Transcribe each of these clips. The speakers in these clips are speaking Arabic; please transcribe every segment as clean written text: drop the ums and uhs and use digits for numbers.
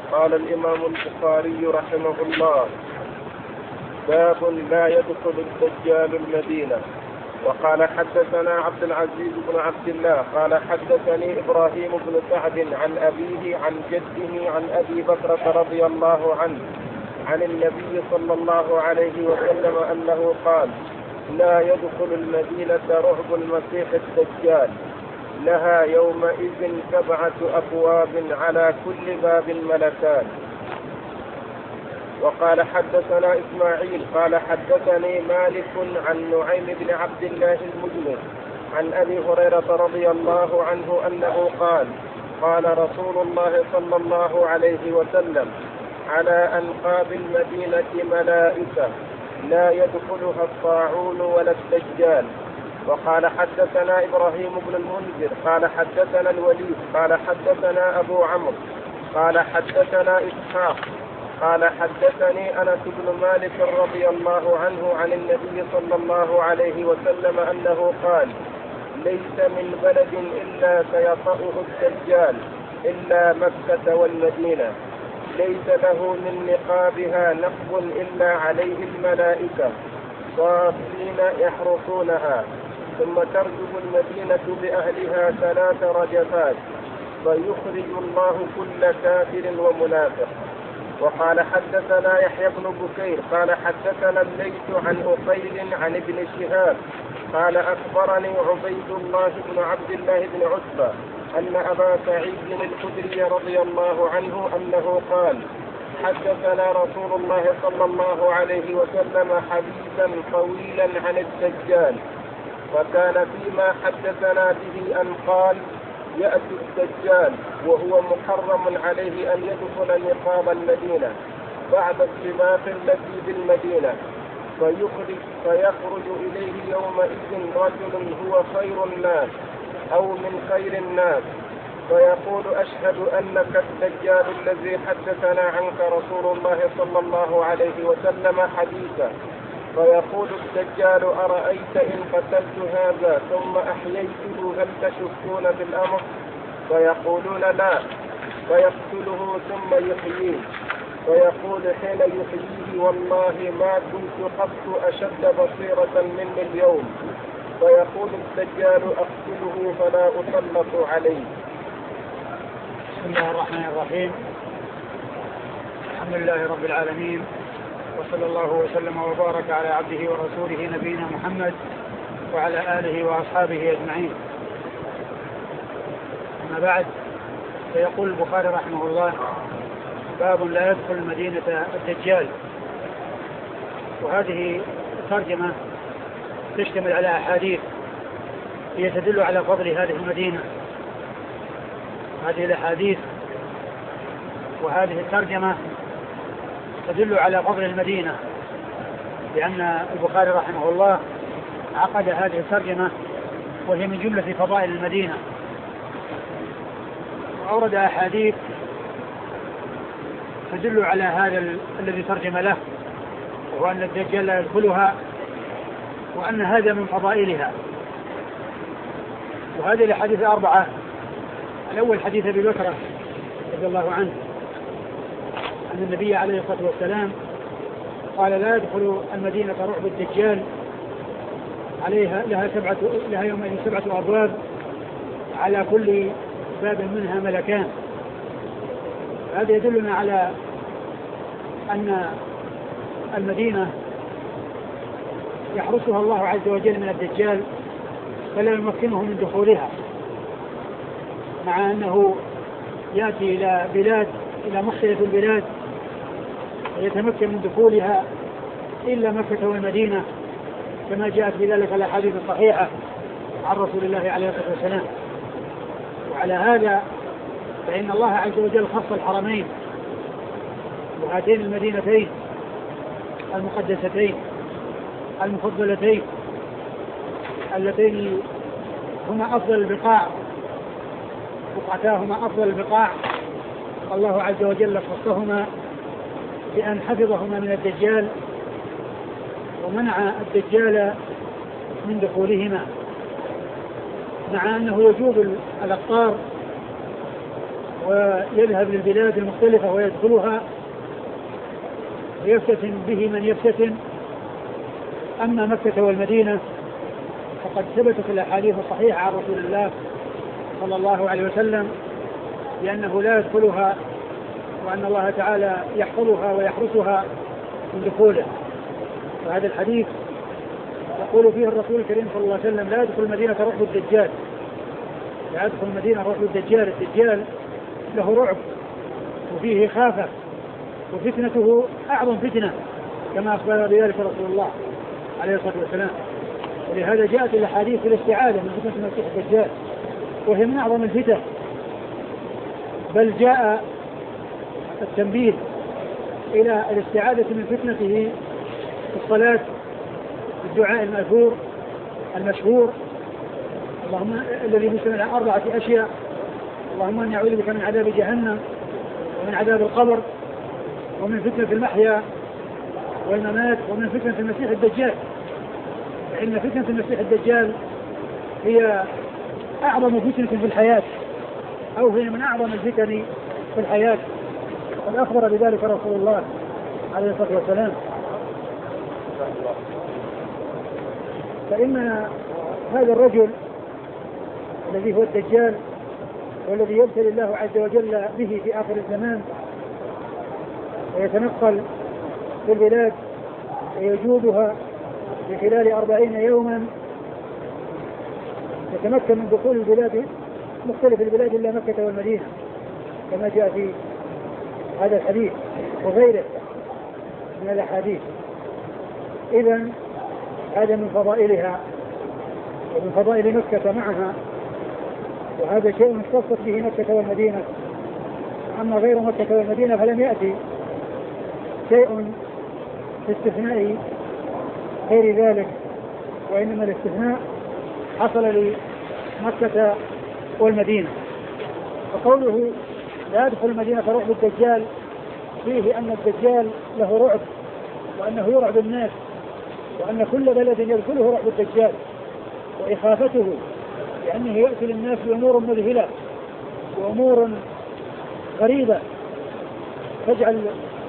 قال الإمام البخاري رحمه الله: باب لا يدخل الدجال المدينة. وقال حدثنا عبد العزيز بن عبد الله قال حدثني إبراهيم بن سعد عن أبيه عن جده عن أبي بكرة رضي الله عنه عن النبي صلى الله عليه وسلم أنه قال: لا يدخل المدينة رعب المسيح الدجال، لها يومئذ 7 أبواب على كل باب ملكان. وقال حدثنا إسماعيل قال حدثني مالك عن نعيم بن عبد الله المجمر عن أبي هريرة رضي الله عنه أنه قال: قال رسول الله صلى الله عليه وسلم: على أنقاب المدينة ملائكة لا يدخلها الطاعون ولا الدجال. وقال حدثنا إبراهيم بن المنذر قال حدثنا الوليد قال حدثنا أبو عمرو قال حدثنا إسحاق قال حدثني أنس بن مالك رضي الله عنه عن النبي صلى الله عليه وسلم أنه قال: ليس من بلد إلا سيطأه الدجال إلا مكة والمدينة، ليس له من نقابها نقب إلا عليه الملائكة صافين يحرسونها، ثم ترجف المدينة بأهلها 3 رجفات، فيخرج الله كل كافر ومنافق. وقال حدثنا يحيى بن بكير قال حدثنا الليث عن أقيل عن ابن شهاب قال أخبرني عبيد الله بن عبد الله بن عتبة أن أبا سعيد الخدري رضي الله عنه أنه قال: حدثنا رسول الله صلى الله عليه وسلم حديثا طويلا عن الدجال، فكان فيما حدثنا به أن قال: يأتي الدجال وهو محرم عليه أن يدخل نقاب المدينة بعد الصماخ التي بالمدينة، فيخرج إليه يومئذ رجل هو خير الناس أو من خير الناس، فيقول: أشهد أنك الدجال الذي حدثنا عنك رسول الله صلى الله عليه وسلم حديثا. فيقول الدجال: أرأيت إن قتلت هذا ثم أحييته هل تشكون بالأمر؟ فيقولون: لا. فيقتله ثم يحييه، فيقول حين يحييه: والله ما كنت قط أشد بصيرة مني اليوم. فيقول الدجال: أقتله فلا أسلط عليه. بسم الله الرحمن الرحيم. الحمد لله رب العالمين، وصلى الله وسلم وبارك على عبده ورسوله نبينا محمد وعلى آله وأصحابه أجمعين. أما بعد، فيقول البخاري رحمه الله: باب لا يدخل المدينة الدجال. وهذه الترجمة تشتمل على أحاديث هي تدل على فضل هذه المدينة. هذه الأحاديث وهذه الترجمة تدل على فضل المدينة، لأن البخاري رحمه الله عقد هذه الترجمة وهي من جملة فضائل المدينة، وأورد أحاديث تدل على هذا الذي ترجم له، وهو أن الدجال لا يدخلها، وأن هذا من فضائلها. وهذه الأحاديث 4: الأول حديث أبي بكر رضي الله عنه أن النبي عليه الصلاة والسلام قال: لا يدخل المدينة رعب الدجال، لها يومئذ 7 أبواب على كل باب منها ملكان. هذا يدلنا على أن المدينة يحرسها الله عز وجل من الدجال فلا يمكنه من دخولها، مع أنه يأتي إلى مختلف البلاد ويتمكن من دخولها إلا مكة والمدينة، كما جاءت بذلك الأحاديث الصحيحة عن رسول الله عليه الصلاة والسلام. وعلى هذا فإن الله عز وجل خص الحرمين وهاتين المدينتين المقدستين المفضلتين اللتين هما أفضل البقاع، بقعتاهما أفضل البقاع، الله عز وجل خصهما بأن حفظهما من الدجال ومنع الدجال من دخولهما، مع أنه يجوب الأقطار ويذهب للبلاد المختلفة ويدخلها ويفتتن به من يفتتن. أما مكة والمدينة فقد ثبتت الأحاديث الصحيحة عن رسول الله صلى الله عليه وسلم بأنه لا يدخلها، وأن الله تعالى يحفظها ويحرسها من دخوله. وهذا الحديث يقول فيه الرسول الكريم صلى الله عليه وسلم: لا يدخل المدينة رعب الدجال. لا يدخل المدينة رعب الدجال. الدجال له رعب وفيه خافة وفتنته أعظم فتنة كما أخبر بذلك رسول الله عليه الصلاة والسلام. ولهذا جاءت الأحاديث في الاستعاذة من فتنة المسيح الدجال، وهي من أعظم الفتن. بل جاء التنبيه إلى الاستعاذة من فتنته في الصلاة بالدعاء المأثور المشهور: اللهم الذي مسلم على 4 أشياء: اللهم إني أعوذ بك من عذاب جهنم ومن عذاب القبر ومن فتنة المحيا والممات ومن فتنة المسيح الدجال. فإن فتنة المسيح الدجال هي أعظم فتنة في الحياة، أو هي من أعظم الفتن في الحياة، وقد أخبر بذلك رسول الله عليه الصلاة والسلام. فإن هذا الرجل الذي هو الدجال والذي يبتلي الله عز وجل به في آخر الزمان ويتنقل في البلاد ويجودها في خلال 40 يوما، يتمكن من دخول البلاد مختلف البلاد إلا مكة والمدينة كما جاء في هذا الحديث وغيره من الأحاديث. إذن هذا من فضائلها ومن فضائل مكة معها، وهذا شيء اختصت به مكة والمدينة. أما غير مكة والمدينة فلم يأتي شيء في استثناء غير ذلك، وإنما الاستثناء حصل لمكة والمدينة. وقوله لا يدخل المدينة رعب الدجال فيه أن الدجال له رعب، وأنه يرعب الناس، وأن كل بلد يدخله رعب الدجال وإخافته، لأنه يأتي للناس بأمور مذهلة وأمور غريبة تجعل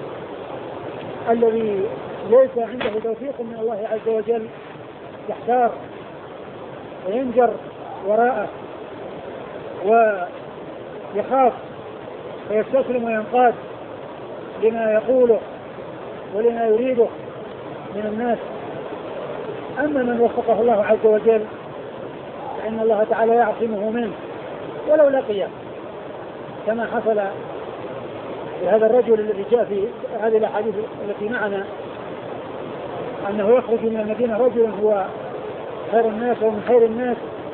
الذي ليس عنده توفيق من الله عز وجل يحتار وينجر وراءه ويخاف ويستسلم وينقاد لما يقوله ولما يريده من الناس. أما من وفقه الله عز وجل فإن الله تعالى يعصمه منه ولو لقيه، كما حصل لهذا الرجل الذي جاء في هذه الأحاديث التي معنا، أنه يخرج من المدينة رجل هو خير الناس ومن خير الناس،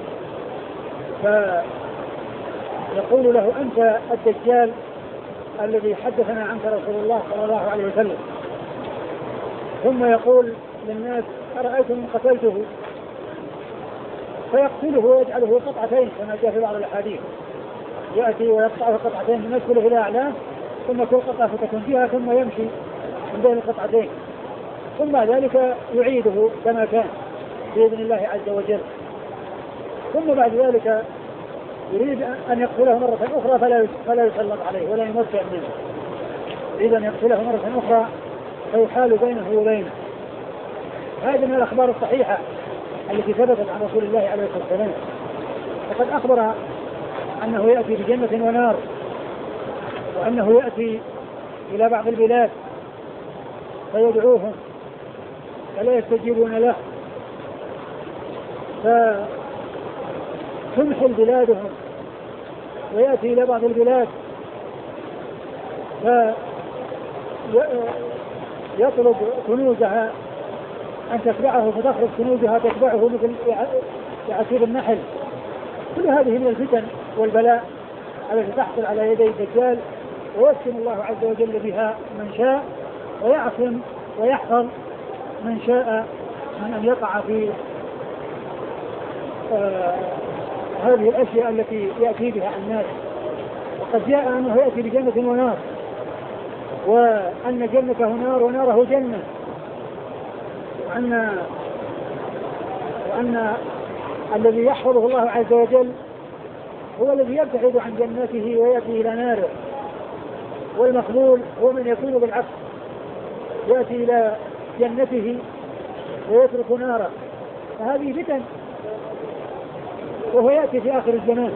فيقول له: أنت الدجال الذي حدثنا عنك رسول الله صلى الله عليه وسلم. ثم يقول للناس: أرأيتم من قتلته؟ فيقتله ويجعله قطعتين كما جاء في بعض الأحاديث، يأتي ويقطعه قطعتين من أسفله إلى أعلاه، ثم كل قطعة فتكون فيها، ثم يمشي من بين القطعتين، ثم ذلك يعيده كما كان بإذن الله عز وجل. ثم بعد ذلك يريد أن يقتله مرة أخرى فلا يسلط عليه ولا يمتع منه، يريد أن يقتله مرة أخرى فيحال بينه وبينه. هذه من الأخبار الصحيحة التي ثبتت عن رسول الله عليه الصلاة والسلام. وقد أخبر أنه يأتي بجنة ونار، وأنه يأتي إلى بعض البلاد فيدعوهم فلا يستجيبون له، فتمحل بلادهم، ويأتي إلى بعض البلاد فيطلب كنوزها أن تتبعه، فتخرج كنوزها تتبعه مثل عصير النحل. كل هذه من الفتن والبلاء التي تحصل على يدي الدجال، ويسكن الله عز وجل بها من شاء، ويعصم ويحفظ من شاء من أن يقع في هذه الأشياء التي يأتي بها الناس. وقد جاء أنه يأتي بجنة ونار، وأن جنته نار وناره جنة، وأن الذي يحفظه الله عز وجل هو الذي يبتعد عن جنته ويأتي إلى ناره، والمخذول هو من يكون بالعكس، يأتي إلى جنته ويترك ناره. فهذه فتن، وهو يأتي في آخر الزمان،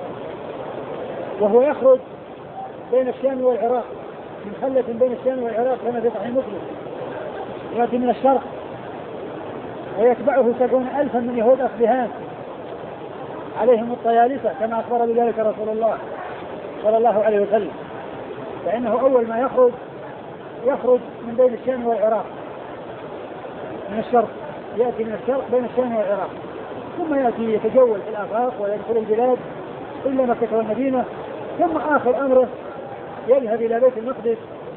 وهو يخرج بين الشام والعراق، من خلة بين الشام والعراق كما في صحيح مسلم، يأتي من الشرق ويتبعه 70,000 من يهود أصبهان عليهم الطيالسة كما أخبر بذلك رسول الله صلى الله عليه وسلم. فإنه أول ما يخرج من بين الشام والعراق، من الشرق، يأتي من الشرق بين الشام والعراق، ثم يأتي يتجول في الآفاق ويدخل البلاد إلا مكة والمدينة، ثم آخر أمره يذهب إلى بيت المقدس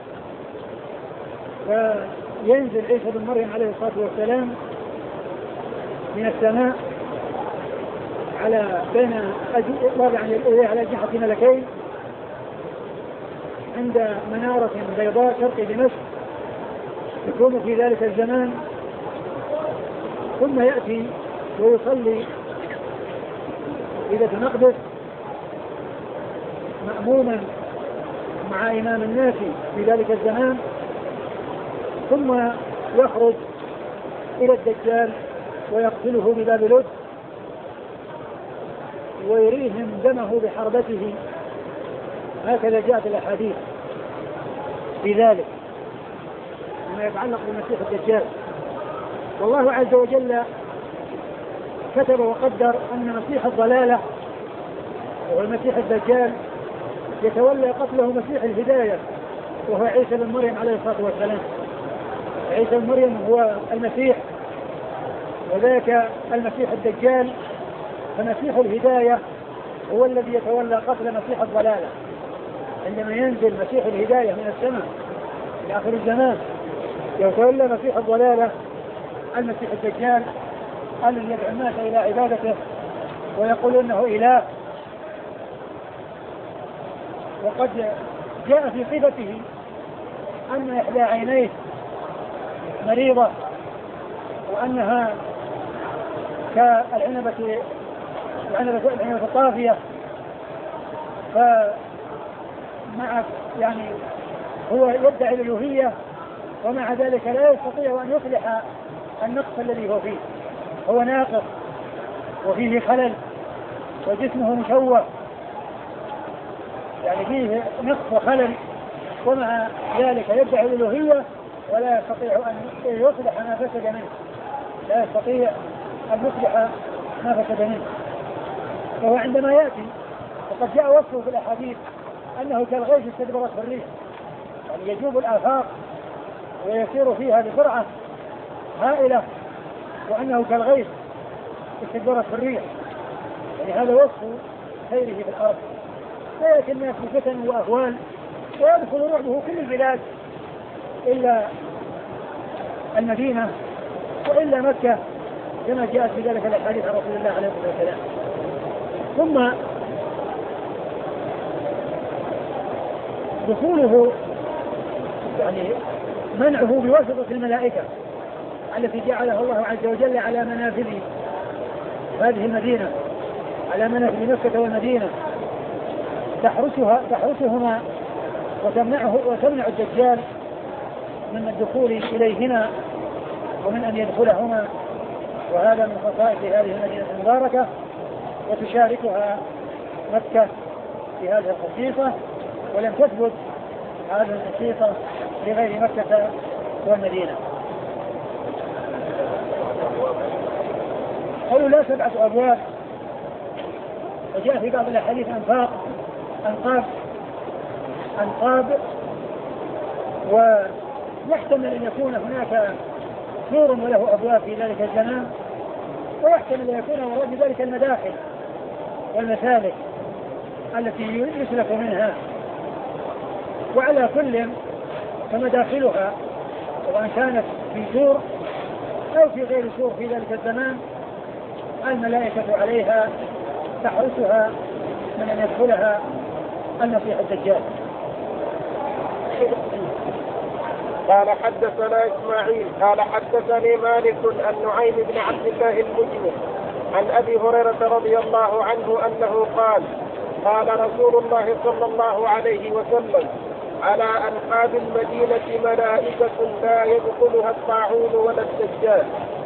فينزل عيسى بن مريم عليه الصلاة والسلام من السماء على على أجنحة ملكين عند منارة بيضاء شرق دمشق يكون في ذلك الزمان، ثم يأتي ويصلي في بيت المقدس مأموما مع إمام الناس في ذلك الزمان، ثم يخرج إلى الدجال ويقتله بباب لد ويريهم دمه بحربته. هكذا جاءت الأحاديث في ذلك ما يتعلق بمسيح الدجال. والله عز وجل كتب وقدر أن مسيح الضلالة وهو المسيح الدجال يتولى قتله مسيح الهداية وهو عيسى بن مريم عليه الصلاة والسلام. عيسى بن مريم هو المسيح، وذاك المسيح الدجال. فمسيح الهداية هو الذي يتولى قتل مسيح الضلالة. عندما ينزل مسيح الهداية من السماء في آخر الزمان يتولى مسيح الضلالة المسيح الدجال الذي يدعو الناس إلى عبادته ويقول إنه إله. وقد جاء في صفته أن إحدى عينيه مريضة وأنها كالعنبة الطافية، فمع يعني هو يدعي الألوهية ومع ذلك لا يستطيع أن يصلح النقص الذي هو فيه. هو ناقص وفيه خلل وجسمه مشوه، يعني فيه نقص وخلل، ومع ذلك يدعي الألوهية ولا يستطيع أن يصلح ما فسد منه، لا يستطيع أن يصلح ما فسد منه. وهو عندما يأتي وقد جاء وصفه في الأحاديث أنه كالغيث استدبرت في الريح، يعني يجوب الآفاق ويسير فيها بسرعة هائلة، وأنه كالغيث استدبرت في الريح، يعني هذا وصف خيره في الأرض. فيأتي الناس بفتن وأهوال ويدخل رعبه كل البلاد إلا المدينة وإلا مكة كما جاءت في ذلك الحديث عن رسول الله عليه الصلاة والسلام. ثم دخوله يعني منعه بواسطة الملائكة التي جعلها الله عز وجل على منافذ هذه المدينة، على منافذ مكة والمدينة، تحرسهما وتمنع الدجال من الدخول إليهما ومن أن يدخلهما. وهذا من خصائص هذه المدينة المباركة، وتشاركها مكة في هذه الخصيصة، ولم تثبت هذه الخصيصة لغير مكة والمدينة. قالوا لا 7 أبواب، وجاء في بعض الأحاديث أنقاب، ويحتمل أن يكون هناك سور وله أبواب في ذلك الزمان، ويحتمل أن يكون وراء ذلك المداخل والمسالك التي يسلك منها. وعلى كل فمداخلها سواء كانت في سور أو في غير سور في ذلك الزمان الملائكة عليها تحرسها من أن يدخلها المسيح الدجال. قال حدثنا إسماعيل قال حدثني مالك عن نعيم بن عبد الله المجمل عن أبي هريرة رضي الله عنه أنه قال قال رسول الله صلى الله عليه وسلم: على أنقاض المدينة ملائكة لا يدخلها الطاعون ولا الدجال.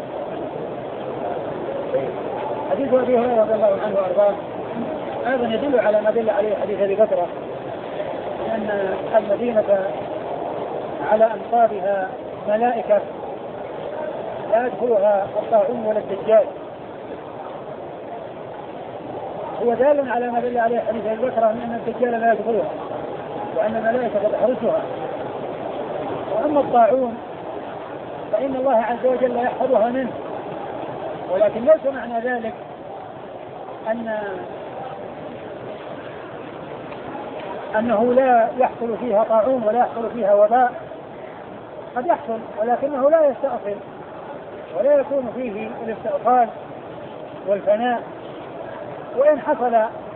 حديث أبي هريرة رضي الله عنه وأرضاه هذا يدل على ما دل عليه حديث أبي بكر، أن المدينة على أنقاضها ملائكة لا يدخلها الطاعون ولا الدجال. هو دال على ما دل عليه حديث أبي بكر من أن الدجال لا يدخلها وأن الملائكة تحرسها. وأما الطاعون فإن الله عز وجل يحفظها منه، ولكن ليس معنى ذلك أنه لا يحصل فيها طاعون ولا يحصل فيها وباء. قد يحصل ولكنه لا يستأصل ولا يكون فيه الاستئصال والفناء. وإن حصل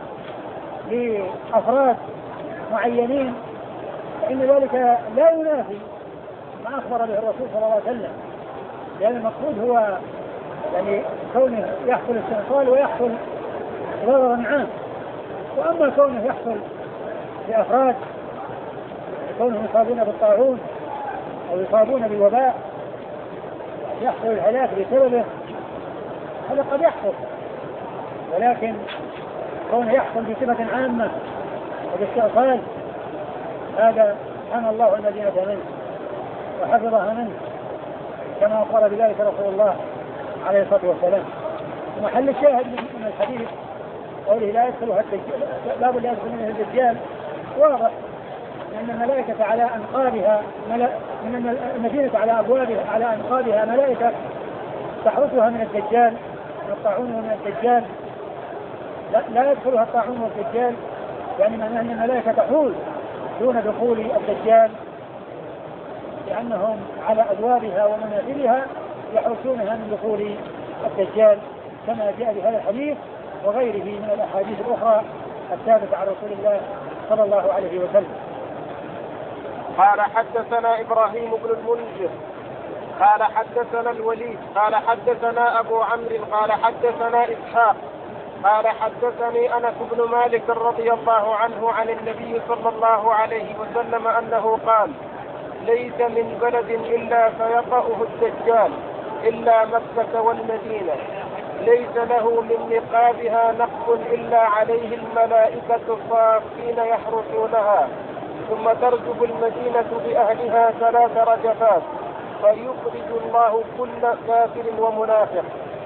لأفراد معينين فإن ذلك لا ينافي ما أخبر به الرسول صلى الله عليه وسلم، لأن المقصود هو يعني كونه يحصل استئصال ويحصل ضرر عام. وأما كونه يحصل لأفراد كونهم يصابون بالطاعون أو يصابون بالوباء يحصل الهلاك بسببه، هذا قد يحصل، ولكن كونه يحصل بصفة عامة وباستئصال هذا سبحان الله المدينة منه وحفظها منه كما أخبر بذلك رسول الله عليه الصلاة والسلام. ومحل الشاهد من الحديث قوله لا يدخلها الدجال، لا بد يدخل منها الدجال، واضح أن الملائكة على أنقاضها من المدينة على أبوابها على أنقاضها ملائكة تحرسها من الدجال من الطاعون ومن الدجال. لا يدخلها الطاعون والدجال، يعني معناه أن الملائكة تحول دون دخول الدجال، لأنهم على أبوابها ومنازلها يحرسونها من دخول الدجال، كما جاء بهذا الحديث وغيره من الأحاديث الأخرى الثابتة عن رسول الله صلى الله عليه وسلم. قال حدثنا إبراهيم بن المنذر قال حدثنا الوليد قال حدثنا أبو عمرو قال حدثنا إسحاق قال حدثني أنس بن مالك رضي الله عنه عن النبي صلى الله عليه وسلم أنه قال: ليس من بلد إلا سيطأه الدجال إلا مكة والمدينة، ليس له من نقابها نقب إلا عليه الملائكة صافين يحرسونها، ثم ترجف المدينة بأهلها 3 رجفات فيخرج الله كل كافر ومنافق.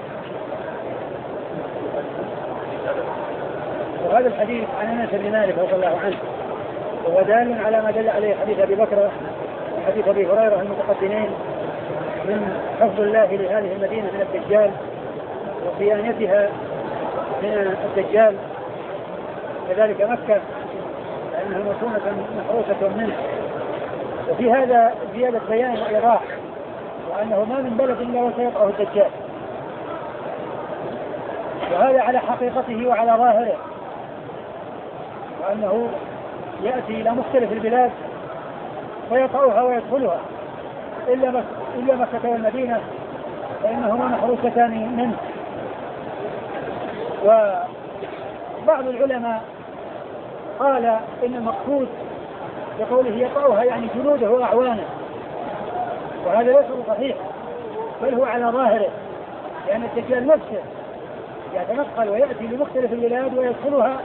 وهذا الحديث عن أنس بن مالك رضي الله عنه وهو دال على ما دل عليه حديث أبي بكر وحديث أبي هريرة المتقدمين من حفظ الله لهذه المدينة من الدجال وصيانتها من الدجال، كذلك مكة لأنها مصونة محروسة منه. وفي هذا زيادة بيان وإيضاح وأنه ما من بلد إلا وسيطأه الدجال، وهذا على حقيقته وعلى ظاهره، وأنه يأتي إلى مختلف البلاد ويطأها ويدخلها إلا مكة والمدينة فإنهما محروستان منه. وبعض العلماء قال إن المقصود بقوله يطأها يعني جنوده وأعوانه، وهذا ليس صحيح بل هو على ظاهره، لأن الدجال نفسه يتنقل ويأتي لمختلف البلاد ويدخلها.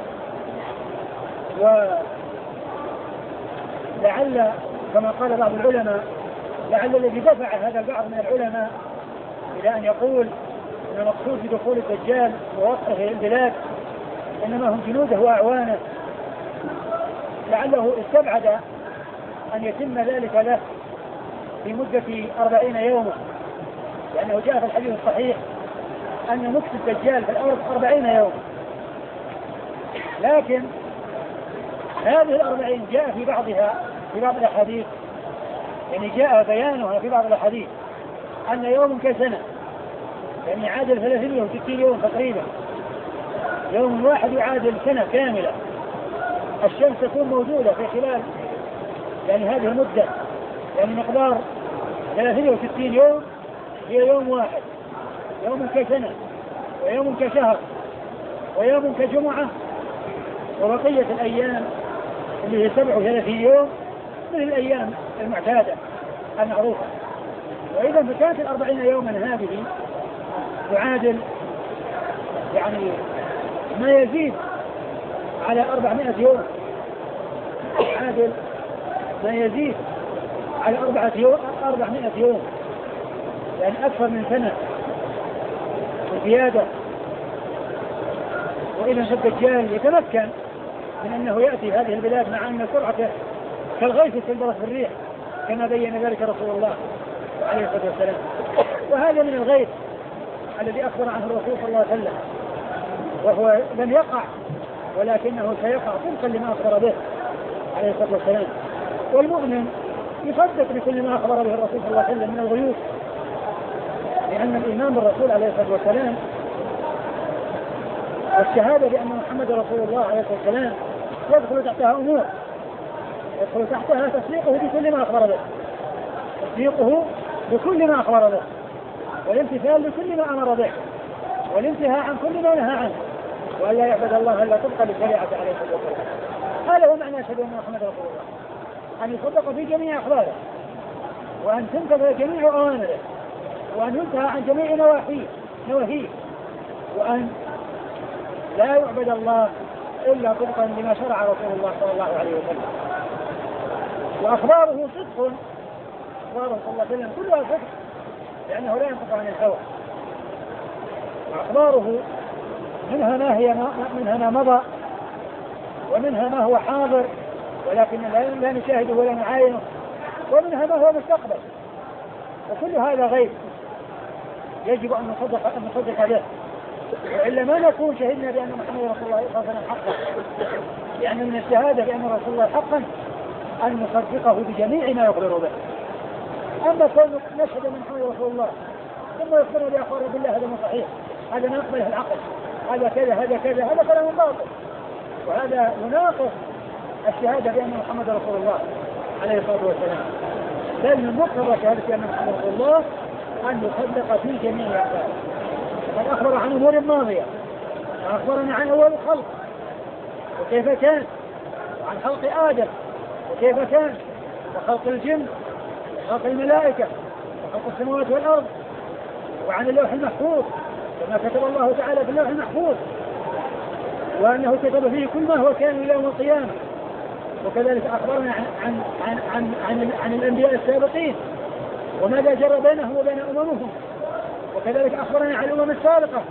ولعل كما قال بعض العلماء لعل الذي دفع هذا البعض من العلماء إلى أن يقول أن المقصود بدخول الدجال ووقفه البلاد إنما هم جنوده وأعوانه، لعله استبعد أن يتم ذلك له في مدة 40 يوما، لأنه جاء في الحديث الصحيح أن مكث الدجال في الأرض 40 يوما. لكن هذه 40 جاء في بعض الأحاديث، يعني جاء بيانها في بعض الأحاديث أن يوم كسنة، يعني يعادل 360 يوم تقريبا، يوم واحد يعادل سنة كاملة. الشمس تكون موجودة في خلال يعني هذه المدة، يعني مقدار 360 يوم هي يوم واحد، يوم كسنة ويوم كشهر ويوم كجمعة وبقية الأيام اللي هي 37 يوم من الأيام المعتادة المعروفة. وإذا فكانت 40 يوما هذه تعادل يعني ما يزيد على 400 يوم، تعادل ما يزيد على 400 يوم، يعني أكثر من سنة وزيادة. وإذا الدجال يتمكن من أنه يأتي هذه البلاد مع أن سرعته كالغيث تنبرس في الريح كما بين ذلك رسول الله عليه الصلاة والسلام. وهذا من الغيث الذي أخبر عنه الرسول صلى الله عليه وسلم، وهو لم يقع ولكنه سيقع طبقا لما أخبر به عليه الصلاة والسلام. والمؤمن يصدق بكل ما أخبر به الرسول صلى الله عليه وسلم من الغيوب، لأن الإيمان بالرسول عليه الصلاة والسلام والشهادة بأن محمد رسول الله عليه الصلاة والسلام يدخل تحتها أمور، يدخل تحتها تصديقه بكل ما أخبر به، تصديقه بكل ما أخبر به، والامتثال لكل ما أمر به، والانتهاء عن كل ما نهى عنه، وأن لا يعبد الله إلا طبقا للشريعة عليه الصلاة والسلام. هذا هو معنى أشهد أن محمد رسول الله، أن يصدق في جميع أخباره، وأن تنتظر جميع أوامره، وأن ينتهى عن جميع نواهيه، وأن لا يعبد الله إلا طبقا لما شرع رسول الله صلى الله عليه وسلم. وأخباره صدق، أخباره صلى الله عليه وسلم كلها صدق، لأنه لا ينطق عن الهوى. وأخباره منها ما مضى، ومنها ما هو حاضر ولكن لا نشاهده ولا نعاينه، ومنها ما هو مستقبل، وكل هذا غيب يجب أن نصدق به، وإلا ما نكون شهدنا بأن محمد رسول الله صلى الله عليه وسلم حقا. لأن من الشهادة بأن رسول الله حقا أن نصدقه بجميع ما يخبر به. أما كون نشهد أن محمد رسول الله ثم يخبرنا بأخبار بالله هذا مو صحيح، هذا نقبله العقل، هذا كذا هذا كذا، هذا كلام باطل، وهذا يناقض الشهادة بأن محمد رسول الله عليه الصلاة والسلام. بل من مقتضى شهادة بأن محمد رسول الله أن يصدق في جميع أخباره. قد أخبر عن أمور ماضية، وأخبرنا عن أول الخلق وكيف كان، وعن خلق آدم وكيف كان، وخلق الجن وخلق الملائكة وخلق السماوات والأرض، وعن اللوح المحفوظ كما كتب الله تعالى في اللوح المحفوظ، وأنه كتب فيه كل ما هو كان إلى يوم القيامة. وكذلك أخبرنا عن الأنبياء السابقين وماذا جرى بينهم وبين أممهم، وكذلك أخبرنا عن الأمم السابقة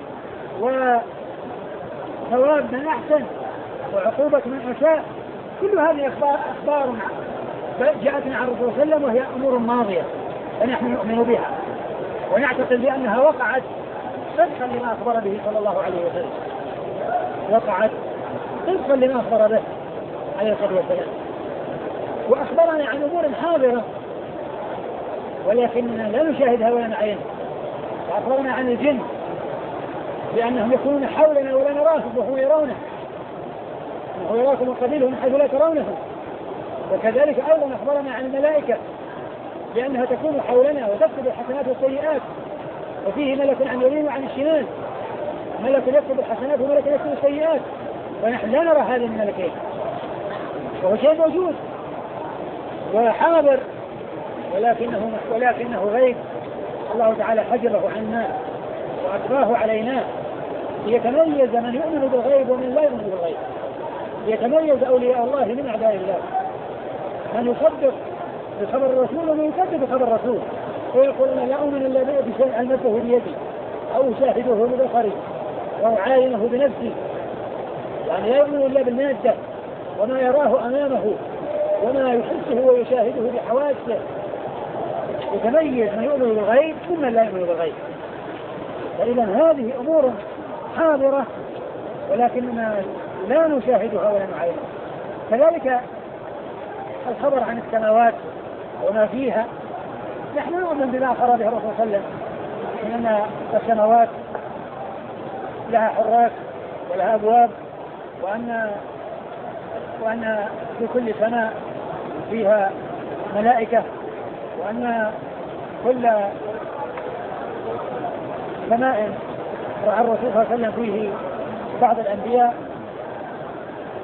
وثواب من أحسن وعقوبة من أساء. كل هذه أخبار جاءتنا عن الرسول صلى الله عليه وسلم، وهي أمور ماضية فنحن نؤمن بها ونعتقد بأنها وقعت طبقا لما أخبر به صلى الله عليه وسلم، وقعت طبقا لما أخبر به عليه الصلاة والسلام. وأخبرنا عن أمور حاضرة ولكننا لا نشاهدها ولا نعينها. وأخبرنا عن الجن بأنهم يكونون حولنا ولا نراهم وهم يرونه، وهو يراكم وقبيله من حيث لا ترونهم. وكذلك أيضا أخبرنا عن الملائكة بأنها تكون حولنا وتكتب الحسنات والسيئات، وفيه ملك عن اليمين وعن الشمال، ملك يكتب الحسنات وملك يكتب السيئات، ونحن لا نرى هذه الملكين، وهو شيء موجود وحاضر ولكنه غيب الله تعالى حجبه عنا وأكفاه علينا ليتميز من يؤمن بالغيب ومن لا يؤمن بالغيب، ليتميز أولياء الله من أعداء الله، من يصدق بخبر الرسول ومن يكذب بخبر الرسول ويقول أنا لا أؤمن إلا بشيء ألمسه بيدي أو أشاهده ببصري أو أعاينه بنفسي، يعني لا يؤمن إلا بالمادة وما يراه أمامه وما يحسه ويشاهده بحواسه. يتميز من يؤمن بالغيب ممن لا يؤمن بالغيب. فإذا هذه أمور حاضرة ولكننا لا نشاهدها ولا نعينها. كذلك الخبر عن السماوات وما فيها، نحن نؤمن بما أخبر به الرسول صلى الله عليه وسلم أن السماوات لها حراس ولها أبواب، وأن في كل سماء فيها ملائكة، وأن كل سماء رأى الرسول صلى الله عليه وسلم فيه بعض الأنبياء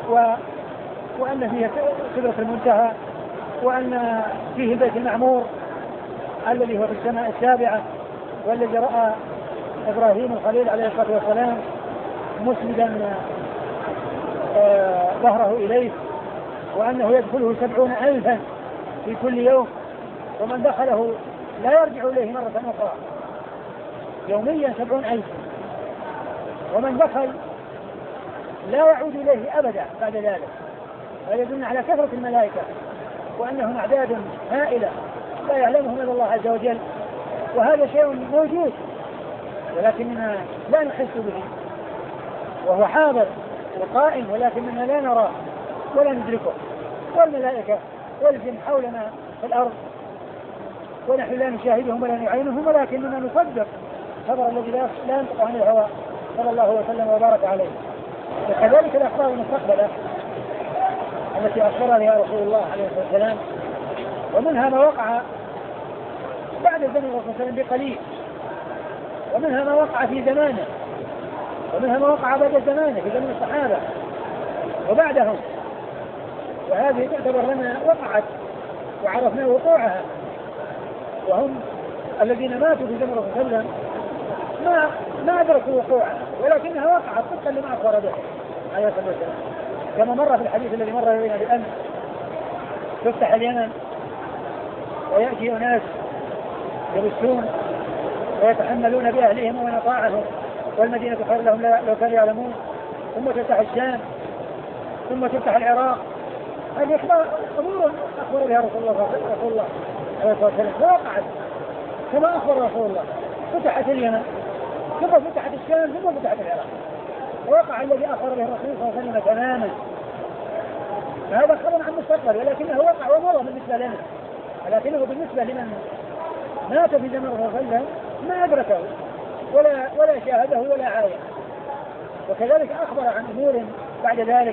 وأن فيه سدرة المنتهى، وأن فيه البيت المعمور الذي هو في السماء السابعة، والذي رأى إبراهيم الخليل عليه الصلاة والسلام مسندا ظهره إليه، وأنه يدخله 70,000 في كل يوم، ومن دخله لا يرجع إليه مرة أخرى، يوميا 70,000، ومن دخل لا يعود إليه أبدا بعد ذلك. هذا يدل على كثرة الملائكة، وأنهم أعداد هائلة لا يعلمهم إلا الله عز وجل، وهذا شيء موجود ولكننا لا نحس به، وهو حاضر وقائم ولكننا لا نراه ولا ندركه. والملائكة والجن حولنا في الأرض ونحن لا نشاهدهم ولا نعينهم، ولكننا نصدق خبر الذي لا ينطق عن الهوى صلى الله وسلم وبارك عليه. وكذلك الأخبار المستقبلة التي أخبرها بها رسول الله عليه الصلاة والسلام، ومنها ما وقع بعد زمن الرسول صلى الله عليه وسلم بقليل، ومنها ما وقع في زمانه، ومنها ما وقع بعد زمانه في زمن الصحابة وبعدهم، وهذه تعتبر لنا وقعت وعرفنا وقوعها، وهم الذين ماتوا في زمن الرسول صلى الله عليه وسلم ما أدركوا وقوعها، ولكنها وقعت طبقا لما أخبر به عليه الصلاة والسلام، كما مر في الحديث الذي مر بنا بالأمس: تفتح اليمن ويأتي أناس يبثون ويتحملون بأهلهم ومن أطاعهم، والمدينة خير لهم لو كانوا يعلمون، ثم تفتح الشام، ثم تفتح العراق. هذه أمور أخبر بها رسول الله عليه الصلاة والسلام، ووقعت كما أخبر رسول الله. فتحت اليمن، ثم فتحت الشام، ثم فتحت العراق، ووقع الذي أخبر به الرسول صلى الله عليه وسلم تماما. هذا خبر عن المستقبل، ولكنه وقع ومضى بالنسبة لنا، ولكنه بالنسبة لمن مات في زمن الرسول صلى الله عليه وسلم ما أدركه ولا شاهده ولا عاين. وكذلك أخبر عن أمور بعد ذلك،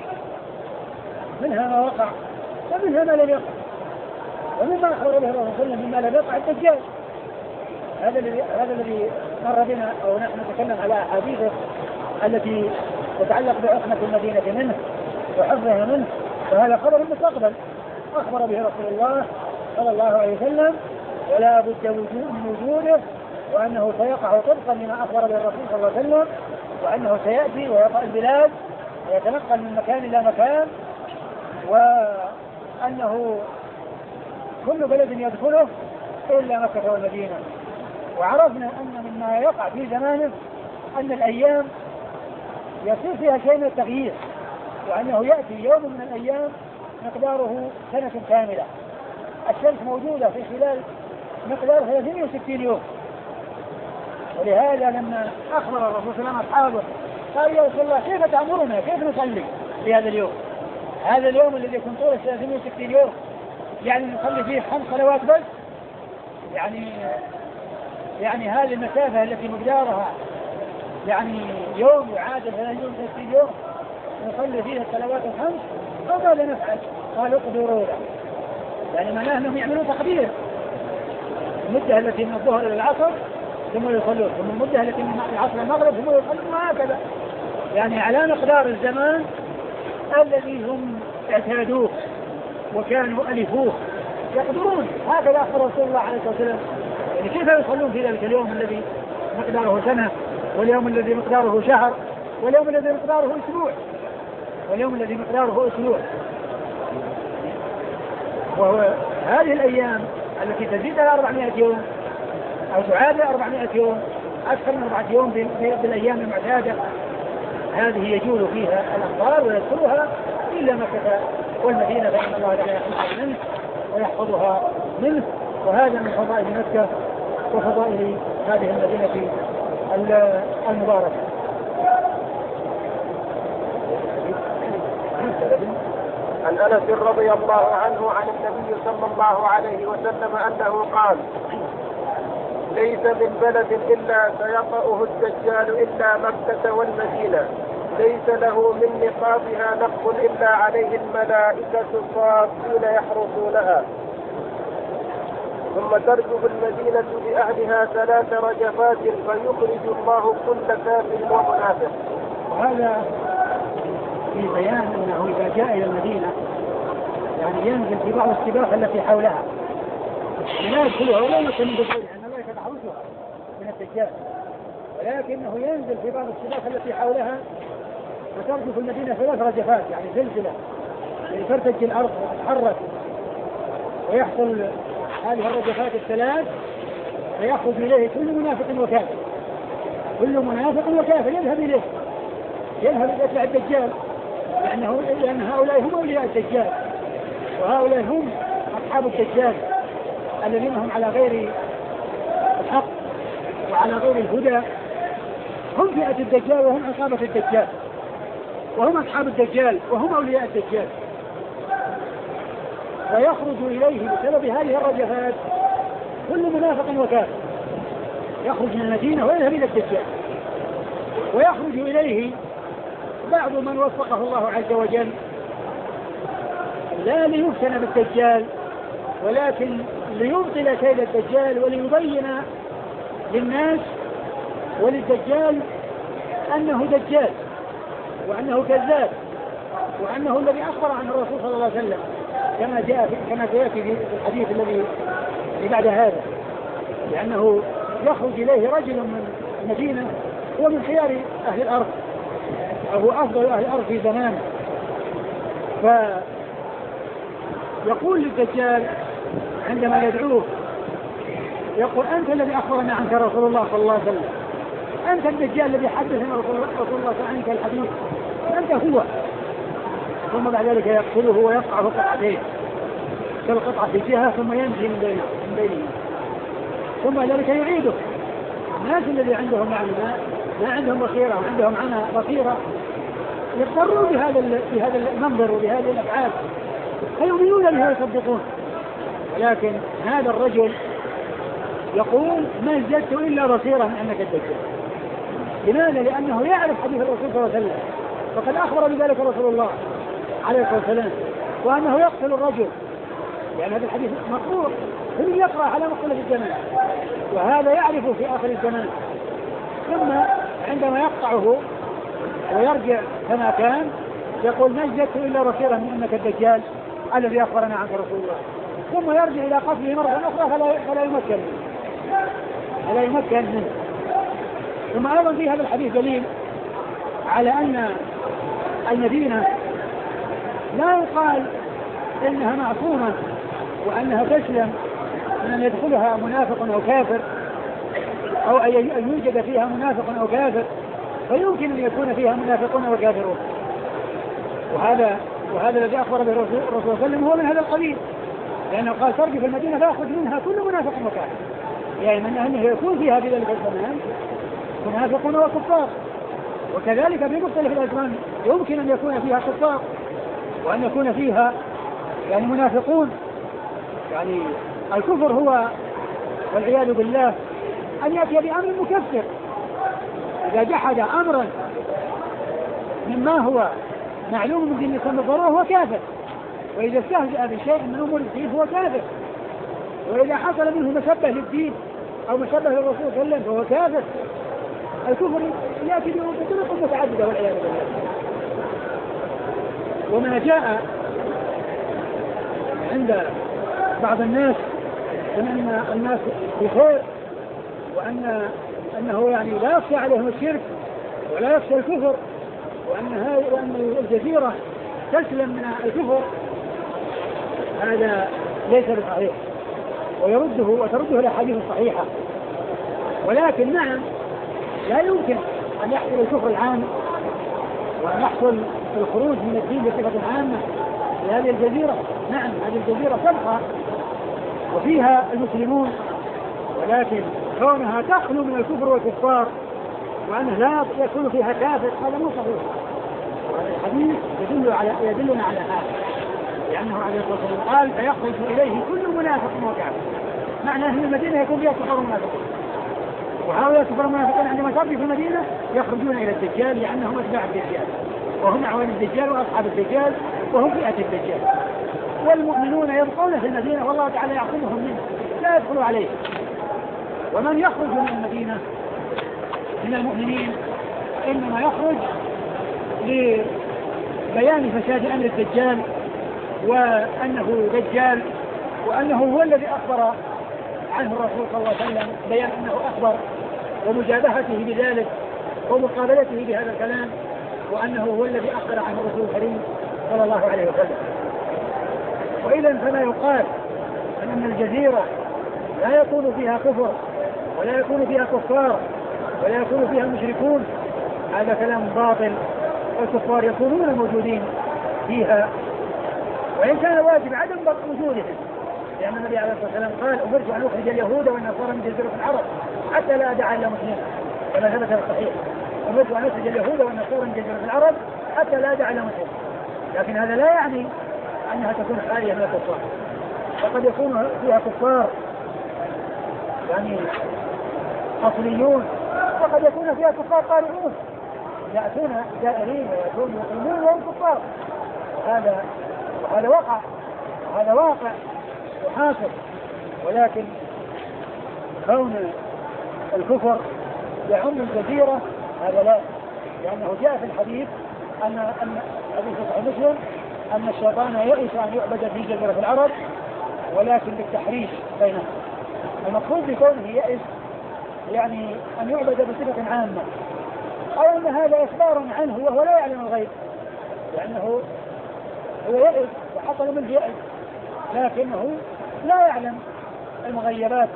منها ما وقع ومنها ما لم يقع. ومما أخبر به الرسول صلى الله عليه وسلم مما لم يقع الدجال، هذا الذي مر بنا، أو نحن نتكلم على أحاديثه التي تتعلق بعصمة المدينة منه وحفظها منه، وهذا خبر المستقبل أخبر به رسول الله صلى الله عليه وسلم، ولا بد من وجوده، وأنه سيقع طبقا لما أخبر به الرسول صلى الله عليه وسلم، وأنه سيأتي ويطأ البلاد ويتنقل من مكان إلى مكان، وأنه كل بلد يدخله إلا مكة والمدينة. وعرفنا أن مما يقع في زمانه أن الأيام يصير فيها شيء من التغيير، وأنه يأتي يوم من الأيام مقداره سنة كاملة. الشمس موجودة في خلال مقدار 360 يوم. ولهذا لما أخبر الرسول صلى الله عليه وسلم أصحابه قال: يا رسول الله كيف تأمرنا، كيف نصلي في هذا اليوم؟ هذا اليوم الذي يكون طوله 360 يوم، يعني نصلي فيه 5 صلوات بس؟ يعني هذه المسافة التي مقدارها يعني يوم يعادل 360 يوم نصلي فيها الصلوات الخمس، فماذا نفعل؟ قالوا اقدروا له، يعني معناه انهم يعملوا تقدير المدة التي من الظهر الى العصر ثم يصلون، ثم المدة التي من العصر الى المغرب ثم يصلون، وهكذا، يعني على مقدار الزمان الذي هم اعتادوه وكانوا ألفوه يقدرون. هكذا أخبر رسول الله عليه الصلاة والسلام. يعني كيف يصلون في ذلك اليوم الذي مقداره سنة، واليوم الذي مقداره شهر، واليوم الذي مقداره أسبوع، واليوم الذي مقداره أسبوع. وهو هذه الأيام التي تزيد على 400 يوم أو تعادل 400 يوم، أكثر من 4 يوم بالأيام المعتادة، هذه يجول فيها الأمطار ويدخلها إلا مكة والمدينة، فإن الله تعالى يحفظها منه ويحفظها منه. وهذا من فضائل مكة وفضائل هذه المدينة المباركة. عن أنس رضي الله عنه عن النبي صلى الله عليه وسلم أنه قال: ليس من بلد إلا سيطأه الدجال إلا مكة والمدينة، ليس له من نقابها نقب إلا عليه الملائكة صافين يحرسونها، ثم ترجف المدينة بأهلها 3 رجفات فيخرج الله كل كافر ومنافق. وهذا في بيان أنه إذا جاء إلى المدينة يعني ينزل في بعض السباق التي حولها لا يدخلها ولا يمكن من دخولها لأن الله يتحرسها من الدجال، ولكنه ينزل في بعض السباق التي حولها وترجف المدينة 3 رجفات يعني زلزلة ترتج الأرض وتتحرك ويحصل هذه الرجفات 3 فيأخذ إليه كل منافق وكافر، كل منافق وكافر يذهب إليه، يذهب يتبع الدجال لأن هؤلاء هم أولياء الدجال، وهؤلاء هم أصحاب الدجال الذين هم على غير الحق وعلى غير الهدى، هم فئة الدجال وهم عصابة الدجال وهم أصحاب الدجال وهم أولياء الدجال. ويخرج إليه بسبب هذه الرجفات كل منافق وكافر، يخرج من المدينة ويذهب إلى الدجال، ويخرج إليه بعض من وفقه الله عز وجل لا ليفتن بالدجال ولكن ليبطل كيد الدجال وليبين للناس وللدجال أنه دجال وأنه كذاب وأنه الذي أخبر عن الرسول صلى الله عليه وسلم كما سيأتي في الحديث الذي بعد هذا، لأنه يخرج إليه رجل من المدينة هو من خيار أهل الأرض أو هو أفضل أهل الأرض في زمانه، فيقول للدجال عندما يدعوه يقول أنت الذي أخبرنا عنك رسول الله صلى الله عليه وسلم، أنت الدجال الذي حدثنا رسول الله عنك الحديث، أنت هو. ثم بعد ذلك يقتله ويقطعه قطعتين، كالقطعة في جهة ثم يمشي من بينهما، ثم ذلك يعيده. الناس الذي عندهم ما عندهم بصيرة وعندهم عنا بصيرة يضطرون بهذا المنظر وبهذه الأفعال فيؤمنون به ويصدقون، ولكن هذا الرجل يقول ما ازددت إلا بصيرة من أنك الدجال. لماذا؟ لأنه يعرف حديث الرسول صلى الله عليه وسلم وقد أخبر بذلك رسول الله عليه الصلاة والسلام وأنه يقتل الرجل، لأن هذا الحديث مقروء ثم يقرأ على مختلف الزمان، وهذا يعرفه في آخر الزمان، ثم عندما يقطعه ويرجع كما كان يقول ما ازددت إلا بصيرة من أنك الدجال الذي أخبرنا عنك رسول الله، ثم يرجع إلى قتله مرة أخرى فلا يمكن منه. ثم أيضا في هذا الحديث دليل على أن المدينة لا يقال إنها معصومة وأنها تسلم من أن يدخلها منافق أو كافر أو أن يوجد فيها منافق أو كافر، فيمكن أن يكون فيها منافقون وكافرون، وهذا الذي أخبر به الرسول صلى الله عليه وسلم هو من هذا القبيل، لأنه قال ترجف في المدينة فأخرج منها كل منافق وكافر، يعني من أنه يكون فيها في ذلك الزمان منافقون وكفار، وكذلك في مختلف الأزمان يمكن أن يكون فيها كفار وأن يكون فيها يعني منافقون. يعني الكفر هو والعياذ بالله أن يأتي بأمر مكفر، إذا جحد أمرا مما هو معلوم من دين الإسلام بالضرورة هو كافر، وإذا استهزأ بشيء من أمور الدين هو كافر، وإذا حصل منه مشبه للدين أو مشبه للرسول صلى الله عليه وسلم فهو كافر. الكفر يأتي بطرق متعددة والعياذ بالله. وما جاء عند بعض الناس من أن الناس بخير وأنه يعني لا يخشى عليهم الشرك ولا يخشى الكفر وأن الجزيرة تسلم من الكفر، هذا ليس بصحيح وترده الأحاديث الصحيحة. ولكن نعم لا يمكن أن يحصل الكفر العام وأن يحصل الخروج من الدين بصفة عامة في هذه الجزيرة. نعم هذه الجزيرة تبقى وفيها المسلمون، ولكن كونها تخلو من الكفر والكفار وأنه لا يكون فيها كافر هذا مو صحيح. وهذا الحديث يدلنا على هذا، لأنه عليه الصلاة والسلام قال فيخرج إليه كل منافق وكافر، معنى أن المدينة يكون فيها كفار منافقون، وهؤلاء كفار منافقون عندما تبقي في المدينة يخرجون إلى الدجال لأنهم أتباع الدجال وهم أعوان الدجال وأصحاب الدجال وهم فئة الدجال، والمؤمنون يبقون في المدينة والله تعالى يعصمهم منه لا يدخلوا عليه. ومن يخرج من المدينة من المؤمنين إنما يخرج بيان فساد أمر الدجال وأنه دجال وأنه هو الذي أخبر عنه الرسول صلى الله عليه وسلم، بيان أنه أخبر ومجابهته بذلك ومقابلته بهذا الكلام، وأنه هو الذي أخبر عنه الرسول الكريم صلى الله عليه وسلم. وإذا فما يقال أن الجزيرة لا يكون فيها كفر ولا يكون فيها كفار ولا يكون فيها مشركون، هذا كلام باطل. والكفار يكونون موجودين فيها، وإن كان واجب عدم وجودهم، لأن النبي عليه الصلاة والسلام قال: أمرت أن أخرج اليهود والنصارى من جزيرة العرب حتى لا أدع إلا مسلما، كما ثبت في الصحيح: أمرت أن أخرج اليهود والنصارى من جزيرة العرب حتى لا أدع إلا مسلما. لكن هذا لا يعني أنها تكون خالية من الكفار، فقد يكون فيها كفار يعني أصليون، وقد يكون فيها كفار طارئون يأتون زائرين ويأتون يقيمون وهم كفار. وهذا واقع وحاصل. ولكن كون الكفر يعم الجزيرة هذا لا، لأنه جاء في الحديث أن حديث صحيح مسلم أن الشيطان يئس أن يعبد في جزيرة العرب ولكن بالتحريش بينهم. المقصود بكونه يئس يعني أن يعبد بصفة عامة، أو أن هذا إخبار عنه وهو لا يعلم الغيب، لأنه هو يئس وحصل منه يئس لكنه لا يعلم المغيبات،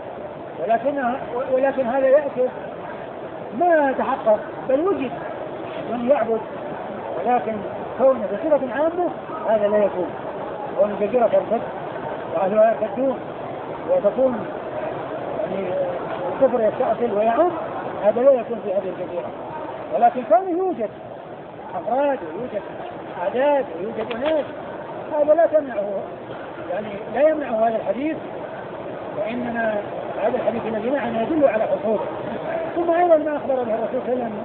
ولكن هذا يأكد ما تحقق بل وجد من يعبد، ولكن كونه بصفة عامة هذا لا يكون. وأن الجزيرة ترتد وأهلها يرتدون وتكون يعني الكفر يستأصل ويعم، هذا لا يكون في هذه الجزيرة. ولكن كونه يوجد أفراد ويوجد أعداد ويوجد أناس، هذا لا تمنعه، يعني لا يمنعه هذا الحديث، وإنما هذا الحديث الذي معنا يدل على حصوله. ثم أيضا ما أخبر به الرسول صلى الله عليه وسلم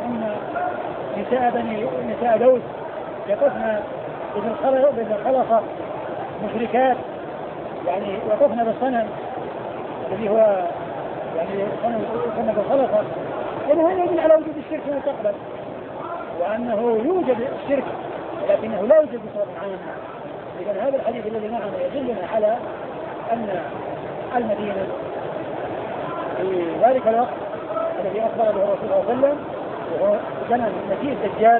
أن نساء دوس يقفن بالخلصة مشركات، يعني وقفنا بالصنم الذي هو يعني صنم بالخلصة، يعني هذا يدل على وجود الشرك في المستقبل، وأنه يوجد الشرك لكنه لا يوجد بصورة عامة. إذن هذا الحديث الذي معنا يدلنا على أن المدينة في ذلك الوقت الذي أخبر به الرسول صلى الله عليه وسلم وهو زمن مجيء الدجال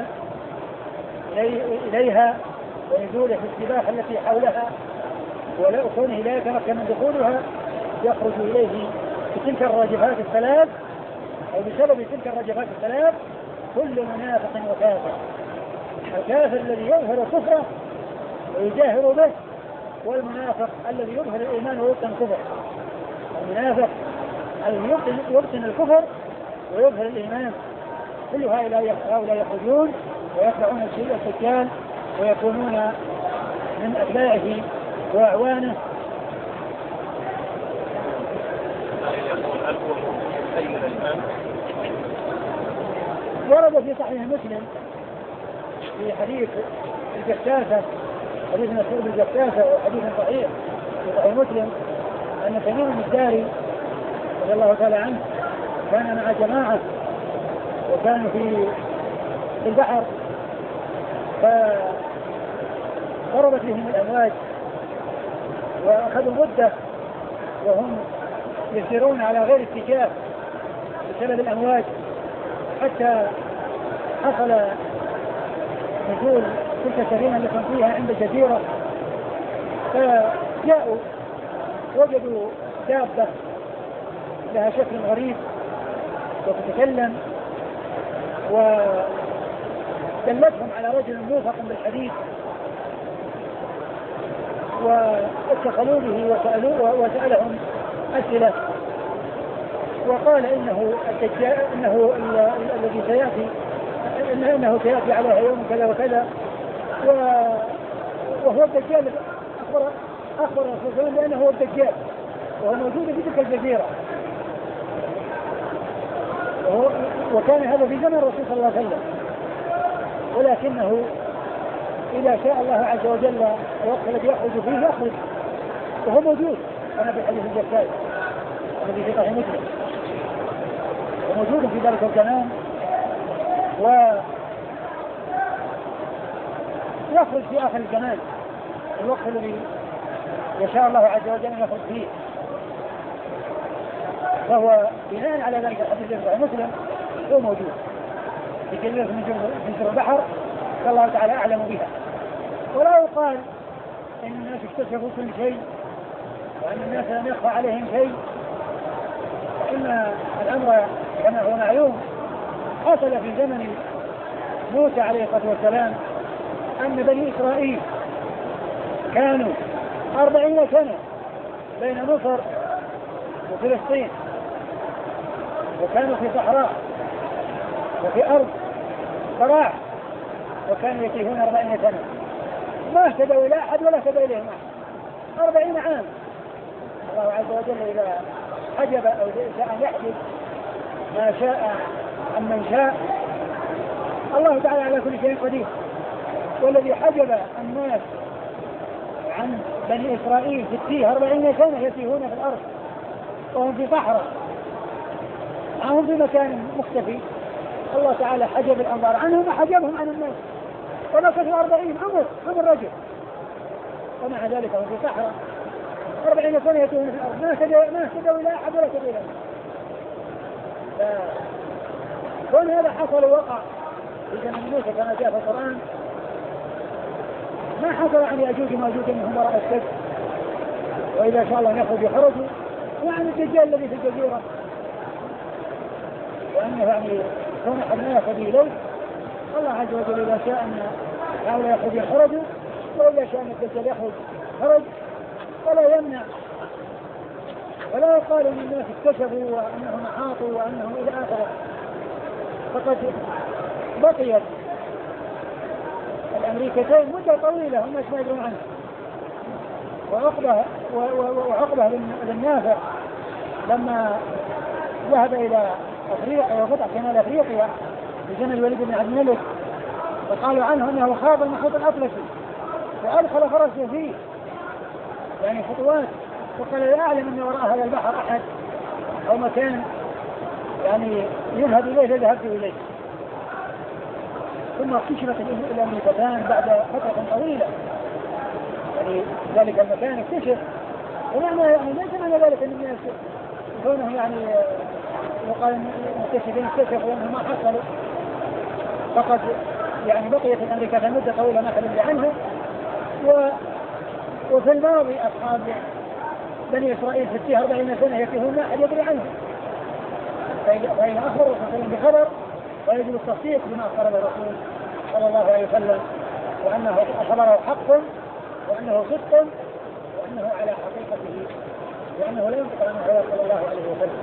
إليها ونزوله في السباحة التي حولها وكونه لا يتمكن من دخولها، يخرج إليه بتلك الراجفات الثلاث أو بسبب تلك الراجفات الثلاث كل منافق وكافر. الكافر الذي يظهر كفره ويجاهر به، والمنافق الذي يظهر الإيمان ويبطن الكفر. المنافق الذي يبطن الكفر ويظهر الإيمان، كل هؤلاء يخرجون ويتبعون الدجال ويكونون من أتباعه وأعوانه. ورد في صحيح مسلم في حديث الجساسة، حديث مسعود الجساسة وحديث صحيح في صحيح مسلم أن تميم الداري رضي الله تعالى عنه كان مع جماعة وكانوا في البحر، فضربت بهم الأمواج وأخذوا مدة وهم يسيرون على غير اتجاه بسبب الأمواج، حتى حصل نزول تلك السفينة التي كانت فيها عند جزيرة، فجاءوا وجدوا دابة لها شكل غريب وتتكلم، ودلتهم على رجل موثق بالحديد واتصلوا به وسألهم أسئلة، وقال إنه الدجال الذي سيأتي إنه سيأتي عليها يوم كذا وكذا، وهو الدجال. أخبر الرسول صلى الله عليه وسلم بأنه هو الدجال وهو موجود في تلك الجزيرة، وكان هذا في زمن الرسول صلى الله عليه وسلم، ولكنه إذا شاء الله عز وجل الوقت الذي يخرج فيه يخرج، وهو موجود. أنا في حديث الجساس الذي في صحيح مسلم وموجود في ذلك الزمان، يخرج في آخر الزمان، الوقت الذي يشاء الله عز وجل أن يخرج فيه. فهو بناء على ذلك الحديث الذي مسلم هو موجود في كلمة من جنس البحر، فالله تعالى أعلم بها. ولا يقال إن الناس اكتشفوا كل شيء وأن الناس لم يخفى عليهم شيء، فإن الأمر كما هو معلوم حصل في زمن موسى عليه الصلاة والسلام أن بني إسرائيل كانوا 40 سنة بين مصر وفلسطين، وكانوا في صحراء وفي أرض صراع، وكانوا يتيهون 40 سنة ما اهتدوا إلى أحد ولا اهتدى إليهم أحد. 40 عام. الله عز وجل إذا حجب أو شاء أن يحجب ما شاء عن من شاء، الله تعالى على كل شيء قدير. والذي حجب الناس عن بني إسرائيل في التيه 40 سنة يتيهون في الأرض وهم في صحراء، هم في مكان مختفي، الله تعالى حجب الأنظار عنهم وحجبهم عن الناس، ومكثوا 40 عمر رجل، ومع ذلك هم في صحراء 40 سنة يتيهون في الأرض ما اهتدوا إلى أحد ولا اهتدوا إلى أحد. كون هذا حصل ووقع في زمن موسى كما جاء في القرآن، ما حصل عن يأجوج وماجوج انهم وراء السد، واذا شاء الله يخرج يخرجوا، وعن الدجال الذي في الجزيره، وانه يعني كون احد ما يخرج اليه الله عز وجل اذا شاء ان هؤلاء يخرج يخرجوا، واذا شاء ان الدجال يخرج خرج، ولا يمنع ولا يقال ان الناس اكتشفوا وانهم احاطوا وانهم الى اخره. فقد بقيت الأمريكتين مدة طويلة هم ما يدرون عنه، وعقبة بن نافع لما ذهب إلى أفريقيا وفتح شمال أفريقيا في زمن الوليد بن عبد الملك، فقالوا عنه أنه خاض المحيط الأطلسي وأدخل فرسه فيه يعني خطوات، وقال لا أعلم أن وراء هذا البحر أحد أو مكان يعني يذهب إليه ذهبت إليه. ثم اكتشفت الأمريكتان بعد فترة طويلة يعني ذلك المكان اكتشف، ومعنى يعني ليس معنى ذلك أن الناس كونهم يعني يقال المكتشفين اكتشفوا وأنهم ما حصلوا، فقد يعني بقيت الأمريكتان مدة طويلة ما حد يدري عنها. وفي الماضي أصحاب بني إسرائيل في التيه 40 سنة يتيهون ما حد يدري عنها، فإن أخبر وصلهم بخبر ويجب التصديق بما أخبر الرسول صلى الله عليه وسلم، وأنه أخبره حق وأنه صدق وأنه على حقيقته وأنه لا ينطق عن الهوى صلى الله عليه وسلم.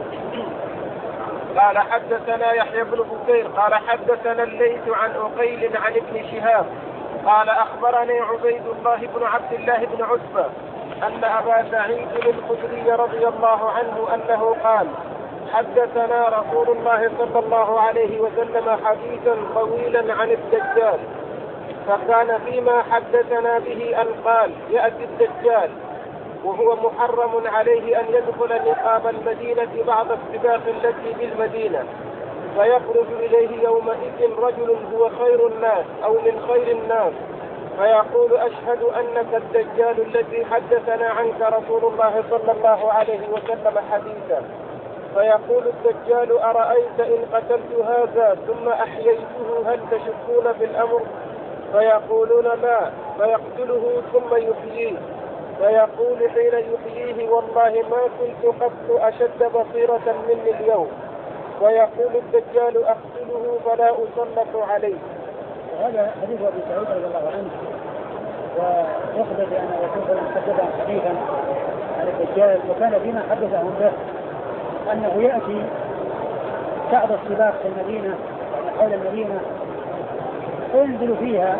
قال حدثنا يحيى بن بكير قال حدثنا الليث عن عقيل عن ابن شهاب قال أخبرني عبيد الله بن عبد الله بن عتبة أن أبا سعيد الخدري رضي الله عنه أنه قال حدثنا رسول الله صلى الله عليه وسلم حديثا طويلا عن الدجال، فكان فيما حدثنا به أن قال يأتي الدجال وهو محرم عليه أن يدخل نقاب المدينة بعد السباق التي بالمدينة، فيخرج إليه يومئذ رجل هو خير الناس أو من خير الناس فيقول أشهد أنك الدجال الذي حدثنا عنك رسول الله صلى الله عليه وسلم حديثا، فيقول الدجال أرأيت إن قتلت هذا ثم أحييته هل تشكون في الأمر؟ فيقولون لا، فيقتله ثم يحييه، فيقول حين يحييه والله ما كنت قط أشد بصيرة مني اليوم، ويقول الدجال أقتله فلا أسلط عليه. وهذا حديث أبي سعيد رضي الله عنه، ويخبر بأن الرسول صلى الله عليه وسلم حدث حديثا عن الدجال، وكان فيما حدثهم به أنه يأتي بعد السباق في المدينة حول المدينة وينزل فيها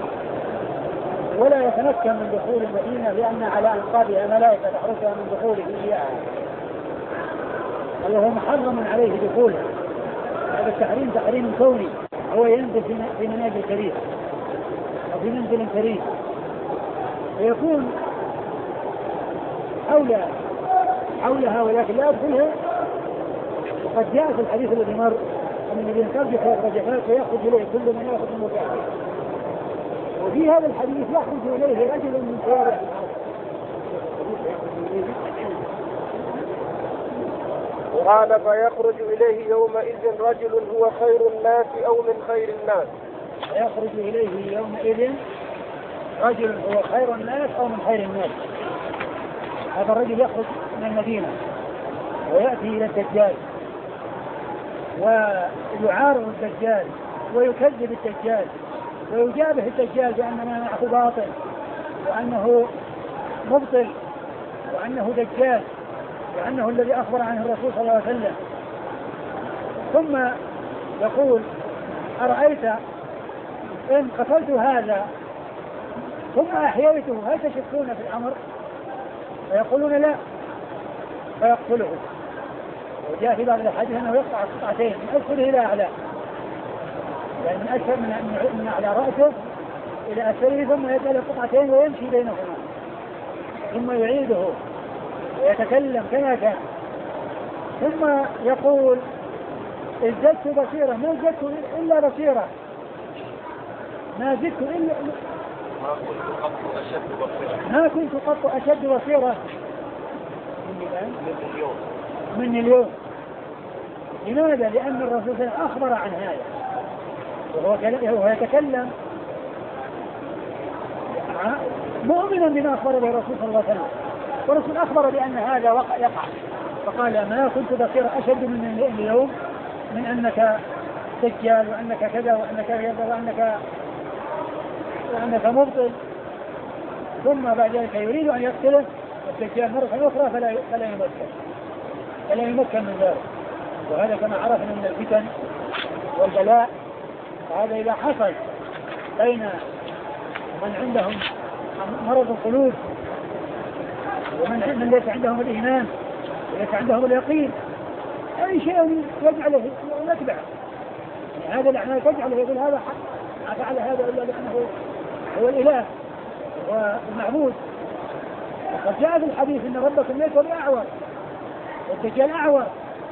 ولا يتمكن من دخول المدينة لأن على أنقاضها ملائكة تحرسها من دخوله إياها، وهو محرم عليه دخولها. هذا التحريم تحريم كوني، هو ينزل في منازل كريم أو في منزل كريم ويكون حولها ولكن لا يدخلها. وقد جاء في الحديث الذي مر أن النبي قال يخرج فيأخذ إليه كل من يأخذ من مكانه، وفي هذا الحديث يخرج إليه رجل من ثيابه. قال فيخرج إليه يومئذ رجل هو خير الناس أو من خير الناس. فيخرج إليه يومئذ رجل هو خير الناس أو من خير الناس. هذا الرجل يخرج من المدينة ويأتي إلى الدجال ويعارض الدجال ويكذب الدجال ويجابه الدجال بأن ما معه باطل وأنه مبطل وأنه دجال وأنه الذي أخبر عنه الرسول صلى الله عليه وسلم. ثم يقول أرأيت إن قتلت هذا ثم أحييته هل تشكون في الأمر؟ فيقولون لا فيقتله. وجاء في بعض الحديث أنه يقطع قطعتين من أسفله إلى أعلى، يعني من أسفل من أعلى رأسه إلى أسفله ثم يجعل قطعتين ويمشي بينهما ثم يعيده ويتكلم كما كان ثم يقول ازددت بصيرة ما ازددت إلا بصيرة ما زدت إلا ما كنت قط أشد بصيرة من اليوم. لماذا؟ لأن الرسول صلى الله عليه وسلم أخبر عن هذا وهو يتكلم مؤمنا بما أخبر به الرسول صلى الله عليه وسلم، والرسول أخبر بأن هذا يقع فقال ما كنت بصيرا أشد من اليوم من أنك دجال وأنك كذا وأنك كذا وأنك مبطل. ثم بعد ذلك يريد أن يقتله الدجال مرة أخرى فلا يمكن من ذلك. وهذا كما عرفنا من الفتن والبلاء. فهذا إذا حصل بين من عندهم مرض القلوب ومن ليس عندهم الإيمان وليس عندهم اليقين أي شيء يجعله يتبع يعني هذا الأعمال تجعله يقول هذا حق ما فعل هذا إلا لأنه هو الإله والمعبود. وقد جاء في الحديث أن ربكم ليس بأعور والدجال أعور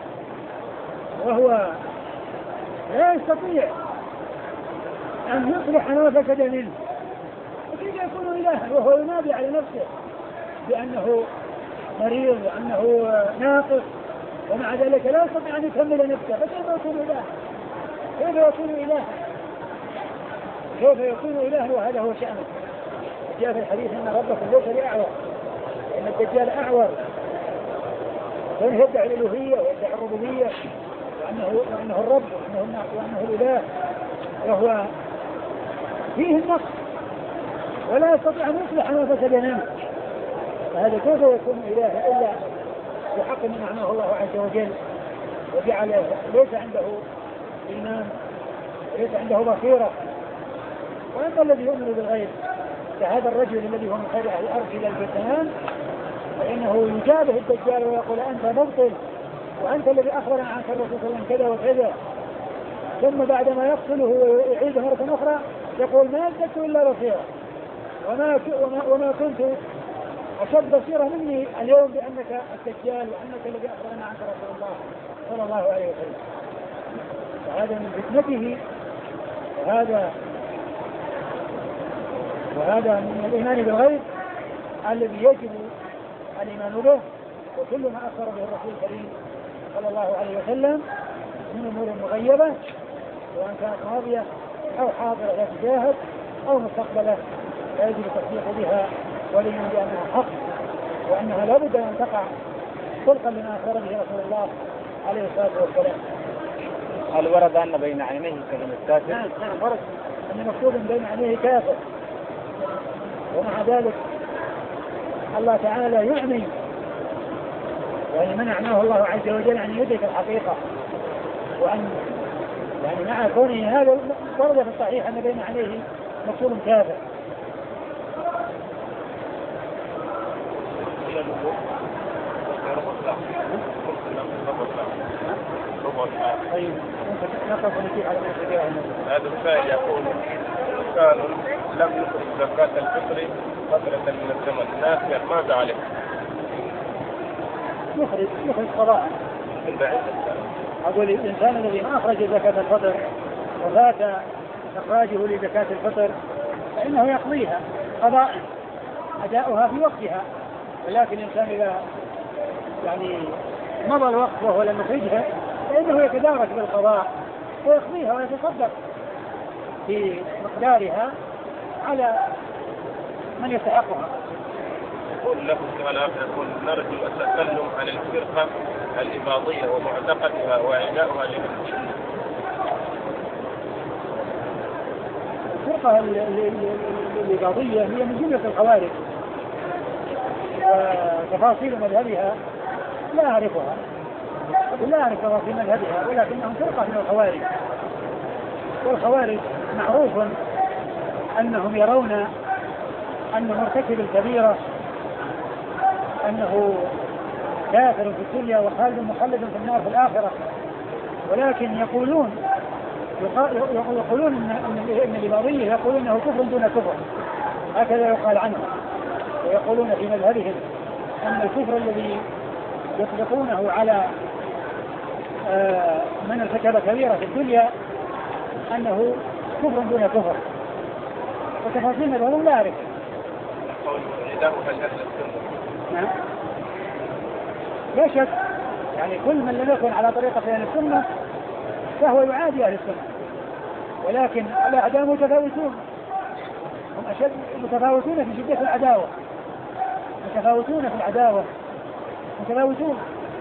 وهو لا يستطيع أن يصلح ما فسد منه وكيف يكون إلها وهو ينادي على نفسه بأنه مريض وأنه ناقص ومع ذلك لا يستطيع أن يكمل نفسه فكيف يكون إله؟ كيف يكون إله وهذا هو شأنه. جاء في الحديث أن ربكم ليس بأعور إن الدجال أعور كان يدعي الألوهية ويدعي الربوبية وأنه الرب وأنه الإله وهو فيه النقص ولا يستطيع أن يصلح ما فسد منه. فهذا كيف يكون إله إلا بحق من أعماه الله عز وجل وجعله ليس عنده إيمان ليس عنده بصيرة. وأنت الذي يؤمن بالغيب كهذا الرجل الذي هو من خير أهل الأرض إلى الفتنان فإنه يجابه الدجال ويقول أنت مبطل وأنت الذي أخبر عنك الرسول صلى الله عليه وسلم كذا وكذا. ثم بعدما يقتله ويعيده مرة أخرى يقول ما أزددت إلا بصيرة وما كنت أشد بصيرة مني اليوم بأنك الدجال وأنك الذي أخبرنا عنك رسول الله صلى الله عليه وسلم. فهذا من فتنته وهذا من الإيمان بالغيب الذي يجب الإيمان به. وكل ما أخبر به الرسول الكريم صلى الله عليه وسلم من أمور مغيبة سواء كانت ماضية أو حاضرة لا تشاهد أو مستقبلة لا يجب التصديق بها والإيمان بأنها حق وأنها لا بد أن تقع طبقا لما أخبر به رسول الله عليه الصلاة والسلام. هل ورد أن بين عينيه كلمة كافر؟ نعم ورد أن مكتوب بين عينيه كافر ومع ذلك الله تعالى يعمي يعني من أعماه الله عز وجل أن يدرك الحقيقة وأن يعني مع كونه هذا ورد في الصحيح أن بين عينيه مكتوب كافر. طيب نقف ونجيب على هذا السائل يقول كان لم يخرج زكاة الفطر فترة من الزمن الناس ماذا عليه؟ يخرج قضاء. أقول الإنسان الذي ما أخرج زكاة الفطر وفات إخراجه لزكاة الفطر فإنه يقضيها قضاء أداؤها في وقتها. ولكن الإنسان إذا يعني مضى الوقت وهو لم يخرجها فإنه يتدارك بالقضاء ويقضيها ويتصدق في مقدارها على من يستحقها. يقول له السؤال يقول نرجو التكلم عن الفرقة الإباضية ومعتقدها وإعداؤها للمسلمين. الفرقة الإباضية هي من جملة الخوارج، وتفاصيل مذهبها لا أعرفها، لا أعرف تفاصيل مذهبها، ولكنهم فرقة من الخوارج. والخوارج معروف أنهم يرون أن مرتكب الكبيرة أنه كافر في الدنيا وخالد مخلد في النار في الآخرة، ولكن يقولون أن الإباضية يقولون أنه كفر دون كفر، هكذا يقال عنهم. ويقولون في مذهبهم أن الكفر الذي يطلقونه على من ارتكب كبيرة في الدنيا أنه كفر دون كفر، وتفاصيل مذهبهم لا أعرف. نعم لا شك، يعني كل من لم يكن على طريقة أهل السنة فهو يعادي أهل السنة، ولكن الأعداء متفاوتون، هم أشد متفاوتون في شدة العداوة، متفاوتون في العداوة متفاوتون.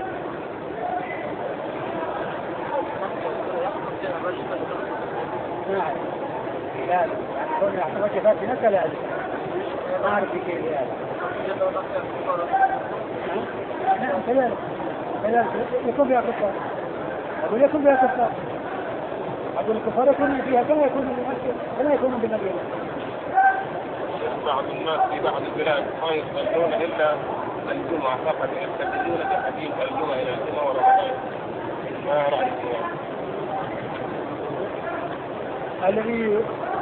نعم لا كنا وجفات في نفسه لا ما أعرف كيف هذا. نعم كذلك يكون بها كفار، أقول يكون بها كفار، أقول الكفار يكون فيها كما يكون بالنبي. بعض الناس في بعض البلاد ما يصلون إلا الجمعة فقط، يستدلون بحديث الجمعة إلى الجمعة ورمضان. ما رأيكم؟ الذي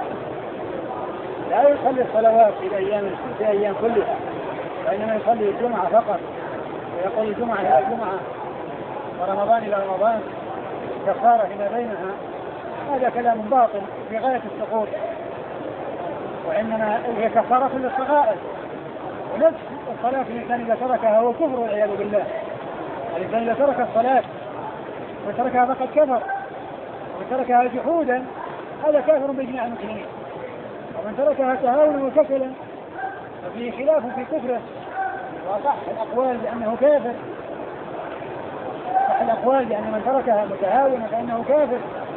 لا يصلي الصلوات في الأيام كلها، وإنما يصلي الجمعة فقط، ويقول الجمعة إلى الجمعة ورمضان إلى رمضان كفارة فيما بينها، هذا كلام باطل في غاية السقوط، وإنما هي كفارة للصغائر. ونفس الصلاة الإنسان إذا تركها هو كفر والعياذ بالله. الإنسان إذا ترك الصلاة وتركها فقد كفر، وتركها جحودا هذا كافر بإجماع المسلمين. ومن تركها تهاونا وكسلا ففيه خلاف في كفره، وصح الأقوال بأنه كافر، صح الأقوال بأن من تركها متهاونا فإنه كافر.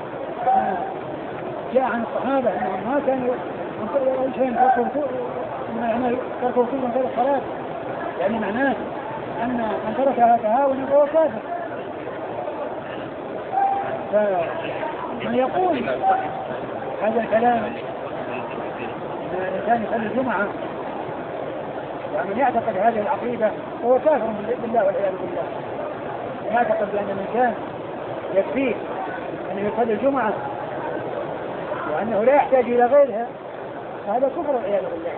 جاء عن الصحابة أنهم ما كانوا أي شيء تركوا كل من ترك الصلاة، يعني معناه أن من تركها تهاونا فهو كافر. فمن يقول هذا الكلام الإنسان يصلي الجمعة ومن يعتقد هذه العقيدة هو كافر بالله والعياذ بالله. يعتقد بأن الإنسان يكفيه أن يصلي الجمعة وأنه لا يحتاج إلى غيرها، فهذا كفر والعياذ بالله.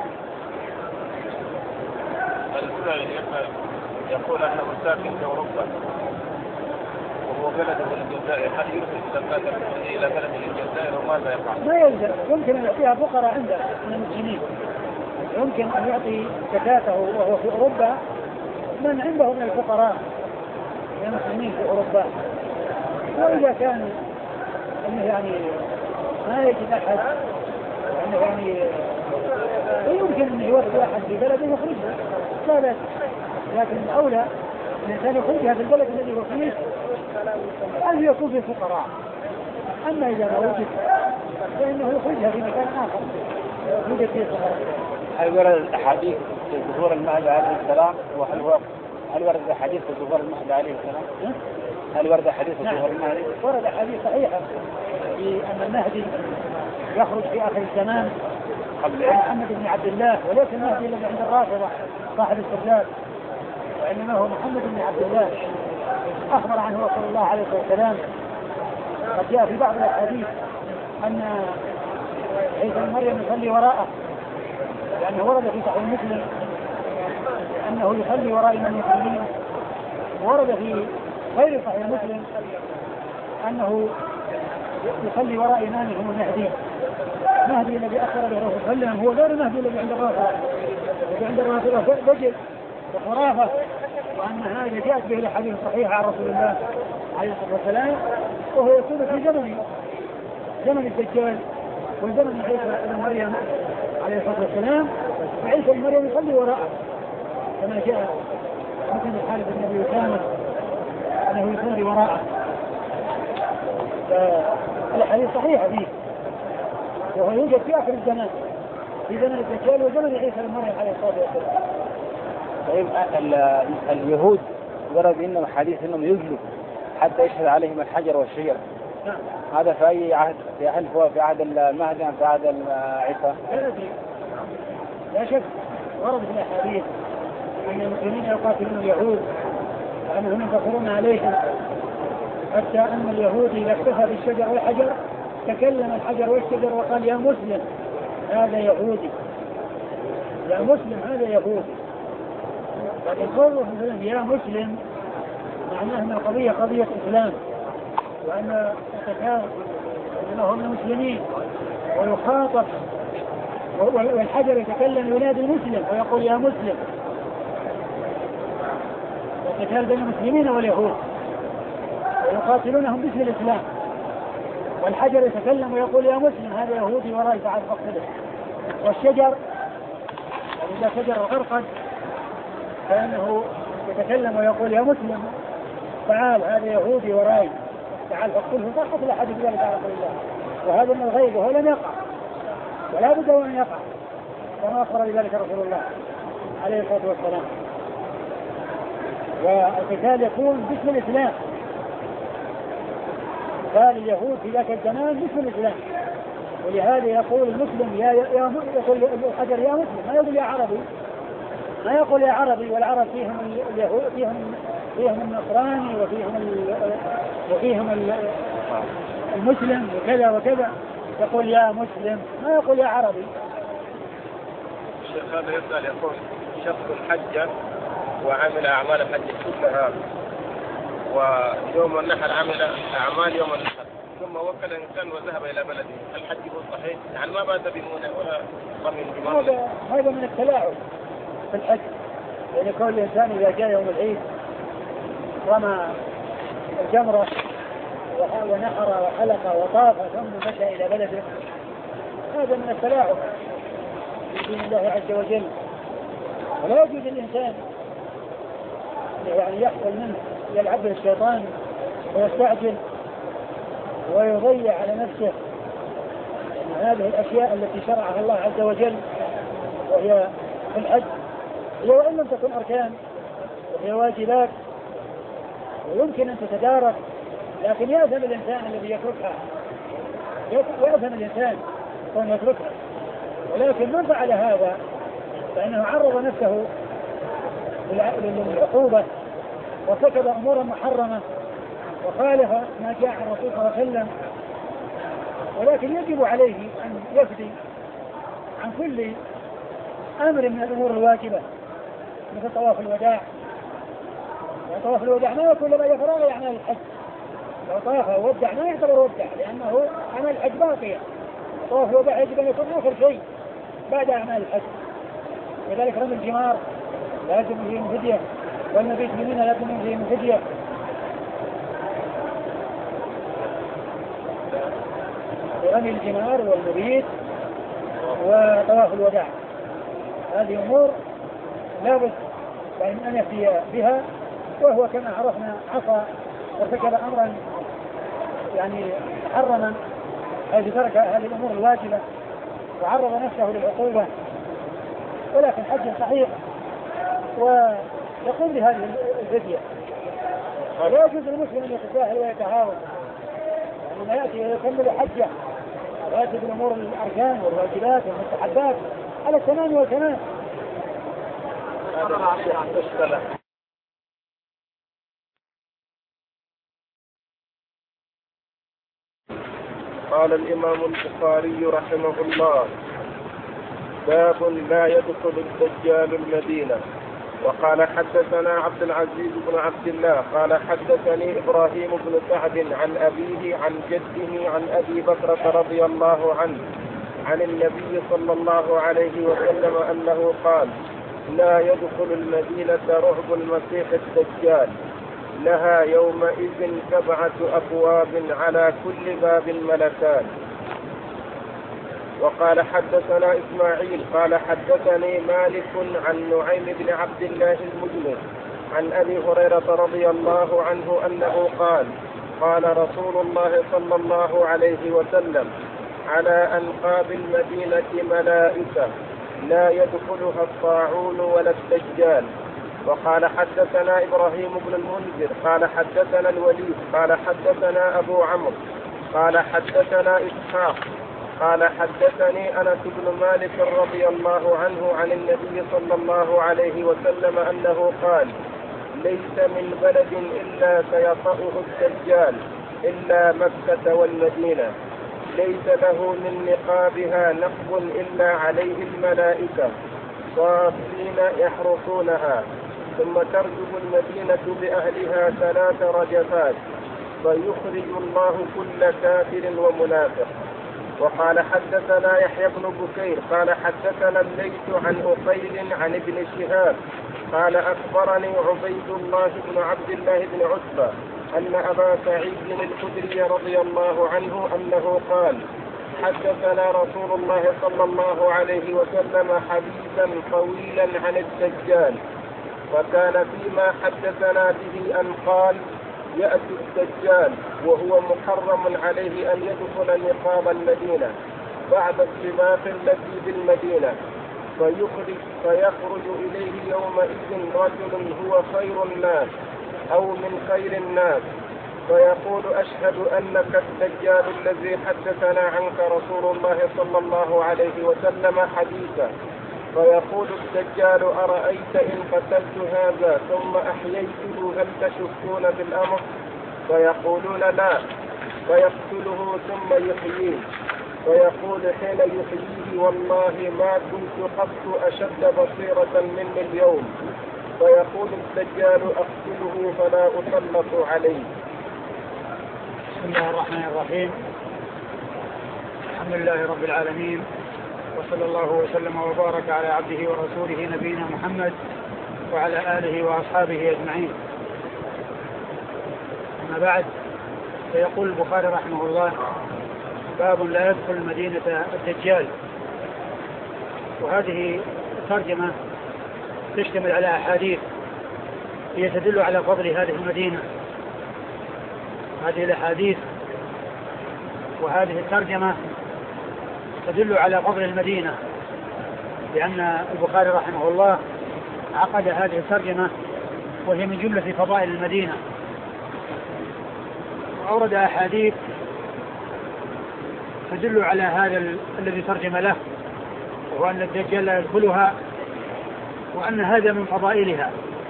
يقول أنه ساكن في أوروبا وهو بلده الجزائر، هل يرسل زكاة إلى بلده الجزائر وماذا يفعل؟ ما يلزم، يمكن أن يعطيها فقراء عنده من المسلمين، يمكن أن يعطي زكاته وهو في أوروبا من عنده من الفقراء من المسلمين في أوروبا. وإذا كان أنه يعني ما يجد أحد أنه يعني يمكن أن يوفي أحد في بلده يخرجها لا بأس، لكن الأولى الإنسان يخرجها في البلد الذي هو فيه أن يكون في الفقراء. أما إذا ما وجد فإنه يخرجها في مكان آخر يوجد فيه الفقراء. هل ورد الحديث في ظهور المهدي عليه السلام؟ هل ورد حديث في ظهور المهدي عليه السلام؟ هل ورد حديث في ظهور المهدي؟ ورد حديث صحيحة في أن المهدي يخرج في آخر الزمان قبل محمد بن عبد الله، وليس المهدي الذي عند الرافضة صاحب السرداب، وإنما هو محمد بن عبد الله أخبر عنه صلى الله عليه وسلم. قد جاء في بعض الحديث أن عيسى بن مريم يصلي وراءه، لأنه ورد في صحيح مسلم أنه يصلي وراء من المسلمين، ورد في غير صحيح مسلم أنه يصلي وراء إمامهم المهدي. المهدي الذي أخر به الرسول صلى الله عليه وسلم هو غير المهدي الذي عند الرافضة. الذي عند الرافضة دجل وخرافة، وأن هذا جاءت به الأحاديث الصحيحة عن رسول الله عليه الصلاة والسلام، وهو يكون في زمن الدجال وزمن عيسى بن مريم عليه الصلاة والسلام، وعيسى بن مريم يصلي وراءه كما جاء مثل الحالة النبي أسامة أنه يصلي وراءه. فالحديث صحيحة فيه، وهو يوجد في آخر الزمان في زمن الدجال وزمن عيسى بن مريم عليه الصلاة والسلام. طيب اليهود ورد إنهم حديث إنهم يجلوا حتى يشهد عليهم الحجر والشجر. نعم. هذا في أي عهد؟ هل هو في عهد المهدي أم في عهد عيسى؟ لا أدري، لا شك ورد في الأحاديث أن المسلمين يقاتلون اليهود وأنهم ينتصرون عليهم، حتى أن اليهود إذا اكتفى بالشجر والحجر تكلم الحجر والشجر وقال يا مسلم هذا يهودي، يا مسلم هذا يهودي. لكن قوله مثلا يا مسلم معناه أن القضية قضية إسلام، وأن القتال أنهم المسلمين ويخاطب، والحجر يتكلم ينادي المسلم ويقول يا مسلم. القتال بين المسلمين واليهود ويقاتلونهم باسم الإسلام، والحجر يتكلم ويقول يا مسلم هذا يهودي وراي تعال فاقتله. والشجر إذا شجر غرقد فإنه يتكلم ويقول يا مسلم تعال هذا يهودي وراي تعال فاقتله، فقتل أحد ذلك على رسول الله. وهذا من الغيب وهو لم يقع ولا بد أن يقع، كما أخبر بذلك رسول الله عليه الصلاة والسلام. والقتال يكون باسم الإسلام، قال اليهود في ذاك الزمان باسم الإسلام، ولهذا يقول المسلم يقول الحجر يا مسلم، ما يقول يا عربي، ما يقول يا عربي. والعرب فيهم اليهود فيهم النصراني وفيهم المسلم وكذا وكذا، يقول يا مسلم ما يقول يا عربي. الشيخ هذا يسأل يقول شخص الحج وعمل أعمال الحج كلها، ويوم النحر عمل أعمال يوم النحر، ثم وكل إنسان وذهب إلى بلده، الحج هو صحيح؟ يعني ما بات بمونة ولا رمي بمونة. هذا من التلاعب في الحج، يعني كل الإنسان إذا جاء يوم العيد رمى الجمرة ونحر وحلق وطاف ثم مشى إلى بلده، هذا من التلاعب في دين الله عز وجل. ولا يجوز الإنسان يعني يحصل منه يلعب به الشيطان ويستعجل ويضيع على نفسه هذه الأشياء التي شرعها الله عز وجل، وهي في الحج هي وإن لم تكن أركان وهي واجبات ويمكن أن تتدارك، لكن يأثم الإنسان الذي يتركها، يأثم الإنسان وأن يتركها. ولكن من فعل هذا فإنه عرض نفسه للعقوبة وارتكب أمورا محرمة وخالف ما جاء عن الرسول صلى الله عليه وسلم. ولكن يجب عليه أن يفدي عن كل أمر من الأمور الواجبة مثل طواف الوداع. طواف الوداع ما يكون لما يفرغ أعمال الحج، لو طاف وودع ما يعتبر ودع لأنه أعمال الحج باقية. طواف الوداع يجب أن يكون آخر شيء بعد أعمال الحج. لذلك رمي الجمار لازم فيه من فدية، والمبيت مننا لازم فيه من فدية. رمي الجمار والمبيت وطواف الوداع هذه أمور لا بد أن يأتي بها، وهو كما عرفنا عصى وارتكب أمرا يعني محرما حيث ترك هذه الأمور الواجبة وعرض نفسه للعقوبة، ولكن حج صحيح ويقوم بهذه الفدية. ولا يجوز المسلم أن يتساهل ويتهاون، يعني ما يأتي ويكمل حجه ويأتي بالأمور الأركان والواجبات والمستحبات على التمام والتمام. قال الإمام البخاري رحمه الله: باب لا يدخل الدجال المدينة. وقال حدثنا عبد العزيز بن عبد الله قال حدثني إبراهيم بن سعد عن أبيه عن جده عن أبي بكرة رضي الله عنه عن النبي صلى الله عليه وسلم أنه قال: لا يدخل المدينة رعب المسيح الدجال، لها يومئذ 7 أبواب على كل باب ملكان. وقال حدثنا إسماعيل قال حدثني مالك عن نعيم بن عبد الله المجمر عن أبي هريرة رضي الله عنه أنه قال: قال رسول الله صلى الله عليه وسلم: على أنقاب المدينة ملائكة لا يدخلها الطاعون ولا الدجال. وقال حدثنا إبراهيم بن المنذر قال حدثنا الوليد قال حدثنا أبو عمرو قال حدثنا إسحاق قال حدثني أنس بن مالك رضي الله عنه عن النبي صلى الله عليه وسلم أنه قال: ليس من بلد إلا سيطأه الدجال إلا مكة والمدينة، ليس له من نقابها نقب إلا عليه الملائكة صافين يحرسونها، ثم ترجف المدينة بأهلها 3 رجفات، فيخرج الله كل كافر ومنافق. وقال حدثنا يحيى بن بكير قال حدثنا الليث عن أقيل عن ابن شهاب قال أخبرني عبيد الله بن عبد الله بن عتبة أن أبا سعيد الخدري رضي الله عنه أنه قال: حدثنا رسول الله صلى الله عليه وسلم حديثا طويلا عن الدجال، فكان فيما حدثنا به أن قال: يأتي الدجال وهو محرم عليه أن يدخل نقاب المدينة بعد السباق التي بالمدينة، فيخرج إليه يومئذ رجل هو خير الناس أو من خير الناس، فيقول: أشهد أنك الدجال الذي حدثنا عنك رسول الله صلى الله عليه وسلم حديثا. فيقول الدجال: أرأيت إن قتلت هذا ثم أحييته هل تشكون بالأمر؟ فيقولون: لا. فيقتله ثم يحييه، فيقول حين يحييه: والله ما كنت قط أشد بصيرة مني اليوم. فيقول الدجال: أقتله فلا أسلط عليه. بسم الله الرحمن الرحيم. الحمد لله رب العالمين، وصلى الله وسلم وبارك على عبده ورسوله نبينا محمد وعلى آله وأصحابه أجمعين. أما بعد، فيقول البخاري رحمه الله: باب لا يدخل المدينة الدجال. وهذه الترجمة تشتمل على أحاديث هي تدل على فضل هذه المدينة. هذه الأحاديث وهذه الترجمة تدل على فضل المدينة، لأن البخاري رحمه الله عقد هذه الترجمة وهي من جملة فضائل المدينة، وأورد أحاديث تدل على هذا الذي ترجم له، وهو أن الدجال لا يدخلها، وأن هذا من فضائلها.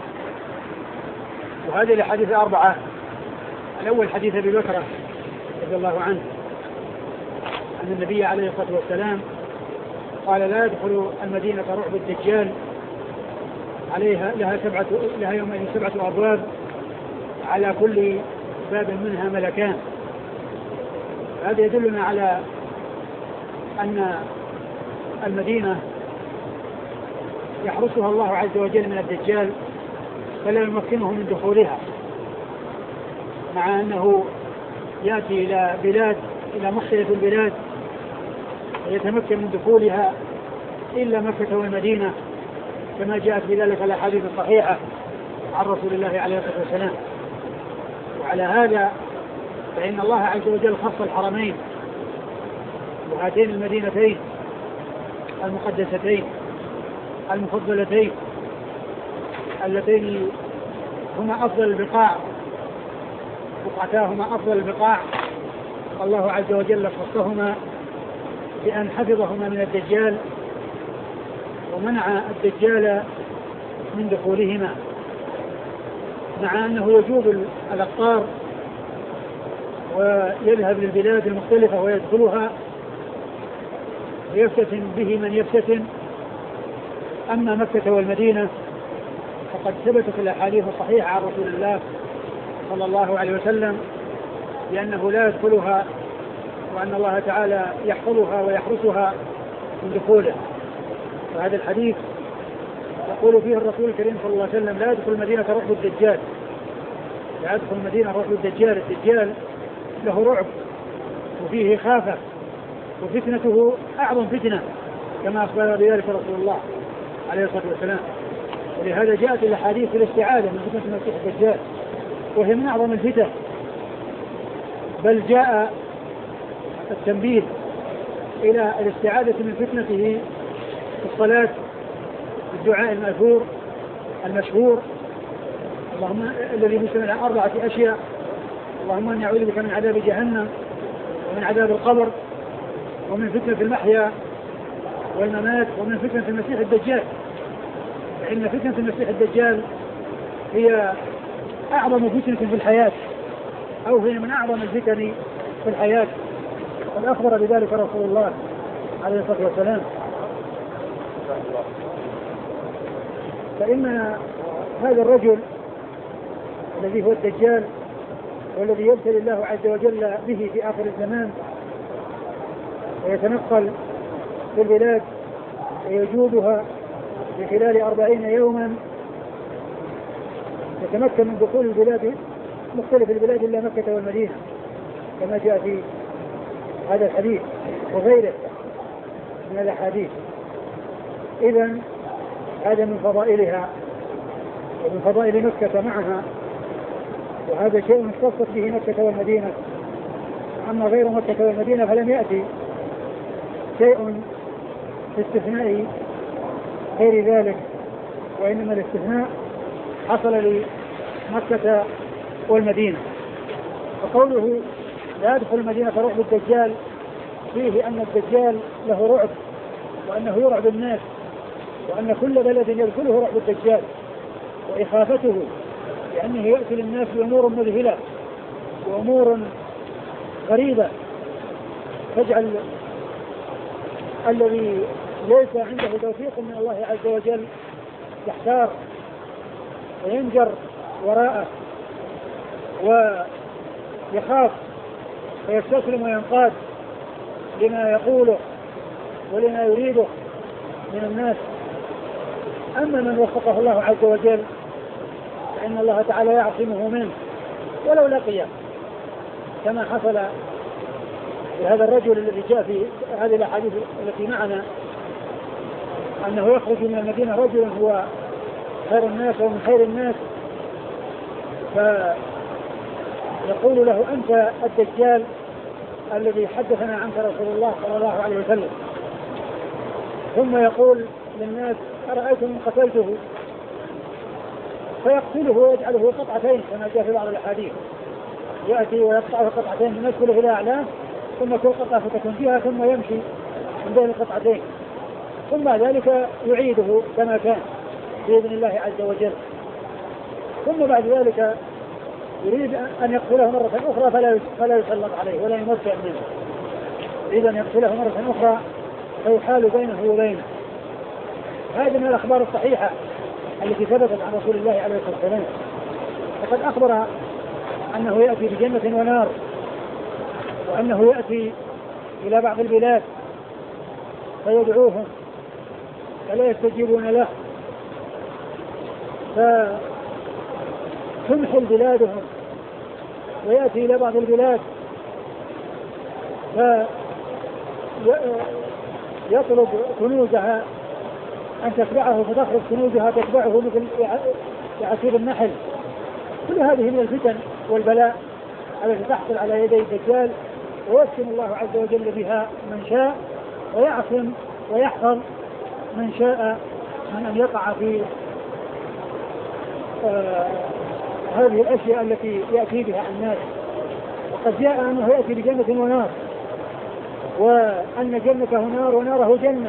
وهذه الأحاديث 4: الأول حديث أبي بكر رضي الله عنه أن النبي عليه الصلاة والسلام قال: لا يدخل المدينة رعب الدجال، لها يومئذ 7 أبواب على كل باب منها ملكان. هذا يدلنا على أن المدينة يحرسها الله عز وجل من الدجال فلا يمكنه من دخولها، مع أنه يأتي إلى مختلف البلاد ويتمكن من دخولها إلا مكة والمدينة، كما جاءت بذلك الأحاديث الصحيحة عن رسول الله عليه الصلاة والسلام. وعلى هذا فإن الله عز وجل خص الحرمين وهاتين المدينتين المقدستين المفضلتين اللتين هما أفضل البقاع، بقعتاهما أفضل البقاع، الله عز وجل خصهما بأن حفظهما من الدجال ومنع الدجال من دخولهما، مع أنه يجوب الأقطار ويذهب للبلاد المختلفة ويدخلها ويفتتن به من يفتتن. أما مكة والمدينة فقد ثبتت الأحاديث الصحيحة عن رسول الله صلى الله عليه وسلم بأنه لا يدخلها وأن الله تعالى يحفظها ويحرسها من دخوله. وهذا الحديث يقول فيه الرسول الكريم صلى الله عليه وسلم: لا يدخل المدينة رعب الدجال، لا يدخل المدينة رعب الدجال. الدجال له رعب وفيه خافة وفتنته أعظم فتنة كما أخبر بذلك رسول الله عليه الصلاة والسلام. ولهذا جاءت الأحاديث في الاستعاذة من فتنة المسيح الدجال، وهي من أعظم الفتن. بل جاء التنبيه إلى الاستعاذة من فتنته في الصلاة بالدعاء المأثور المشهور: اللهم الذي مسلم على 4 أشياء: اللهم إني أعوذ بك من عذاب جهنم ومن عذاب القبر ومن فتنة المحيا والممات ومن فتنة المسيح الدجال. فإن فتنة المسيح الدجال هي أعظم فتنة في الحياة، أو هي من أعظم الفتن في الحياة، قد أخبر بذلك رسول الله عليه الصلاة والسلام. فإن هذا الرجل الذي هو الدجال والذي يبتلي الله عز وجل به في آخر الزمان ويتنقل في البلاد ويجودها في خلال 40 يوما، يتمكن من دخول البلاد مختلف البلاد إلا مكة والمدينة كما جاء في هذا الحديث وغيره من الأحاديث. إذن هذا من فضائلها ومن فضائل مكة معها، وهذا شيء اختصت به مكة والمدينة. أما غير مكة والمدينة فلم يأتي شيء في استثناء غير ذلك، وإنما الاستثناء حصل لمكة والمدينة. فقوله لا يدخل المدينة رعب الدجال فيه أن الدجال له رعب، وأنه يرعب الناس، وأن كل بلد يدخله رعب الدجال وإخافته، لأنه يأتي للناس بأمور مذهلة وأمور غريبة تجعل الذي ليس عنده توفيق من الله عز وجل يحتار وينجر وراءه ويخاف ويستسلم وينقاد لما يقوله ولما يريده من الناس. أما من وفقه الله عز وجل فإن الله تعالى يعصمه منه ولو لقيه، كما حصل لهذا الرجل الذي جاء في هذه الأحاديث التي معنا، أنه يخرج من المدينة رجل هو خير الناس ومن خير الناس، فيقول له: أنت الدجال الذي حدثنا عنك رسول الله صلى الله عليه وسلم. ثم يقول للناس: أرأيتم من قتلته؟ فيقتله ويجعله قطعتين كما جاء في بعض الأحاديث، يأتي ويقطعه قطعتين يمثله إلى أعلاه، ثم كل قطعة فتكون فيها، ثم يمشي من بين القطعتين، ثم ذلك يعيده كما كان بإذن الله عز وجل. ثم بعد ذلك يريد أن يقتله مرة أخرى فلا يسلط عليه ولا يمتع منه، يريد أن يقتله مرة أخرى فيحال بينه وبينه. هذه من الأخبار الصحيحة التي ثبتت عن رسول الله عليه الصلاة والسلام. فقد أخبر أنه يأتي بجنة ونار، وأنه يأتي إلى بعض البلاد فيدعوهم فلا يستجيبون له، فتمحل بلادهم، ويأتي إلى بعض البلاد فيطلب كنوزها أن تتبعه، فتخرج كنوزها تتبعه مثل عصير النحل. كل هذه من الفتن والبلاء التي تحصل على يدي الدجال، ويسكن الله عز وجل بها من شاء، ويعصم ويحفظ من شاء من أن يقع في هذه الأشياء التي يأتي بها الناس. وقد جاء أنه يأتي بجنة ونار، وأن جنته نار وناره جنة،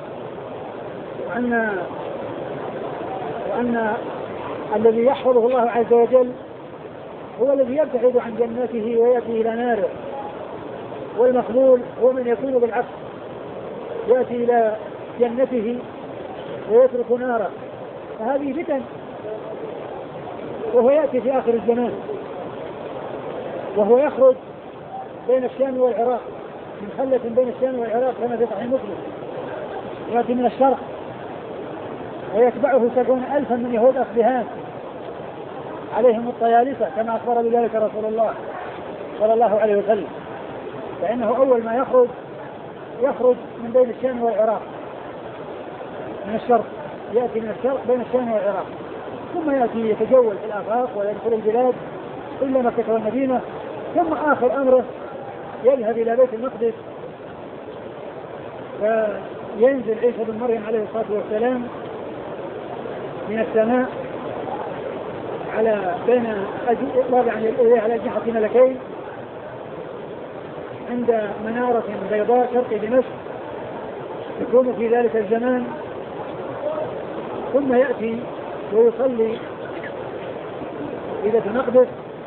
وأن الذي يحفظه الله عز وجل هو الذي يبتعد عن جنته ويأتي إلى ناره، والمخذول هو من يكون بالعكس، يأتي إلى جنته ويترك ناره. فهذه فتن، وهو يأتي في آخر الزمان، وهو يخرج بين الشام والعراق من خلة بين الشام والعراق كما في صحيح مسلم، يأتي من الشرق ويتبعه 70,000 من يهود أصبهان عليهم الطيالسة كما أخبر بذلك رسول الله صلى الله عليه وسلم. فإنه أول ما يخرج من بين الشام والعراق من الشرق، يأتي من الشرق بين الشام والعراق، ثم يأتي يتجول في الآفاق ويدخل البلاد إلا مكة والمدينة، ثم آخر أمره يذهب إلى بيت المقدس فينزل عيسى بن مريم عليه الصلاة والسلام من السماء على على أجنحة ملكين عند منارة بيضاء شرق دمشق تكون في ذلك الزمان، ثم يأتي ويصلي في بيت المقدس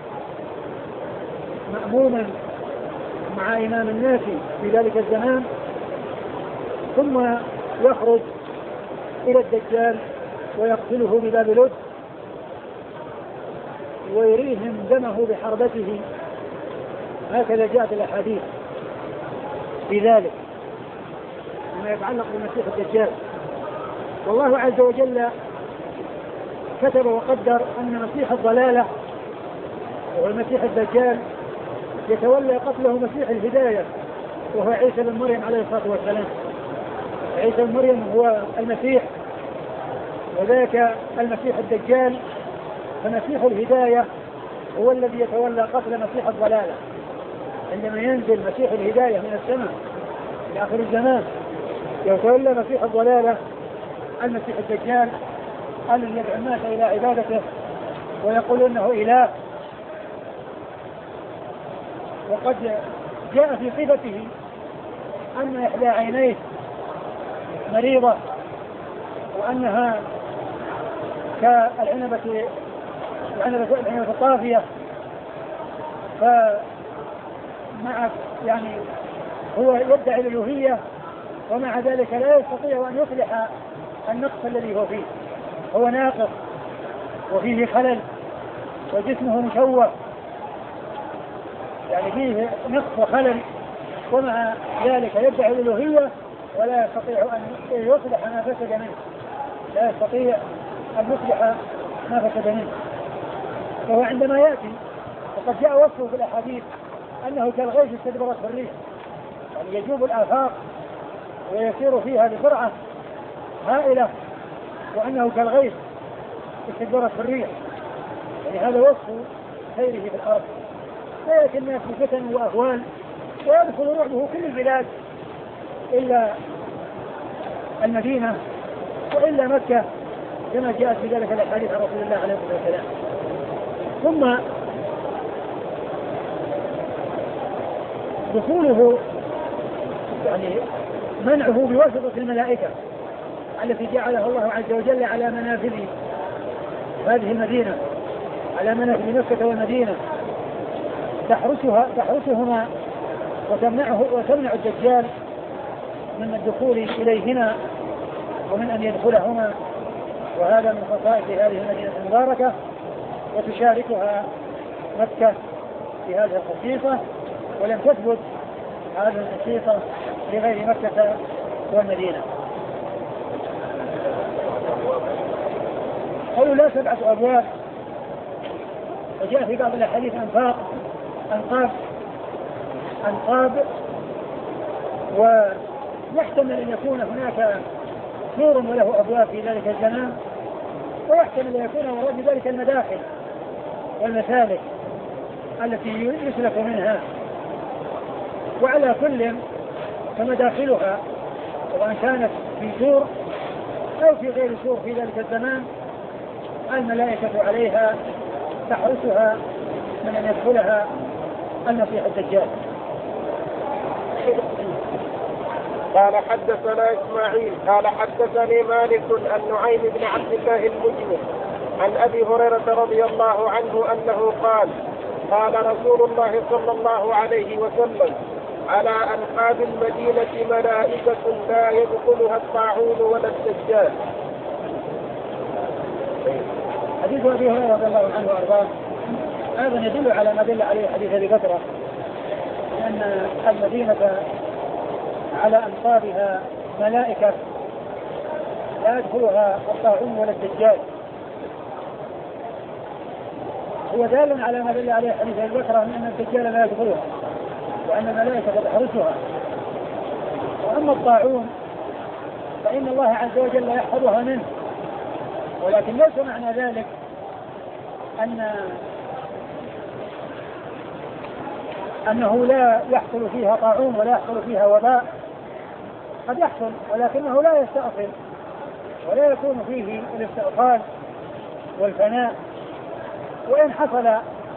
مأموما مع إمام الناس في ذلك الزمان، ثم يخرج إلى الدجال ويقتله بباب لد ويريهم دمه بحربته. هكذا جاءت الأحاديث في ذلك ما يتعلق بالمسيح الدجال. والله عز وجل كتب وقدر أن مسيح الضلالة والمسيح الدجال يتولى قتله مسيح الهداية وهو عيسى بن مريم عليه الصلاة والسلام. عيسى بن مريم هو المسيح وذاك المسيح الدجال، فمسيح الهداية هو الذي يتولى قتل مسيح الضلالة. عندما ينزل مسيح الهداية من السماء في آخر الزمان يتولى مسيح الضلالة المسيح الدجال الذي يدعو الناس إلى عبادته ويقول إنه إله. وقد جاء في صفته أن إحدى عينيه مريضة وأنها كالعنبة الطافية، فمع هو يدعي الألوهية ومع ذلك لا يستطيع أن يصلح النقص الذي هو فيه، هو ناقص وفيه خلل وجسمه مشوه، فيه نقص وخلل، ومع ذلك يدعي الألوهية ولا يستطيع أن يصلح ما فسد منه، لا يستطيع أن يصلح ما فسد منه. فهو عندما يأتي وقد جاء وصفه في الأحاديث أنه كالغيث استدبرت في الريح، يجوب الآفاق ويسير فيها بسرعة هائلة، وأنه كالغيث استدبرت في الريح، هذا وصف سيره في الأرض. ويأتي الناس بفتن وأهوال ويدخل رعبه كل البلاد إلا المدينة وإلا مكة كما جاءت في ذلك الحديث عن رسول الله عليه الصلاة والسلام. ثم دخوله منعه بواسطة الملائكة التي جعلها الله عز وجل على منافذ هذه المدينة، على منافذ مكة والمدينة، تحرسهما وتمنع الدجال من الدخول إليهما ومن أن يدخلهما، وهذا من خصائص هذه المدينة المباركة، وتشاركها مكة في هذه الخصيصة، ولم تثبت هذه الخصيصة لغير مكة والمدينة. قالوا لا 7 أبواب، وجاء في بعض الأحاديث أنقاب، ويحتمل أن يكون هناك سور وله أبواب في ذلك الزمان، ويحتمل أن يكون وراء ذلك المداخل والمسالك التي يسلك منها، وعلى كل فمداخلها وأن كانت في سور أو في غير سور في ذلك الزمان الملائكة عليها تحرسها من أن يدخلها المسيح الدجال. قال حدثنا إسماعيل قال حدثني مالك عن نعيم بن عبد الله المجمل عن أبي هريرة رضي الله عنه أنه قال قال رسول الله صلى الله عليه وسلم على أنقاض المدينة ملائكة لا يدخلها الطاعون ولا الدجال. حديث أبي هريرة رضي الله عنه وأرضاه هذا يدل على ما دل عليه حديث أبي بكر، أن المدينة على أنقاضها ملائكة لا يدخلها الطاعون ولا الدجال. هو دال على ما دل عليه حديث أبي بكر أن الدجال لا يدخلها وأن الملائكة تحرسها. وأما الطاعون فإن الله عز وجل يحفظها منه، ولكن ليس معنى ذلك أنه لا يحصل فيها طاعون ولا يحصل فيها وباء. قد يحصل ولكنه لا يستأصل ولا يكون فيه الاستئصال والفناء. وإن حصل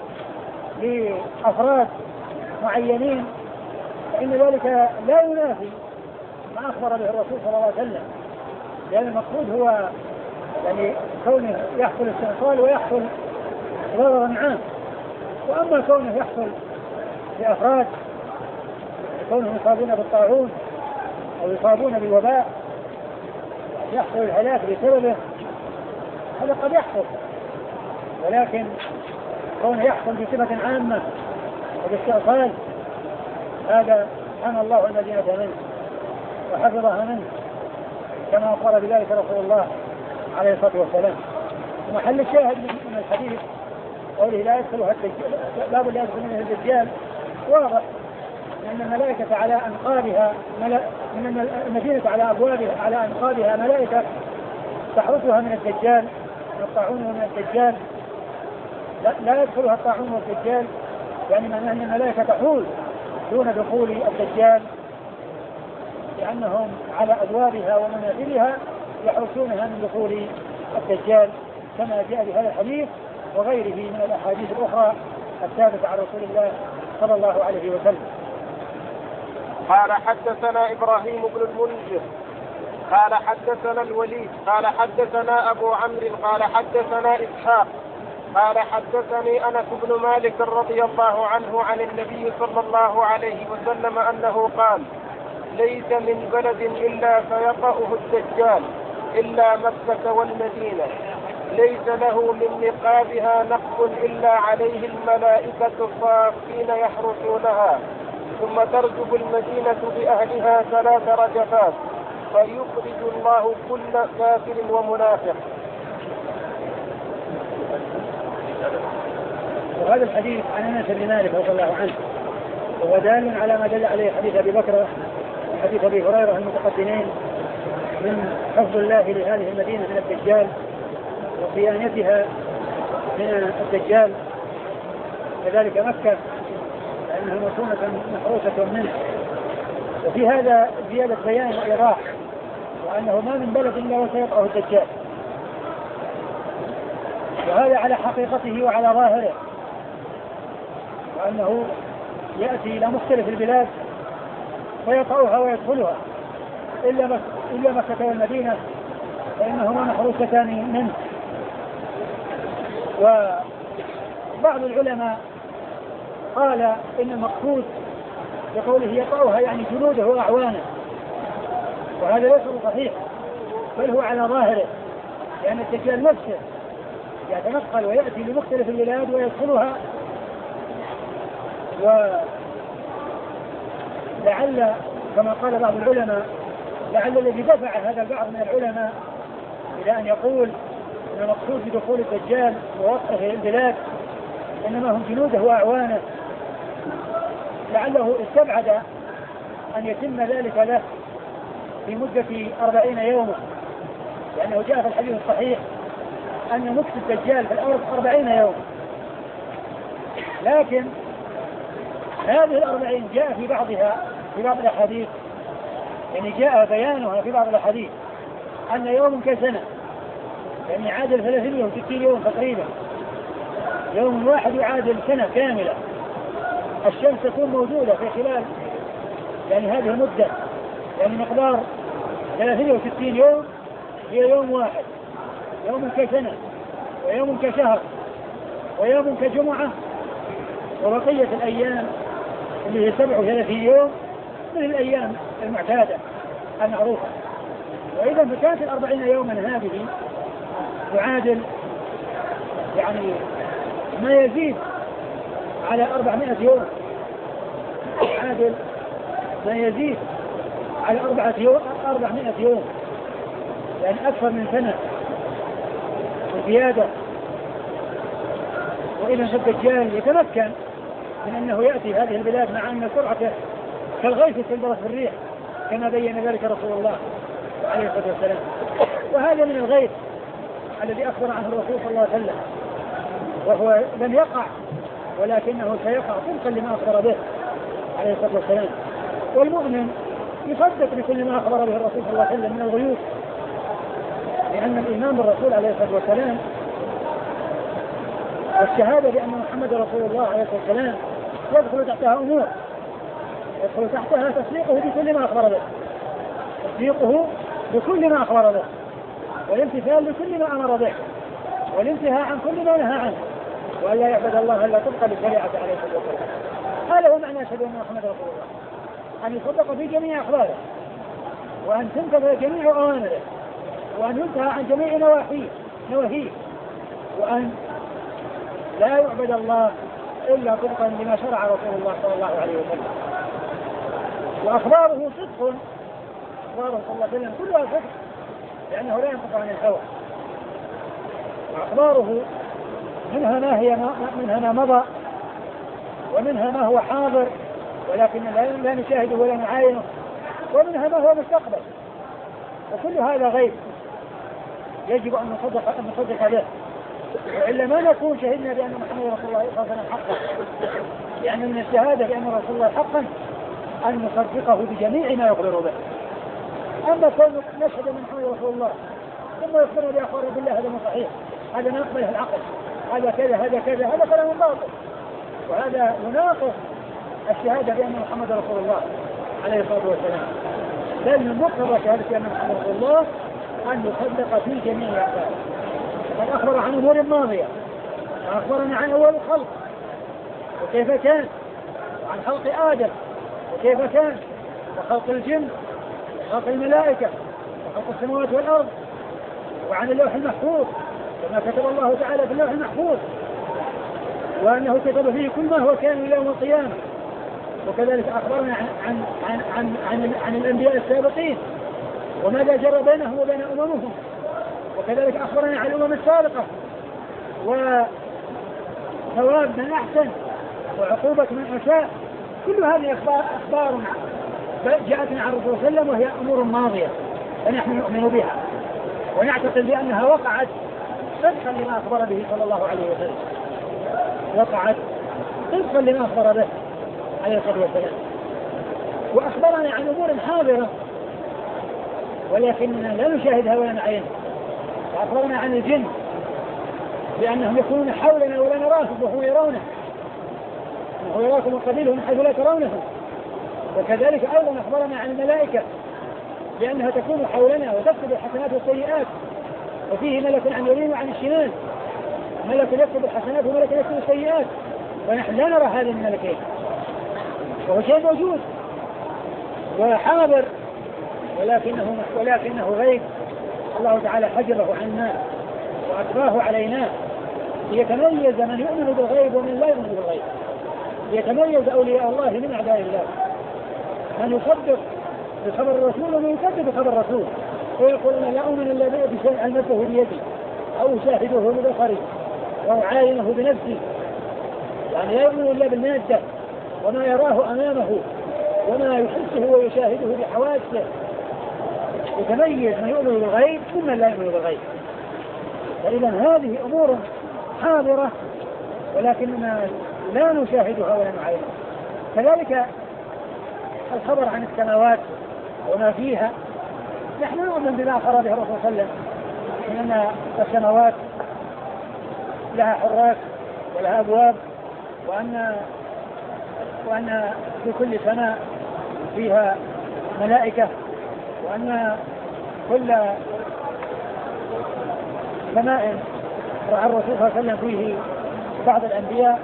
لأفراد معينين فإن ذلك لا ينافي ما أخبر به الرسول صلى الله عليه وسلم، لأن المقصود هو يعني كونه يحصل استئصال ويحصل ضرر عام. وأما كونه يحصل لأفراد كونهم يصابون بالطاعون أو يصابون بالوباء يحصل الهلاك بسببه، هذا قد يحصل، ولكن كونه يحصل بصفة عامة وباستئصال هذا سبحان الله المدينة منه وحفظها منه كما قال بذلك رسول الله عليه الصلاة والسلام. محل الشاهد من الحديث قوله لا يدخلها الدجال، باب لا يدخل منها الدجال، واضح أن الملائكة على أنقاضها من المدينة على أبوابها على أنقاضها ملائكة تحرسها من الدجال من الطاعون ومن الدجال. لا يدخلها الطاعون والدجال، يعني معناه أن الملائكة تحول دون دخول الدجال، لأنهم على أبوابها ومنازلها يحرسونها من دخول الدجال، كما جاء بهذا الحديث وغيره من الأحاديث الأخرى الثابتة عن رسول الله صلى الله عليه وسلم. قال حدثنا إبراهيم بن المنذر قال حدثنا الوليد قال حدثنا أبو عمرو قال حدثنا إسحاق قال حدثني أنس بن مالك رضي الله عنه عن النبي صلى الله عليه وسلم أنه قال: ليس من بلد إلا فيطأه الدجال إلا مكة والمدينة، ليس له من نقابها نقب إلا عليه الملائكة صافين يحرسونها، ثم ترجف المدينة بأهلها 3 رجفات فيخرج الله كل كافر ومنافق. وهذا الحديث عن أنس بن مالك رضي الله عنه وهو دال على ما دل عليه حديث أبي بكر وحديث أبي هريرة المتقدمين من حفظ الله لهذه المدينة من الدجال وصيانتها من الدجال، كذلك مكة لأنها مصونة محروسة منه. وفي هذا زيادة بيان وإيضاح وأنه ما من بلد إلا وسيطأه الدجال، وهذا على حقيقته وعلى ظاهره، وأنه يأتي إلى مختلف البلاد ويطأها ويدخلها إلا مكة والمدينة فإنهما محروستان منه. وبعض العلماء قال إن المقصود بقوله يطأها يعني جنوده وأعوانه، وهذا ليس صحيح بل هو على ظاهره، لأن الدجال نفسه يتنقل ويأتي لمختلف البلاد ويدخلها. ولعل كما قال بعض العلماء لعل الذي دفع هذا البعض من العلماء إلى أن يقول أن المقصود بدخول الدجال ووطئه البلاد إنما هم جنوده وأعوانه، لعله استبعد أن يتم ذلك له في مدة 40 يوما، لأنه جاء في الحديث الصحيح أن مكث الدجال في الأرض 40 يوما، لكن هذه 40 جاء في بعض الأحاديث، يعني جاء بيانها في بعض الأحاديث أن يوم كسنة، يعني يعادل 360 يوم تقريبا، يوم واحد يعادل سنة كاملة. الشمس تكون موجودة في خلال يعني هذه المدة، يعني مقدار 360 يوم هي يوم واحد، يوم كسنة ويوم كشهر ويوم كجمعة، وبقية الأيام اللي هي 37 يوم من الأيام المعتادة المعروفة. وإذا فكانت 40 يوما هذه تعادل يعني ما يزيد على 400 يوم، تعادل ما يزيد على 400 يوم، يعني أكثر من سنة وزيادة. وإذا الدجال يتمكن من أنه يأتي هذه البلاد مع أن سرعته كالغيث تنبرس في الريح كما بين ذلك رسول الله عليه الصلاة والسلام. وهذا من الغيث الذي أخبر عنه الرسول صلى الله عليه وسلم، وهو لم يقع ولكنه سيقع طبقا لما أخبر به عليه الصلاة والسلام. والمؤمن يصدق بكل ما أخبر به الرسول صلى الله عليه وسلم من الغيوب، لأن الإيمان بالرسول عليه الصلاة والسلام والشهادة بأن محمد رسول الله عليه الصلاة والسلام يدخل تحتها أمور، يدخل تحتها تصديقه بكل ما أخبر به، تصديقه بكل ما أخبر به، والامتثال لكل ما أمر به، والانتهاء عن كل ما نهى عنه، وأن لا يعبد الله إلا طبقا لشريعة عليه الصلاة والسلام. هذا هو معنى أشهد أن محمد رسول الله، أن يصدق في جميع أخباره، وأن تنتهي جميع أوامره، وأن ينتهى عن جميع نواهيه، وأن لا يعبد الله إلا طبقا لما شرع رسول الله صلى الله عليه وسلم. وأخباره صدق، أخباره صلى الله عليه وسلم كلها صدق، لأنه لا ينطق عن الهوى. وأخباره منها ما مضى، ومنها ما هو حاضر ولكن لا نشاهده ولا نعاينه، ومنها ما هو مستقبل، وكل هذا غيب يجب أن نصدق به، وإلا ما نكون شهدنا بأن محمد رسول الله صلى الله عليه وسلم حقا. يعني من الشهادة بأن رسول الله حقا أن نصدقه بجميع ما يخبر به. أما كون نشهد أن محمد رسول الله ثم يخبرنا بأخبار بالله هذا مو صحيح، هذا ما يقبله العقل، هذا كذا هذا كذا، هذا كلام باطل، وهذا يناقض الشهادة بأن محمد رسول الله عليه الصلاة والسلام. بل من مقتضى شهادة بأن محمد رسول الله أن يصدق في جميع أخباره. قد أخبر عن أمور ماضية، وأخبرنا عن أول الخلق وكيف كان، وعن خلق آدم وكيف كان، وخلق الجن وخلق الملائكة وخلق السماوات والأرض، وعن اللوح المحفوظ كما كتب الله تعالى في اللوح المحفوظ، وأنه كتب فيه كل ما هو كان إلى يوم القيامة. وكذلك أخبرنا عن الأنبياء السابقين وماذا جرى بينهم وبين أممهم، وكذلك أخبرنا عن الأمم السابقة وثواب من أحسن وعقوبة من أساء. كل هذه أخبار جاءتنا عن الرسول صلى الله عليه وسلم، وهي أمور ماضية فنحن نؤمن بها ونعتقد بأنها وقعت طبقا لما أخبر به صلى الله عليه وسلم، وقعت طبقا لما أخبر به عليه الصلاة والسلام. وأخبرنا عن أمور حاضرة ولكننا لا نشاهدها ولا نعينها. وأخبرنا عن الجن بأنهم يكونون حولنا ولا نراهم وهم يرونه، وهو يراكم من قبيله من حيث لا ترونهم. وكذلك أيضا أخبرنا عن الملائكة بأنها تكون حولنا وتكتب الحسنات والسيئات، وفيه ملك عن اليمين وعن الشمال، ملك يكتب الحسنات وملك يكتب السيئات، ونحن لا نرى هذه الملكين، وهو شيء موجود وحاضر ولكنه غيب الله تعالى حجبه عنا وأكفاه علينا ليتميز من يؤمن بالغيب ومن لا يؤمن بالغيب، ليتميز أولياء الله من أعداء الله، من يصدق بخبر الرسول ومن يكذب بخبر الرسول ويقول أنا لا أؤمن إلا بشيء ألمسه بيدي أو أشاهده ببصري أو أعاينه بنفسي، يعني لا يؤمن إلا بالمادة وما يراه أمامه وما يحسه ويشاهده بحواسه. يتميز من يؤمن بالغيب ممن لا يؤمن بالغيب. فإذا هذه أمور حاضرة ولكننا لا نشاهدها ولا نعينها. كذلك الخبر عن السماوات وما فيها، نحن نؤمن بما أخبر به الرسول صلى الله عليه وسلم من أن السماوات لها حراس ولها أبواب، وأن في كل سماء فيها ملائكة، وأن كل سماء رأى الرسول صلى الله عليه وسلم فيه بعض الأنبياء،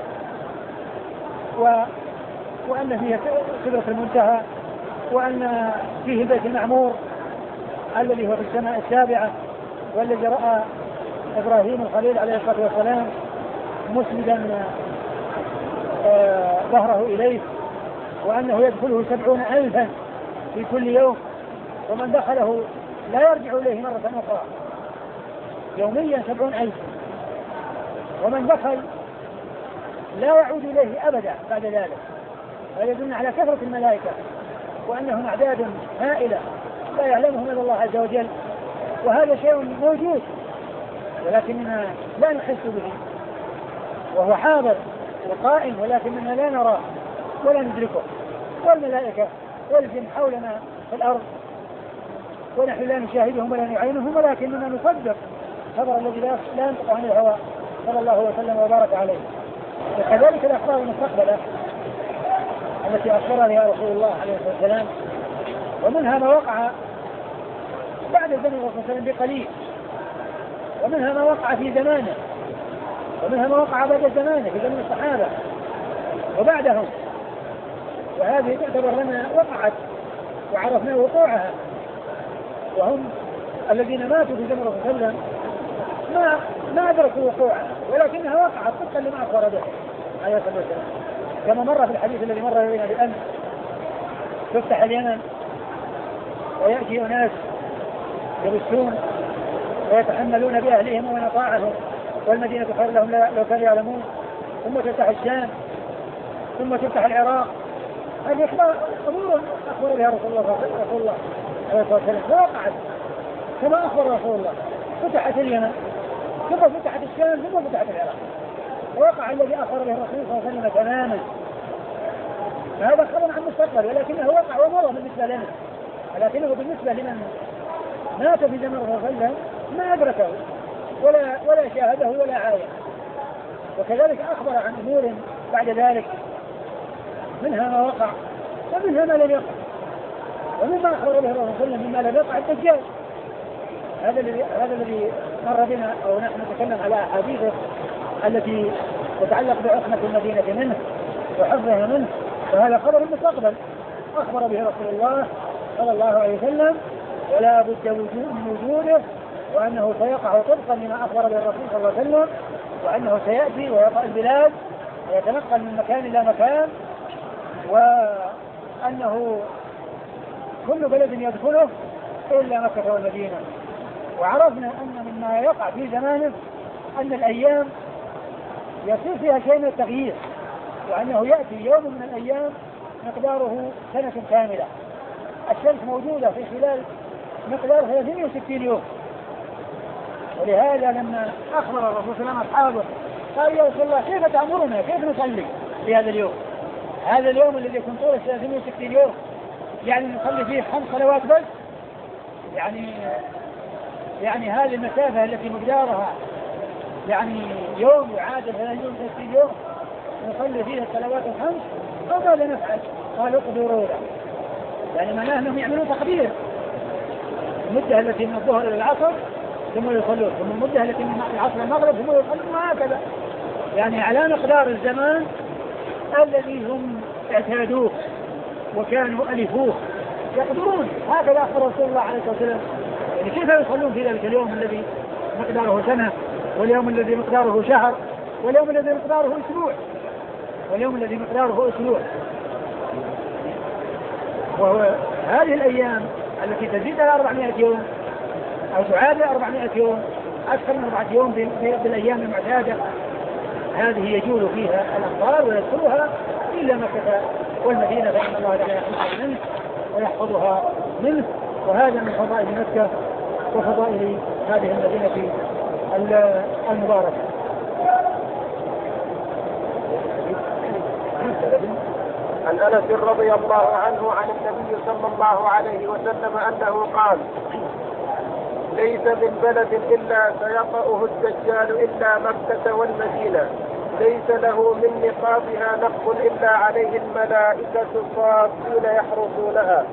وأن فيه سدرة المنتهى، وأن فيه البيت المعمور الذي هو في السماء السابعة، والذي رأى إبراهيم الخليل عليه الصلاة والسلام مسندا ظهره إليه، وأنه يدخله 70,000 في كل يوم، ومن دخله لا يرجع إليه مرة أخرى يوميا 70,000، ومن دخل لا يعود إليه أبدا بعد ذلك. هذا يدل على كثرة الملائكة وأنهم أعداد هائلة لا يعلمهم إلا الله عز وجل، وهذا شيء موجود ولكننا لا نحس به، وهو حاضر وقائم ولكننا لا نراه ولا ندركه. والملائكة والجن حولنا في الأرض ونحن لا نشاهدهم ولا نعينهم، ولكننا نصدق خبر الذي لا ينطق عن الهوى صلى الله وسلم وبارك عليه. وكذلك الأخبار المستقبلة التي أخبرها بها رسول الله عليه الصلاة والسلام، ومنها ما وقع بعد زمن الرسول صلى الله عليه وسلم بقليل، ومنها ما وقع في زمانه، ومنها ما وقع بعد زمانه في زمن الصحابة وبعدهم، وهذه تعتبر لنا وقعت وعرفنا وقوعها، وهم الذين ماتوا في زمن الرسول صلى الله عليه وسلم ما أدركوا وقوعها، ولكنها وقعت طبقا لما أخبر به عليه الصلاة والسلام، كما مر في الحديث الذي مر بنا بالأمس: تفتح اليمن ويأتي أناس يبثون ويتحملون بأهلهم ومن أطاعهم، والمدينة خير لهم لو كانوا يعلمون، ثم تفتح الشام، ثم تفتح العراق. هذه أمور أخبر بها رسول الله عليه الصلاة والسلام، فوقعت كما أخبر رسول الله. فتحت اليمن، ثم فتحت الشام، ثم فتحت العراق، ووقع الذي أخبر به الرسول صلى الله عليه وسلم تماما. هذا خبر عن مستقبل، ولكنه وقع ومضى بالنسبة لنا، ولكنه بالنسبة لمن مات في زمن الرسول صلى الله عليه وسلم ما أدركه ولا شاهده ولا عاين. وكذلك أخبر عن أمور بعد ذلك، منها ما وقع ومنها ما لم يقع. ومما أخبر به الرسول صلى الله عليه وسلم مما لم يقع الدجال، هذا الذي مر بنا أو نحن نتكلم على أحاديثه التي تتعلق بعصمة المدينة منه وحفظها منه، وهذا خبر المستقبل أخبر به رسول الله صلى الله عليه وسلم، ولا بد من وجوده، وأنه سيقع طبقا لما أخبر به الرسول صلى الله عليه وسلم، وأنه سيأتي ويطأ البلاد ويتنقل من مكان إلى مكان، وأنه كل بلد يدخله إلا مكة والمدينة. وعرفنا أن مما يقع في زمانه أن الأيام يصير فيها شيء من التغيير، وأنه يأتي يوم من الأيام مقداره سنة كاملة. الشمس موجودة في خلال مقدار 360 يوم، ولهذا لما أخبر الرسول صلى الله عليه وسلم أصحابه قال: يا رسول الله كيف تأمرنا، كيف نصلي في هذا اليوم؟ هذا اليوم الذي يكون طوله 360 يوم، يعني نصلي فيه 5 صلوات بس؟ يعني هذه المسافة التي مقدارها يعني يوم يعادل 360 يوم نصلي فيها الصلوات الخمس، أو ماذا نفعل؟ قالوا اقدروا له، يعني معناه أنهم يعملون تقدير المدة التي من الظهر إلى العصر ثم يصلون، ثم المدة التي من العصر إلى المغرب ثم يصلون، وهكذا، يعني على مقدار الزمان الذي هم اعتادوه وكانوا ألفوه يقدرون. هكذا أخبر رسول الله عليه الصلاة والسلام. يعني كيف يصلون في ذلك اليوم الذي مقداره سنة، واليوم الذي مقداره شهر، واليوم الذي مقداره أسبوع، وهو هذه الأيام التي تزيد على 400 يوم أو تعادل 400 يوم، أكثر من 4 يوم بالأيام المعتادة، هذه يجول فيها الأمطار ويدخلها إلا مكة والمدينة، فإن الله تعالى يحفظها منه ويحفظها منه. وهذا من فضائل مكة وفضائل هذه المدينة المباركة. عن أنس رضي الله عنه عن النبي صلى الله عليه وسلم أنه قال: ليس من بلد إلا سيطأه الدجال إلا مكة والمدينة، ليس له من نقابها نقب إلا عليه الملائكة صافين يحرسونها،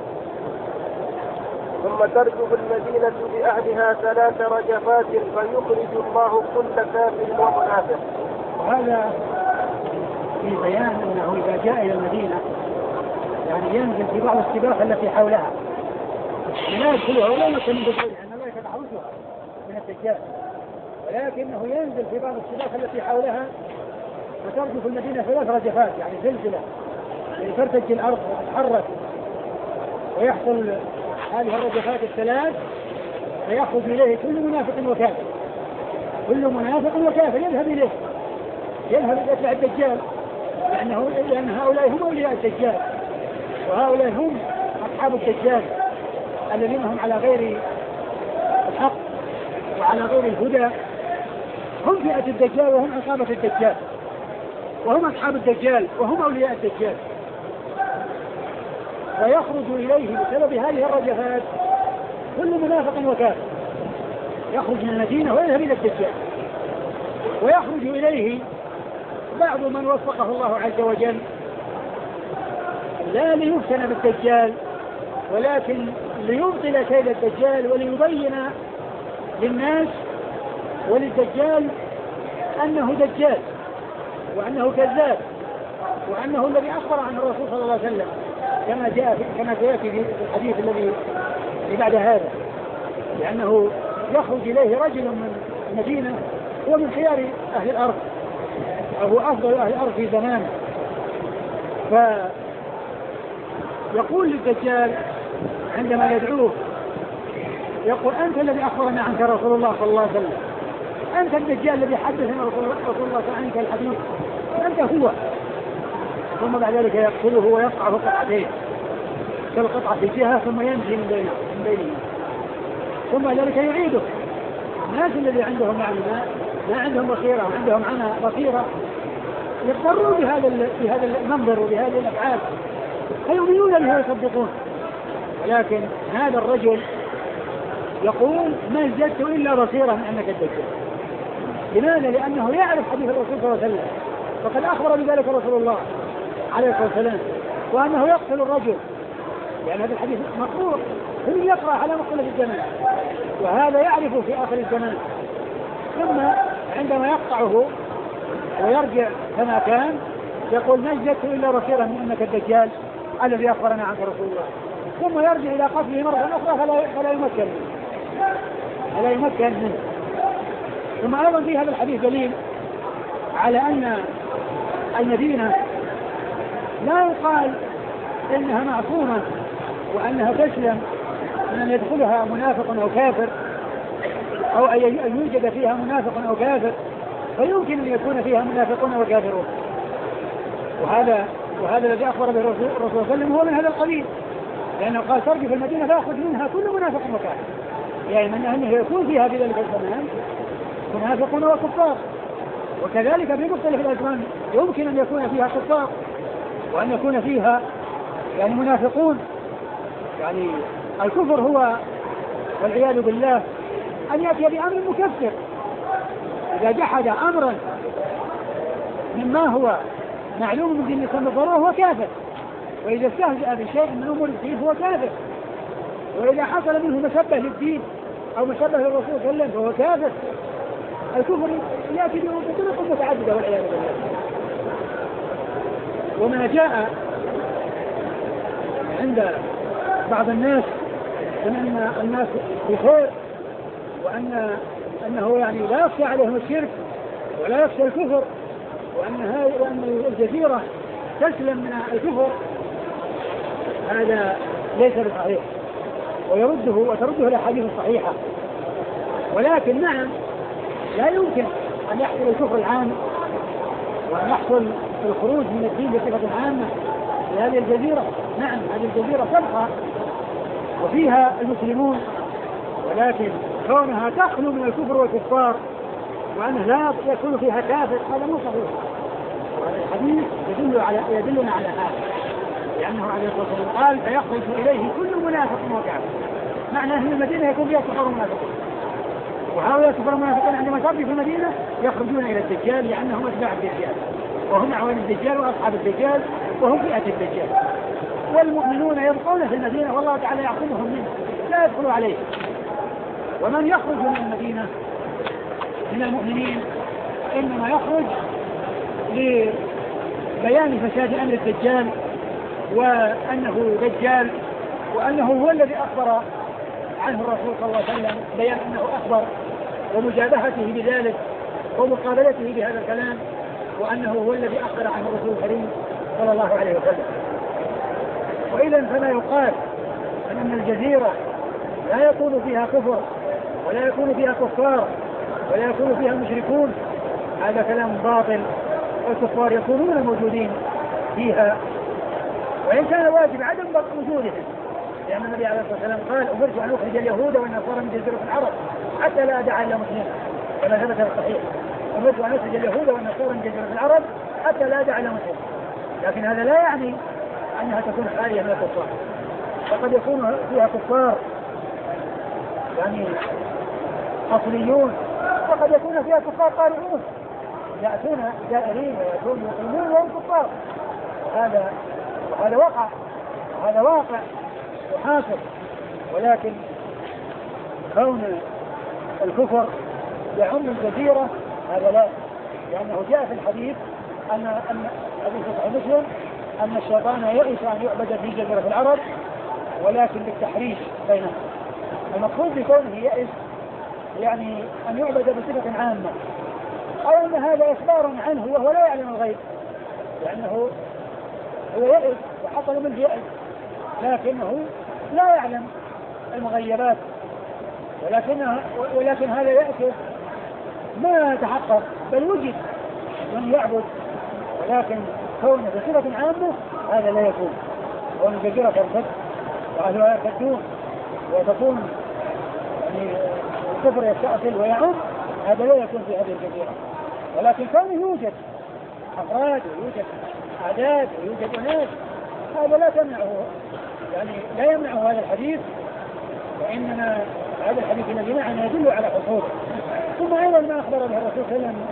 ثم ترجف المدينة بأهلها 3 رجفات فيخرج الله كل كافر ومنافق. وهذا في بيان أنه إذا جاء إلى المدينة يعني ينزل في بعض السباق التي حولها، لا يدخلها ولا يمكن من دخولها، أن الله يتحرسها من الدجال، ولكنه ينزل في بعض السباق التي حولها وترجف المدينة 3 رجفات، يعني زلزلة، يعني ترتج الأرض وتتحرك ويحصل هذه الرجفات الثلاث فيخرج إليه كل منافق وكافر. كل منافق وكافر يذهب إليه، يذهب يتبع الدجال، لأن هؤلاء هم أولياء الدجال، وهؤلاء هم أصحاب الدجال الذين هم على غير الحق وعلى غير الهدى. هم فئة الدجال وهم عصابة الدجال، وهم أصحاب الدجال وهم أولياء الدجال. ويخرج إليه بسبب هذه الرجفات كل منافق وكافر، يخرج من المدينة ويذهب إلى الدجال. ويخرج إليه بعض من وفقه الله عز وجل لا ليفتن بالدجال، ولكن ليبطل كيد الدجال وليبين للناس وللدجال أنه دجال وأنه كذاب وأنه الذي أخبر عن الرسول صلى الله عليه وسلم كما سيأتي في الحديث الذي بعد هذا. لأنه يخرج إليه رجل من المدينة هو من خيار أهل الأرض أو هو أفضل أهل الأرض في زمانه، فيقول للدجال عندما يدعوه يقول أنت الذي أخبرنا عنك رسول الله صلى الله عليه وسلم، أنت الدجال الذي حدثنا رسول الله عنك الحديث، أنت هو. ثم بعد ذلك يقتله ويقطعه قطعتين، كالقطعة في جهة ثم ينجي من بينهما، ثم ذلك يعيده. الناس الذي عندهم ما عندهم بصيرة وعندهم بصيرة يضطرون بهذا المنظر وبهذه الأفعال فيؤمنون به ويصدقون. ولكن هذا الرجل يقول ما ازددت إلا بصيرة من أنك الدجال. لماذا؟ لأنه يعرف حديث الرسول صلى الله عليه وسلم، فقد أخبر بذلك رسول الله عليه الصلاة والسلام، وأنه يقتل الرجل، لأن هذا الحديث مقروء كل يقرأ على مختلف الزمان، وهذا يعرف في آخر الزمان. ثم عندما يقطعه ويرجع كما كان يقول ما ازددت إلا بصيرة من أنك الدجال الذي أخبرنا عنك رسول الله، ثم يرجع إلى قتله مرة أخرى فلا يمكن منه. ثم أيضا في هذا الحديث دليل على أن المدينة لا يقال إنها معصومة وأنها تسلم من أن يدخلها منافق أو كافر، أو أن يوجد فيها منافق أو كافر، فيمكن أن يكون فيها منافقون وكافرون. وهذا الذي أخبر به الرسول صلى الله عليه وسلم هو من هذا القبيل، لأنه قال ترجف المدينة فيأخذ منها كل منافق وكافر، يعني من أنه يكون فيها في ذلك الزمان منافقون وكفار. وكذلك في مختلف الأزمان يمكن أن يكون فيها كفار وأن يكون فيها يعني منافقون. يعني الكفر هو والعياذ بالله أن يأتي بأمر مكفر، إذا جحد أمرا مما هو معلوم من دين الإسلام بالضرورة هو كافر، وإذا استهزأ بشيء من أمور الدين هو كافر، وإذا حصل منه مشبه للدين أو مشبه للرسول صلى الله عليه وسلم فهو كافر. الكفر يأتي بطرق متعددة والعياذ بالله. وما جاء عند بعض الناس من أن الناس بخير وأنه يعني لا يخشى عليهم الشرك ولا يخشى الكفر، وأن الجزيرة تسلم من الكفر، هذا ليس بصحيح، وترده الأحاديث الصحيحة. ولكن نعم لا يمكن أن يحصل الكفر العام وأن يحصل الخروج من الدين بصفة عامة في هذه الجزيرة. نعم هذه الجزيرة تبقى وفيها المسلمون، ولكن كونها تخلو من الكفر والكفار وأنه لا يكون فيها كافر هذا مو صحيح. وهذا الحديث يدلنا على هذا، لأنه عليه الصلاة والسلام قال فيخرج إليه كل منافق وكافر، معنى أن المدينة يكون فيها كفار ومنافقون، وهؤلاء كفار ومنافقون عندما يصير في المدينة يخرجون إلى الدجال لأنهم أتباع الدجال وهم أعوان الدجال وأصحاب الدجال وهم فئة الدجال. والمؤمنون يبقون في المدينة والله تعالى يعصمهم منه لا يدخلوا عليه. ومن يخرج من المدينة من المؤمنين إنما يخرج لبيان فساد أمر الدجال وأنه دجال وأنه هو الذي أخبر عنه الرسول صلى الله عليه وسلم، بيان أنه أخبر ومجابهته بذلك ومقابلته بهذا الكلام، وأنه هو الذي أخبر عنه الرسول الكريم صلى الله عليه وسلم. وإذا فلا يقال أن الجزيرة لا يكون فيها كفر ولا يكون فيها كفار ولا يكون فيها مشركون، هذا كلام باطل. الكفار يكونون موجودين فيها، وإن كان واجب عدم وجودهم، لأن النبي عليه الصلاة والسلام قال أمرت أن أخرج اليهود والنصارى من جزيرة العرب حتى لا أدع إلا مسلما، كما ثبت في الصحيح، أمرت أن أخرج اليهود والنصارى من جزيرة العرب حتى لا أدع إلا مسلما. لكن هذا لا يعني أنها تكون خالية من الكفار، فقد يكون فيها كفار يعني أصليون، وقد يكون فيها كفار قارئون يأتون جائرين ويأتون يقيمون وهم كفار، وهذا واقع وحاصل. ولكن كون الكفر يعم الجزيرة هذا لا، لأنه جاء في الحديث أن حديث صحيح مسلم أن الشيطان يئس أن يعبد في جزيرة العرب ولكن بالتحريش بينهم. المقصود بكونه يئس يعني أن يعبد بصفة عامة، أو أن هذا إخبار عنه وهو لا يعلم الغيب، لأنه هو يئس وحصل منه يئس لكنه لا يعلم المغيبات، ولكن هذا يأتي ما تحقق بل وجد من يعبد، ولكن كونه بصفة عامة هذا لا يكون. كون الجزيرة ترتد وأهلها يرتدون وتكون يعني الكفر يستأصل ويعم، هذا لا يكون في هذه الجزيرة. ولكن كونه يوجد أفراد ويوجد أعداد ويوجد أناس، هذا لا تمنعه، يعني لا يمنعه هذا الحديث، وإنما هذا الحديث الذي معنا يدل على حصوله. ثم أيضا ما أخبر به الرسول صلى الله عليه وسلم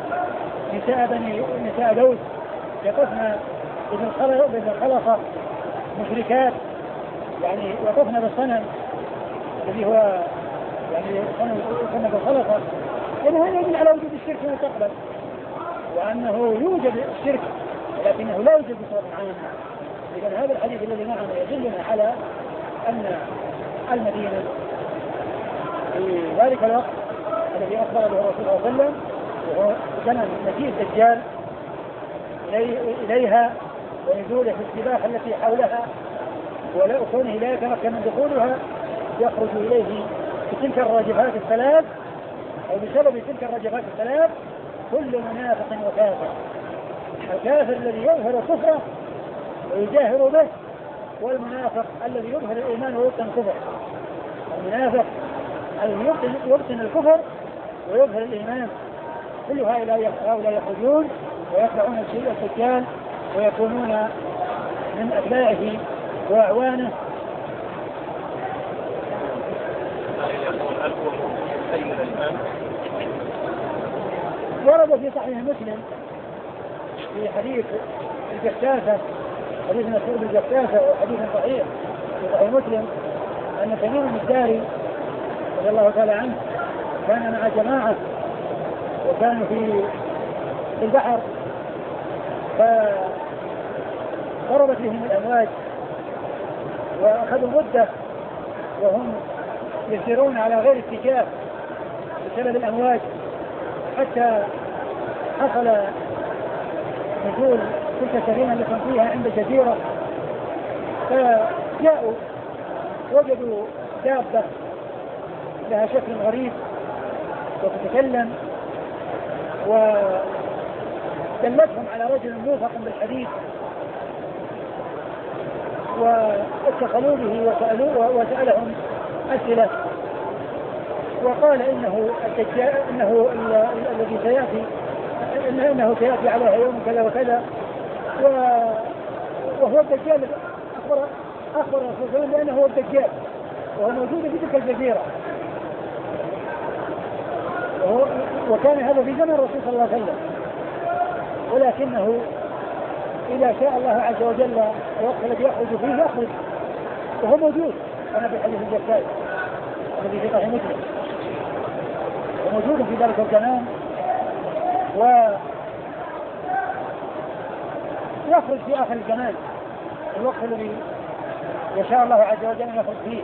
أن نساء دوس يقفن بالخلصة مشركات، يعني وقفن بالصنم الذي هو يعني صنم بالخلصة، إذن هذا يدل على وجود الشرك في المستقبل، وأنه يوجد الشرك ولكنه لا يوجد بصورة عامة. إذن هذا الحديث الذي معنا يدلنا على أن المدينة في ذلك الوقت الذي أخبر به الرسول صلى الله عليه وسلم وهو زمن مجيء الدجال إليها ونزوله في السباحة التي حولها وكونه لا يتمكن من دخولها، يخرج إليه بتلك الراجفات الثلاث أو بسبب تلك الراجفات الثلاث كل منافق وكافر، الكافر الذي يظهر كفره ويجاهر به، والمنافق الذي يظهر الإيمان ويبطن الكفر. المنافق الذي يبطن الكفر ويظهر الإيمان، كل هؤلاء يخرجون ويخدعون الدجال ويكونون من أتباعه وأعوانه. ورد في صحيح مسلم في حديث الجساسة، حديث مسعود الجساسة وحديث صحيح في صحيح مسلم أن تميم الداري رضي الله تعالى عنه كان مع جماعة وكانوا في البحر، فضربت بهم الأمواج وأخذوا مدة وهم يسيرون على غير اتجاه بسبب الأمواج، حتى حصل نزول تلك السفينة التي كانت فيها عند الجزيرة، فجاءوا وجدوا دابة لها شكل غريب وتتكلم، ودلتهم على رجل موثق بالحديث واتصلوا به وسألهم أسئلة، وقال إنه الدجال الذي سيأتي إنه سيأتي عليها يوم كذا وكذا، وهو الدجال. أخبر الرسول صلى الله عليه وسلم بأنه هو الدجال وهو موجود في تلك الجزيرة، وكان هذا في زمن الرسول صلى الله عليه وسلم، ولكنه إذا شاء الله عز وجل الوقت الذي يخرج فيه يخرج وهو موجود. أنا في حديث الجساس الذي في صحيح مسلم وموجود في ذلك الزمان، ويخرج في آخر الزمان الوقت الذي يشاء الله عز وجل أن يخرج فيه.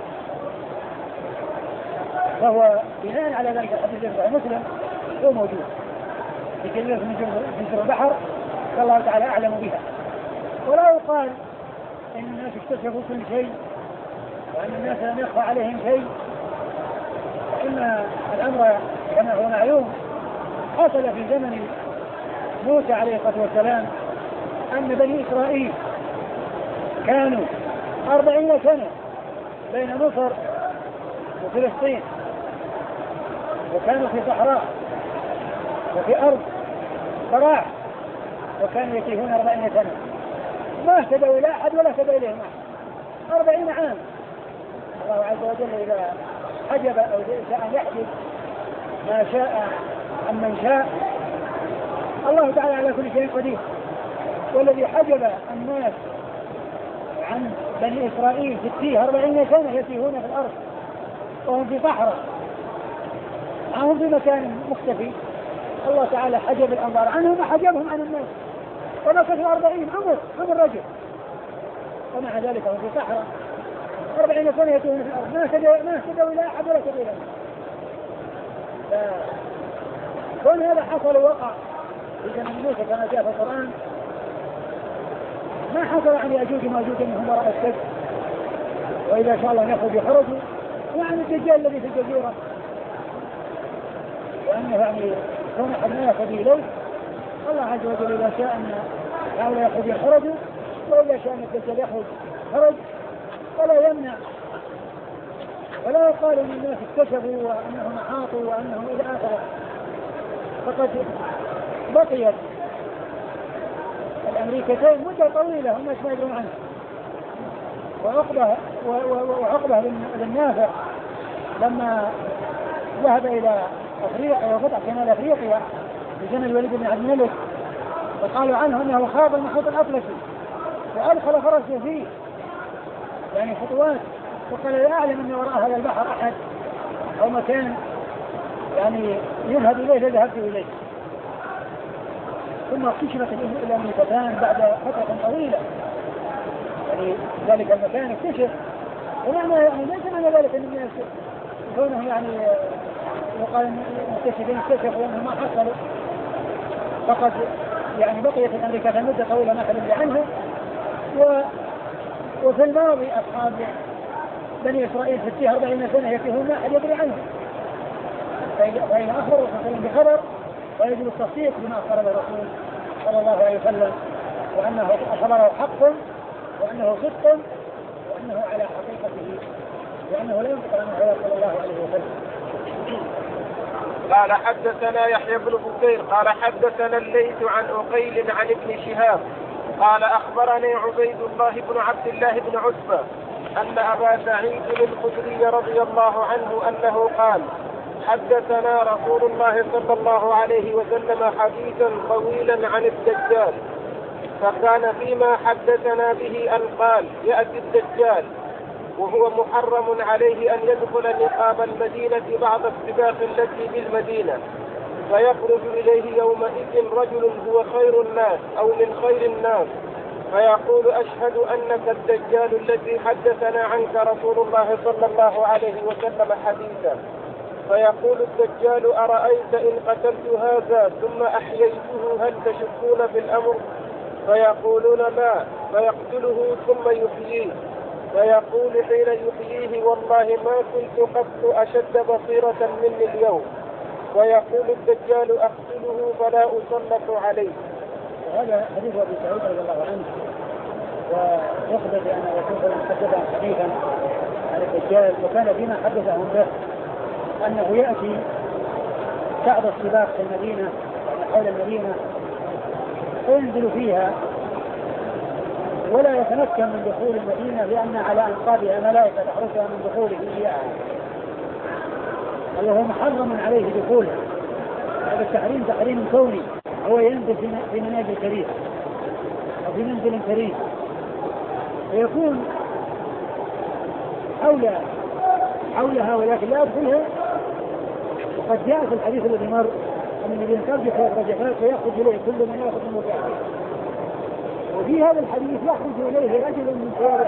فهو بناء على ذلك الحديث في صحيح مسلم هو موجود في جزيرة من جزر البحر، فالله تعالى أعلم بها. ولا يقال إن الناس اكتشفوا كل شيء وأن الناس لم يخفى عليهم شيء، فإن الأمر كما هو معلوم حصل في زمن موسى عليه الصلاة والسلام أن بني إسرائيل كانوا 40 سنة بين مصر وفلسطين، وكانوا في صحراء وفي أرض صراع، وكانوا يتيهون 40 سنة ما اهتدوا إلى أحد ولا اهتدى إليهم أحد 40 عام. الله عز وجل إذا حجب أو شاء أن يحجب ما شاء عن من شاء، الله تعالى على كل شيء قدير. والذي حجب الناس عن بني إسرائيل في التيه 40 سنة يتيهون في الأرض وهم في صحراء معهم في مكان مختفي، الله تعالى حجب الأنظار عنهم وحجبهم عن الناس، ومكثوا 40 عمر رجل، ومع ذلك هم في صحراء 40 سنة يتيهون في الأرض ما اهتدوا إلى أحد ولا اهتدوا إلى أحد. كون هذا حصل وقع في زمن موسى كما جاء في القرآن، ما حصل عن يأجوج وماجوج انهم وراء السد، واذا شاء الله يخرج يخرجوا، وعن الدجال الذي في الجزيره، وانه يعني كون احد ما يخرج اليه الله عز وجل اذا شاء ان هؤلاء يخرج يخرجوا، واذا شاء ان الدجال يخرج خرج، ولا يمنع ولا يقال ان الناس اكتشفوا وانهم احاطوا وانهم الى اخره. فقد بقيت الأمريكتين مدة طويلة هم ما يدرون عنها، وعقبة بن نافع لما ذهب إلى أفريقيا وفتح شمال أفريقيا في زمن الوليد بن عبد الملك، فقالوا عنه أنه خاض المحيط الأطلسي وأدخل فرسه فيه يعني خطوات، وقال لا أعلم أن وراء هذا البحر أحد أو مكان يعني يذهب إليه فذهبت إليه. ثم اكتشفت الأمريكتان بعد فترة طويلة، يعني ذلك المكان اكتشف، ومعنى يعني ليس معنى ذلك أن الناس يكونوا يعني يقال المكتشفين اكتشفوا وأنهم ما حصلوا، فقد يعني بقيت الأمريكتان مدة طويلة ما تبدأ عنها. وفي الماضي أصحاب بني إسرائيل في التيه 40 سنة يتيهون ما أحد يدري عنهم، فإن أخبروا بخبر ويجب التصديق بما أخبر الرسول صلى الله عليه وسلم، وأنه خبره حق وأنه صدق وأنه على حقيقته وأنه لا ينطق عن الهوى صلى الله عليه وسلم. قال حدثنا يحيى بن بكير قال حدثنا الليث عن عقيل عن ابن شهاب قال أخبرني عبيد الله بن عبد الله بن عتبة أن أبا سعيد الخدري رضي الله عنه أنه قال حدثنا رسول الله صلى الله عليه وسلم حديثا طويلا عن الدجال، فكان فيما حدثنا به أن قال يأتي الدجال وهو محرم عليه أن يدخل نقاب المدينة بعد السباق التي بالمدينة، فيخرج إليه يومئذ رجل هو خير الناس أو من خير الناس فيقول أشهد أنك الدجال الذي حدثنا عنك رسول الله صلى الله عليه وسلم حديثا، فيقول الدجال أرأيت إن قتلت هذا ثم أحييته هل تشكون في الأمر؟ فيقولون لا، فيقتله ثم يحييه، فيقول حين يحييه والله ما كنت قط أشد بصيرة مني اليوم، ويقول الدجال أقتله فلا أسلط عليه. هذا حديث أبي سعيد رضي الله عنه، ويخبر بأن الرسول صلى الله عليه وسلم حدث حديثا عن الدجال، وكان فيما حدثهم به أنه يأتي بعد السباق في المدينة حول المدينة فينزل فيها ولا يتمكن من دخول المدينة لأن على أنقاضها ملائكة تحرسها من دخوله إياها، وهو محرم عليه دخولها. هذا التحريم تحريم كوني، هو ينزل في منازل كريمة أو في منزل كريم ويكون حولها ولكن لا يدخلها. وقد جاء في الحديث الذي مر أن الإنسان يخرج فيخرج إليه كل من يأخذ من مكانه، وفي هذا الحديث يخرج إليه رجل من ثيابه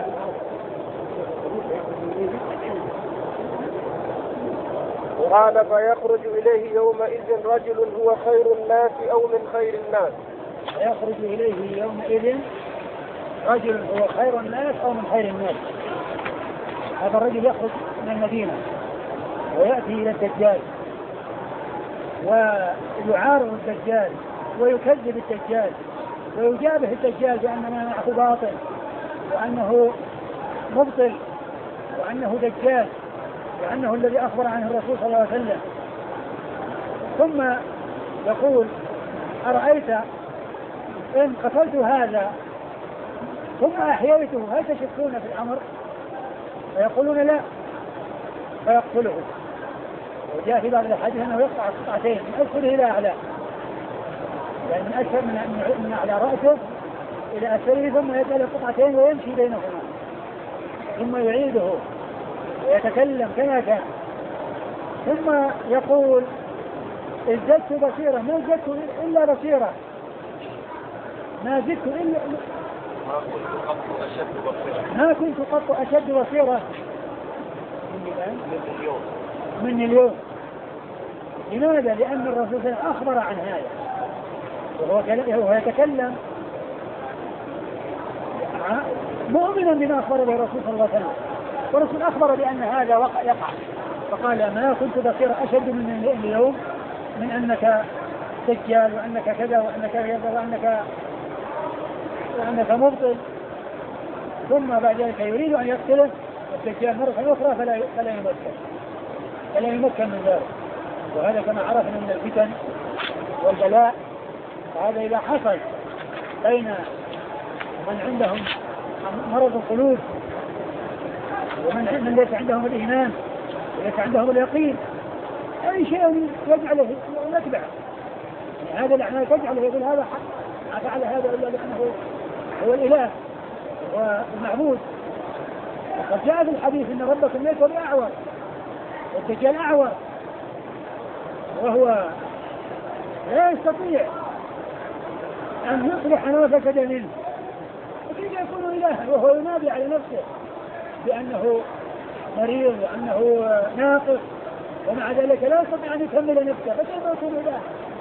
قال فيخرج إليه يومئذ رجل هو خير الناس أو من خير الناس. يخرج إليه يومئذ رجل هو خير الناس أو من خير الناس. هذا الرجل يخرج من المدينة ويأتي إلى الدجال ويعارض الدجال ويكذب الدجال ويجابه الدجال بأن ما معه باطل وأنه مبطل وأنه دجال وأنه الذي أخبر عنه الرسول صلى الله عليه وسلم. ثم يقول أرأيت إن قتلت هذا ثم أحييته هل تشكون في الأمر؟ فيقولون لا، فيقتله. وجاء في بعض الحديث أنه يقطع قطعتين من أسفله إلى أعلى، يعني من أسفل من أعلى رأسه إلى أسفله ثم يجعل قطعتين ويمشي بينهما ثم يعيده ويتكلم كما كان. ثم يقول ازددت بصيرة، ما ازددت إلا بصيرة، ما زدت إلا ما كنت قط أشد بصيرة من اليوم. لماذا؟ لأن الرسول صلى الله عليه وسلم أخبر عن هذا وهو يتكلم مؤمنا بما أخبر به الرسول صلى الله عليه وسلم، والرسول أخبر بأن هذا يقع، فقال ما كنت بصيرا أشد من اليوم من أنك دجال وأنك كذا وأنك كذا وأنك مبطل. ثم بعد ذلك يريد أن يقتله الدجال مرة أخرى فلا يمكن من ذلك. وهذا كما عرفنا من الفتن والبلاء. فهذا إذا حصل بين من عندهم مرض القلوب ومن ليس عندهم الإيمان وليس عندهم اليقين أي شيء يجعله يتبع، يعني هذا الأعمال تجعله يقول هذا حق، ما فعل هذا إلا لأنه هو الإله والمعبود. وقد جاء في الحديث إن ربكم ليس بأعور والدجال أعور وهو لا يستطيع أن يصلح ما فسد منه، وكيف يكون إلها وهو ينادي على نفسه بأنه مريض وأنه ناقص ومع ذلك لا يستطيع أن يكمل نفسه، فكيف يكون إله؟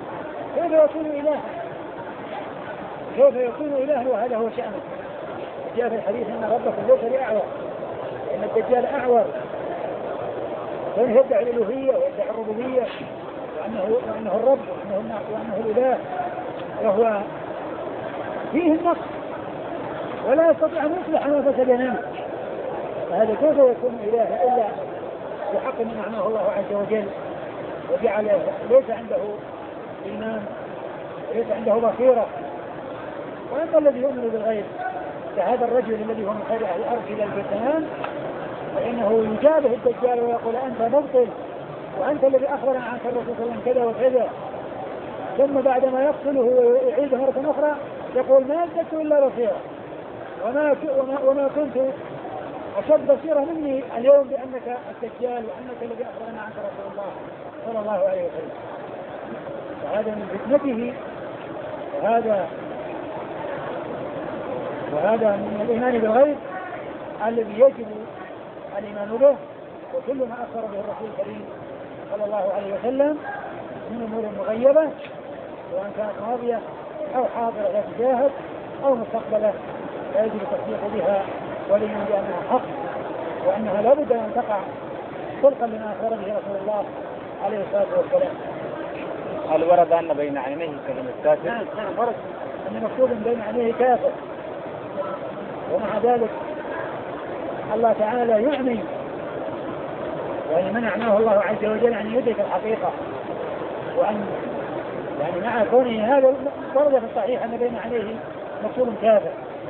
كيف يكون إله وهذا هو شأنه؟ جاء في الحديث أن ربكم ليس بأعور، إن الدجال أعور يدعي الألوهية ويدعي الربوبية وأنه الرب وأنه الإله، وهو فيه النقص ولا يستطيع أن يصلح ما فسد منه. فهذا كيف يكون إله إلا بحق من أعماه الله عز وجل وجعل ليس عنده إيمان وليس عنده بصيرة. وأنت الذي يؤمن بالغيب كهذا الرجل الذي هو من خير أهل الأرض إلى الفتنان، فإنه يجابه الدجال ويقول أنت مبطل وأنت الذي أخبر عنك الرسول صلى الله عليه وسلم كذا وكذا، ثم بعدما يقتله ويعيده مرة أخرى يقول ما أزددت إلا بصيرة وما كنت أشد بصيرة مني اليوم بأنك الدجال وأنك الذي أخبرنا عنك رسول الله صلى الله عليه وسلم. فهذا من فتنته وهذا من الإيمان بالغيب الذي يجب الإيمان به، وكل ما أخبر به الرسول الكريم صلى الله عليه وسلم من أمور مغيبة سواء كانت ماضية أو حاضرة لا تشاهد أو مستقبلة لا يجب التصديق بها والإيمان بأنها حق وأنها لا بد أن تقع طبقا لما أخبر به رسول الله عليه الصلاة والسلام. هل ورد أن بين عينيه كلمة كافر؟ نعم ورد أن مكتوب بين عينيه كافر، ومع ذلك الله تعالى يعمي يعني من أعماه الله عز وجل أن يدرك الحقيقة، وأن يعني مع كونه هذا ورد في الصحيح أن بين عينيه مكتوب كافر.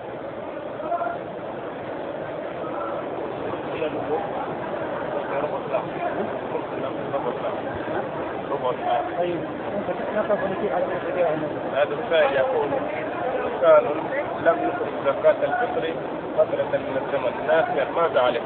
طيب نقف ونسير على هذا السائل يقول كان لم يخرج زكاة الفطر فترة من الزمن ناسيا ماذا عليه؟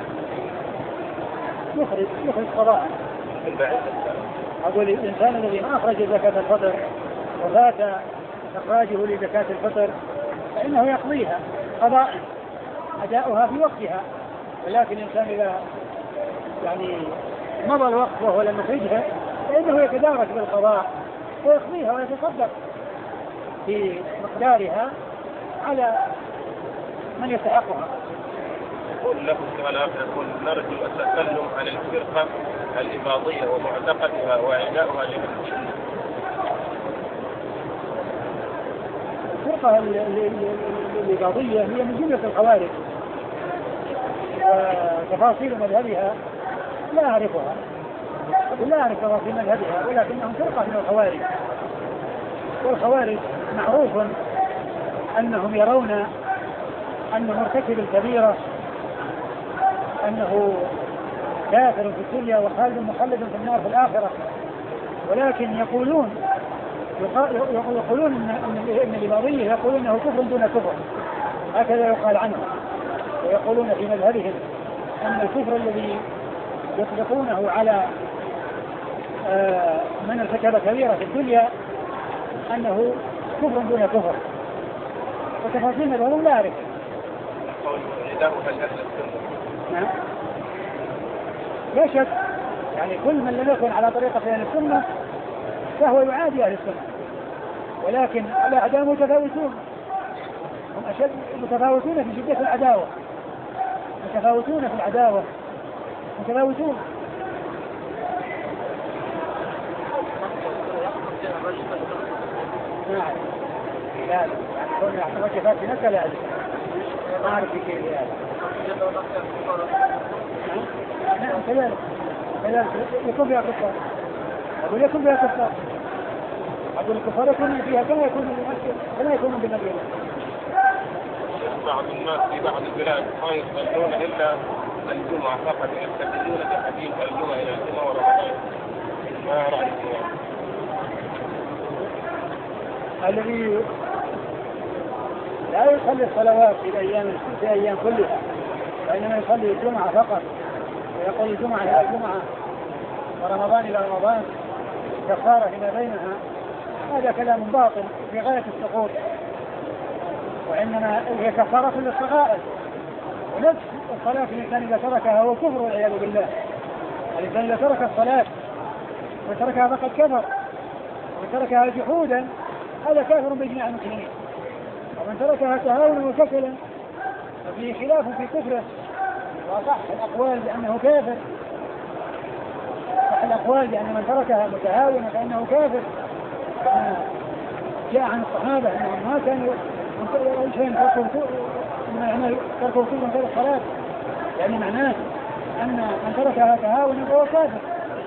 يخرج قضاء. أقول الإنسان الذي ما أخرج زكاة الفطر وفات إخراجه لزكاة الفطر فإنه يقضيها قضاء أداؤها في وقتها، ولكن الإنسان إذا يعني مضى الوقت وهو لم يخرجها فإنه يتدارك بالقضاء ويقضيها ويتصدق في مقدارها على من يستحقها. يقول له السؤال الآخر يقول نرجو التكلم عن الفرقة الإباضية ومعتقدها وإعداؤها للمسلمين. الفرقة الإباضية هي من جملة الخوارج، وتفاصيل مذهبها لا أعرفها ولا أعرف تفاصيل مذهبها، ولكنهم فرقة من الخوارج. والخوارج معروف أنهم يرون أن مرتكب الكبيرة أنه كافر في الدنيا وخالد مخلد في النار في الآخرة، ولكن يقولون أن الإباضية يقولون أنه كفر دون كفر، هكذا يقال عنه. ويقولون في مذهبهم أن الكفر الذي يطلقونه على من ارتكب كبيرة في الدنيا أنه كفر دون كفر، وتفاصيل مذهبهم لا أعرف. نعم لا شك، يعني كل من لم يكن على طريقة أهل السنة فهو يعادي أهل السنة، ولكن الأعداء متفاوتون، هم أشد متفاوتون في شدة العداوة، متفاوتون في العداوة متفاوتون. نعم لا يعني كون يعتبر كفاك نسأل يعني ما أعرف كيف يعني. نعم كذلك يكون فيها كفار، أقول يكون فيها كفار، أقول الكفار يكون فيها كما يكون بالنبي. بعض الناس في بعض البلاد ما يصلون إلا الجمعة فقط، يستدلون بحديث الجمعة إلى الجمعة ورمضان. ما رأيكم؟ الذي لا يصلي الصلوات في أيام كلها، وإنما يصلي الجمعة فقط، ويقول الجمعة إلى الجمعة ورمضان إلى رمضان كفارة فيما بينها، هذا كلام باطل في غاية السقوط، وإنما هي كفارة للصغائر. ونفس الصلاة الإنسان إذا تركها هو كفر والعياذ بالله. الإنسان إذا ترك الصلاة وتركها فقد كفر، وتركها جحودا هذا كافر بإجماع المسلمين. ومن تركها تهاونا وكسلا ففيه خلاف في كفره، وصح الأقوال بأنه كافر، صح الأقوال بأن من تركها متهاونا فإنه كافر. جاء عن الصحابة أنهم ما كانوا تركوا كل من غير الصلاة، يعني معناه أن من تركها تهاونا فهو كافر.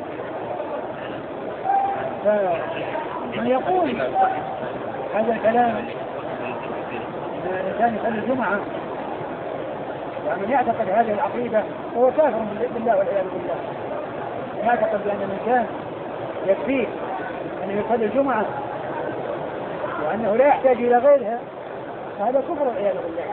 فمن يقول هذا الكلام أن الإنسان يصلي الجمعة ومن يعتقد هذه العقيدة فهو كافر بالله والعياذ بالله. يعتقد بأن الإنسان يكفيه أن يصلي الجمعة وأنه لا يحتاج إلى غيرها، فهذا كفر والعياذ بالله.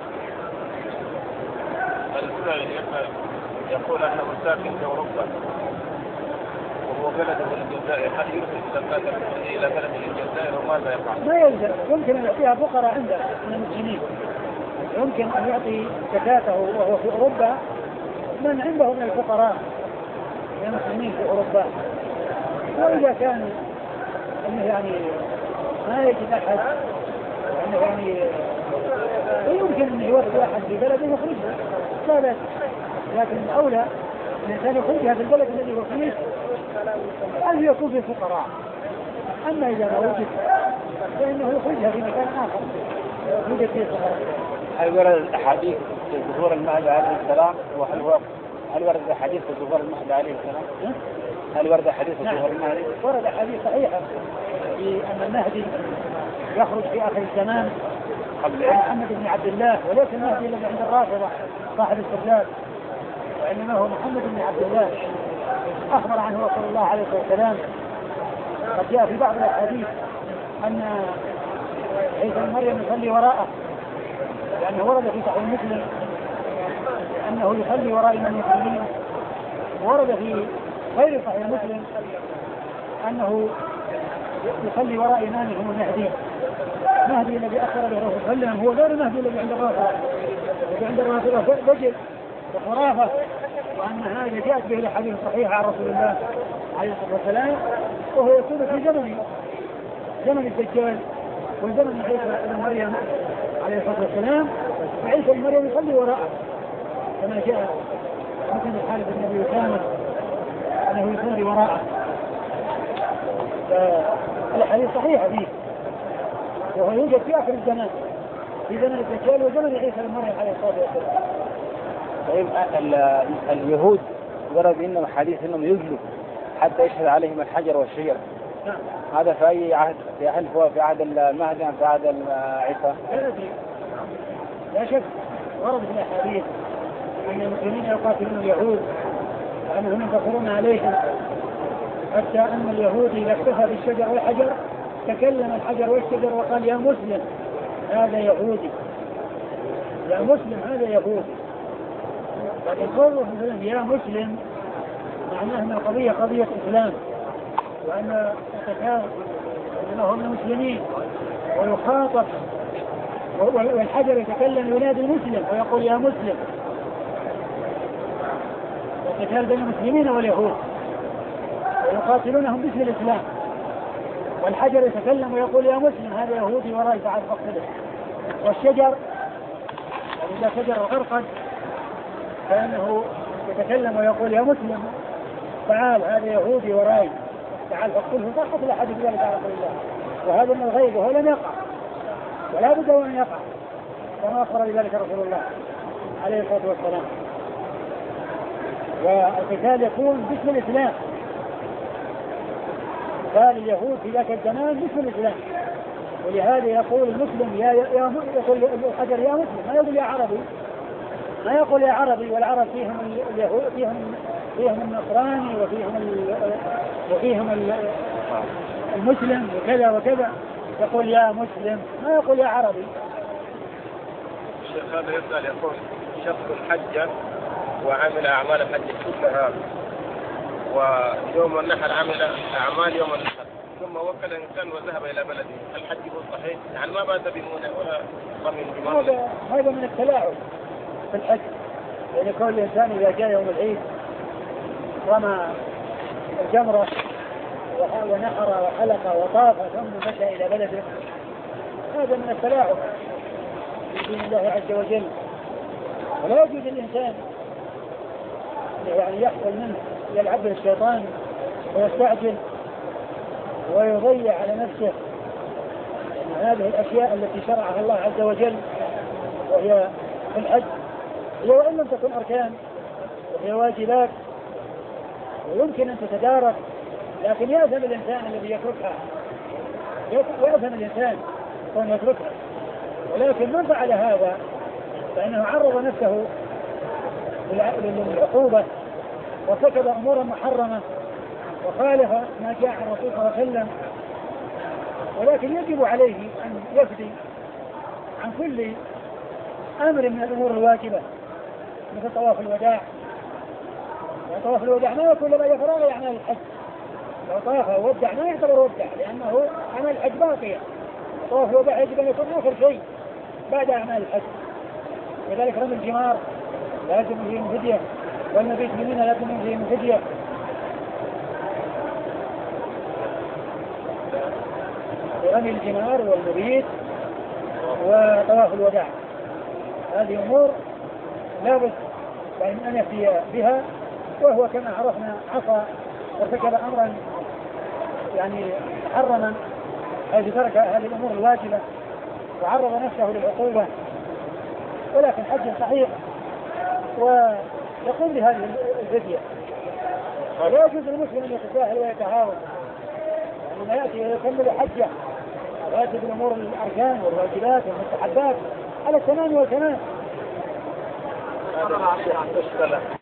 يقول أنه ساكن في أوروبا وهو بلده الجزائر، هل يرسل زكاة إلى بلده الجزائر وماذا يفعل؟ ما يلزم، يمكن أن يعطيها فقراء عنده من المسلمين، يمكن أن يعطي زكاته وهو في أوروبا من عنده من الفقراء من المسلمين في أوروبا. وإذا كان أنه يعني ما يجد أحد يعني يمكن أن يوفي أحد في بلده يخرجها لا، لكن الأولى الإنسان يخرجها في البلد الذي هو فيه أن يكون في الفقراء. أما إذا ما وجد فإنه يخرجها في مكان آخر يوجد فيه الفقراء. هل ورد الأحاديث في ظهور المهدي عليه السلام؟ هل ورد أحاديث في ظهور المهدي عليه السلام؟ هل ورد حديث في ظهور المهدي؟ ورد حديث صحيحة في أن المهدي يخرج في آخر الزمان قبل محمد بن عبد الله، وليس المهدي الذي عند الرافضة صاحب السرداب، وإنما هو محمد بن عبد الله أخبر عنه رسول الله عليه الصلاة والسلام. قد جاء في بعض الأحاديث أن عيسى بن مريم يصلي وراءه، لأنه ورد في صحيح مسلم أنه يصلي وراء المسلمين، ورد في غير صحيح مسلم أنه يصلي وراء إمامهم المهدي. المهدي الذي أخبر به الرسول صلى الله عليه وسلم هو غير المهدي الذي عند الرافضة، الذي عند الرافضة دجل وخرافة، وأن هذا جاءت به الحديث الصحيح عن رسول الله عليه الصلاة والسلام، وهو يكون في زمن الدجال وزمن عيسى بن مريم عليه الصلاة والسلام، وعيسى بن مريم يصلي وراءه كما جاء مثل الحالة النبي أسامة أنه يصلي وراءه. فالحديث صحيح فيه، وهو يوجد في آخر الزمان في زمن الدجال وزمن عيسى بن مريم عليه الصلاة والسلام. طيب اليهود ورد انهم حديث انهم يجلوا حتى يشهد عليهم الحجر والشجر. نعم. هذا في اي عهد؟ في عهد المهدي ام في عهد عيسى؟ لا شك ورد في الاحاديث ان المسلمين يقاتلون اليهود وانهم ينتصرون عليهم، حتى ان اليهود اذا اكتفى بالشجر والحجر تكلم الحجر والشجر وقال يا مسلم هذا يهودي، يا مسلم هذا يهودي. لكن قوله مثلا يا مسلم معناه ان القضيه قضيه اسلام، وان القتال انهم المسلمين ويخاطب، والحجر يتكلم ينادي المسلم ويقول يا مسلم. القتال بين المسلمين واليهود ويقاتلونهم باسم الاسلام، والحجر يتكلم ويقول يا مسلم هذا يهودي وراي تعال فاقتله. والشجر اذا شجر غرقد فانه يتكلم ويقول يا مسلم تعال هذا يهودي وراي تعال فاقتله، فقتل احد بذلك على رسول الله. وهذا من الغيب وهو لم يقع ولا بد ان يقع، كما اخبر بذلك رسول الله عليه الصلاه والسلام. والقتال يكون باسم الاسلام، قال اليهود في ذاك الزمان باسم الاسلام، ولهذا يقول المسلم يقول الحجر يا مسلم، ما يقول يا عربي، ما يقول يا عربي. والعرب فيهم اليهود فيهم النصراني وفيهم المسلم وكذا وكذا، يقول يا مسلم ما يقول يا عربي. الشيخ هذا يسأل يقول شخص حج وعمل أعمال الحج كلها، ويوم النحر عمل أعمال يوم النحر، ثم وكل إنسان وذهب إلى بلده، الحج هو صحيح؟ يعني ما بات بمنى ولا رمي الجمار. هذا من التلاعب في الحج، يعني كل إنسان إذا جاء يوم العيد رمى الجمرة ونحر وحلق وطاف ثم مشى إلى بلده، هذا من التلاعب بدين الله عز وجل. ولا يجوز الإنسان يعني يحصل منه يلعب به الشيطان ويستعجل ويضيع على نفسه هذه الأشياء التي شرعها الله عز وجل، وهي في الحج هي وإن لم تكن أركان وهي واجبات ويمكن أن تتدارك، لكن يأثم الإنسان الذي يتركها، يأثم الإنسان كون يتركها. ولكن من فعل هذا فإنه عرض نفسه للعقوبة وارتكب أمورا محرمة وخالف ما جاء عن الرسول صلى الله عليه وسلم. ولكن يجب عليه أن يفدي عن كل أمر من الأمور الواجبة مثل طواف الوداع. طواف الوداع ما يكون لما يفرغ أعمال الحج، لو طاف وودع ما يعتبر ودع لأنه أعمال الحج باقية. طواف الوداع يجب أن يكون آخر شيء بعد أعمال الحج. وذلك رمي الجمار لازم فيه من فدية، والمبيت بمنى لازم فيه من فدية. رمي الجمار والمبيت وطواف الوداع هذه أمور لا بد أن يأتي بها، وهو كما عرفنا عصى وارتكب أمرا يعني محرما حيث ترك هذه الأمور الواجبة وعرض نفسه للعقوبة. ولكن حج صحيح ويقوم بهذه الفدية. ولا يجوز للمسلم أن يتساهل ويتهاون، يعني ما يأتي ويكمل حجه ويأتي بالأمور الأركان والواجبات والمستحبات على التمام والتمام.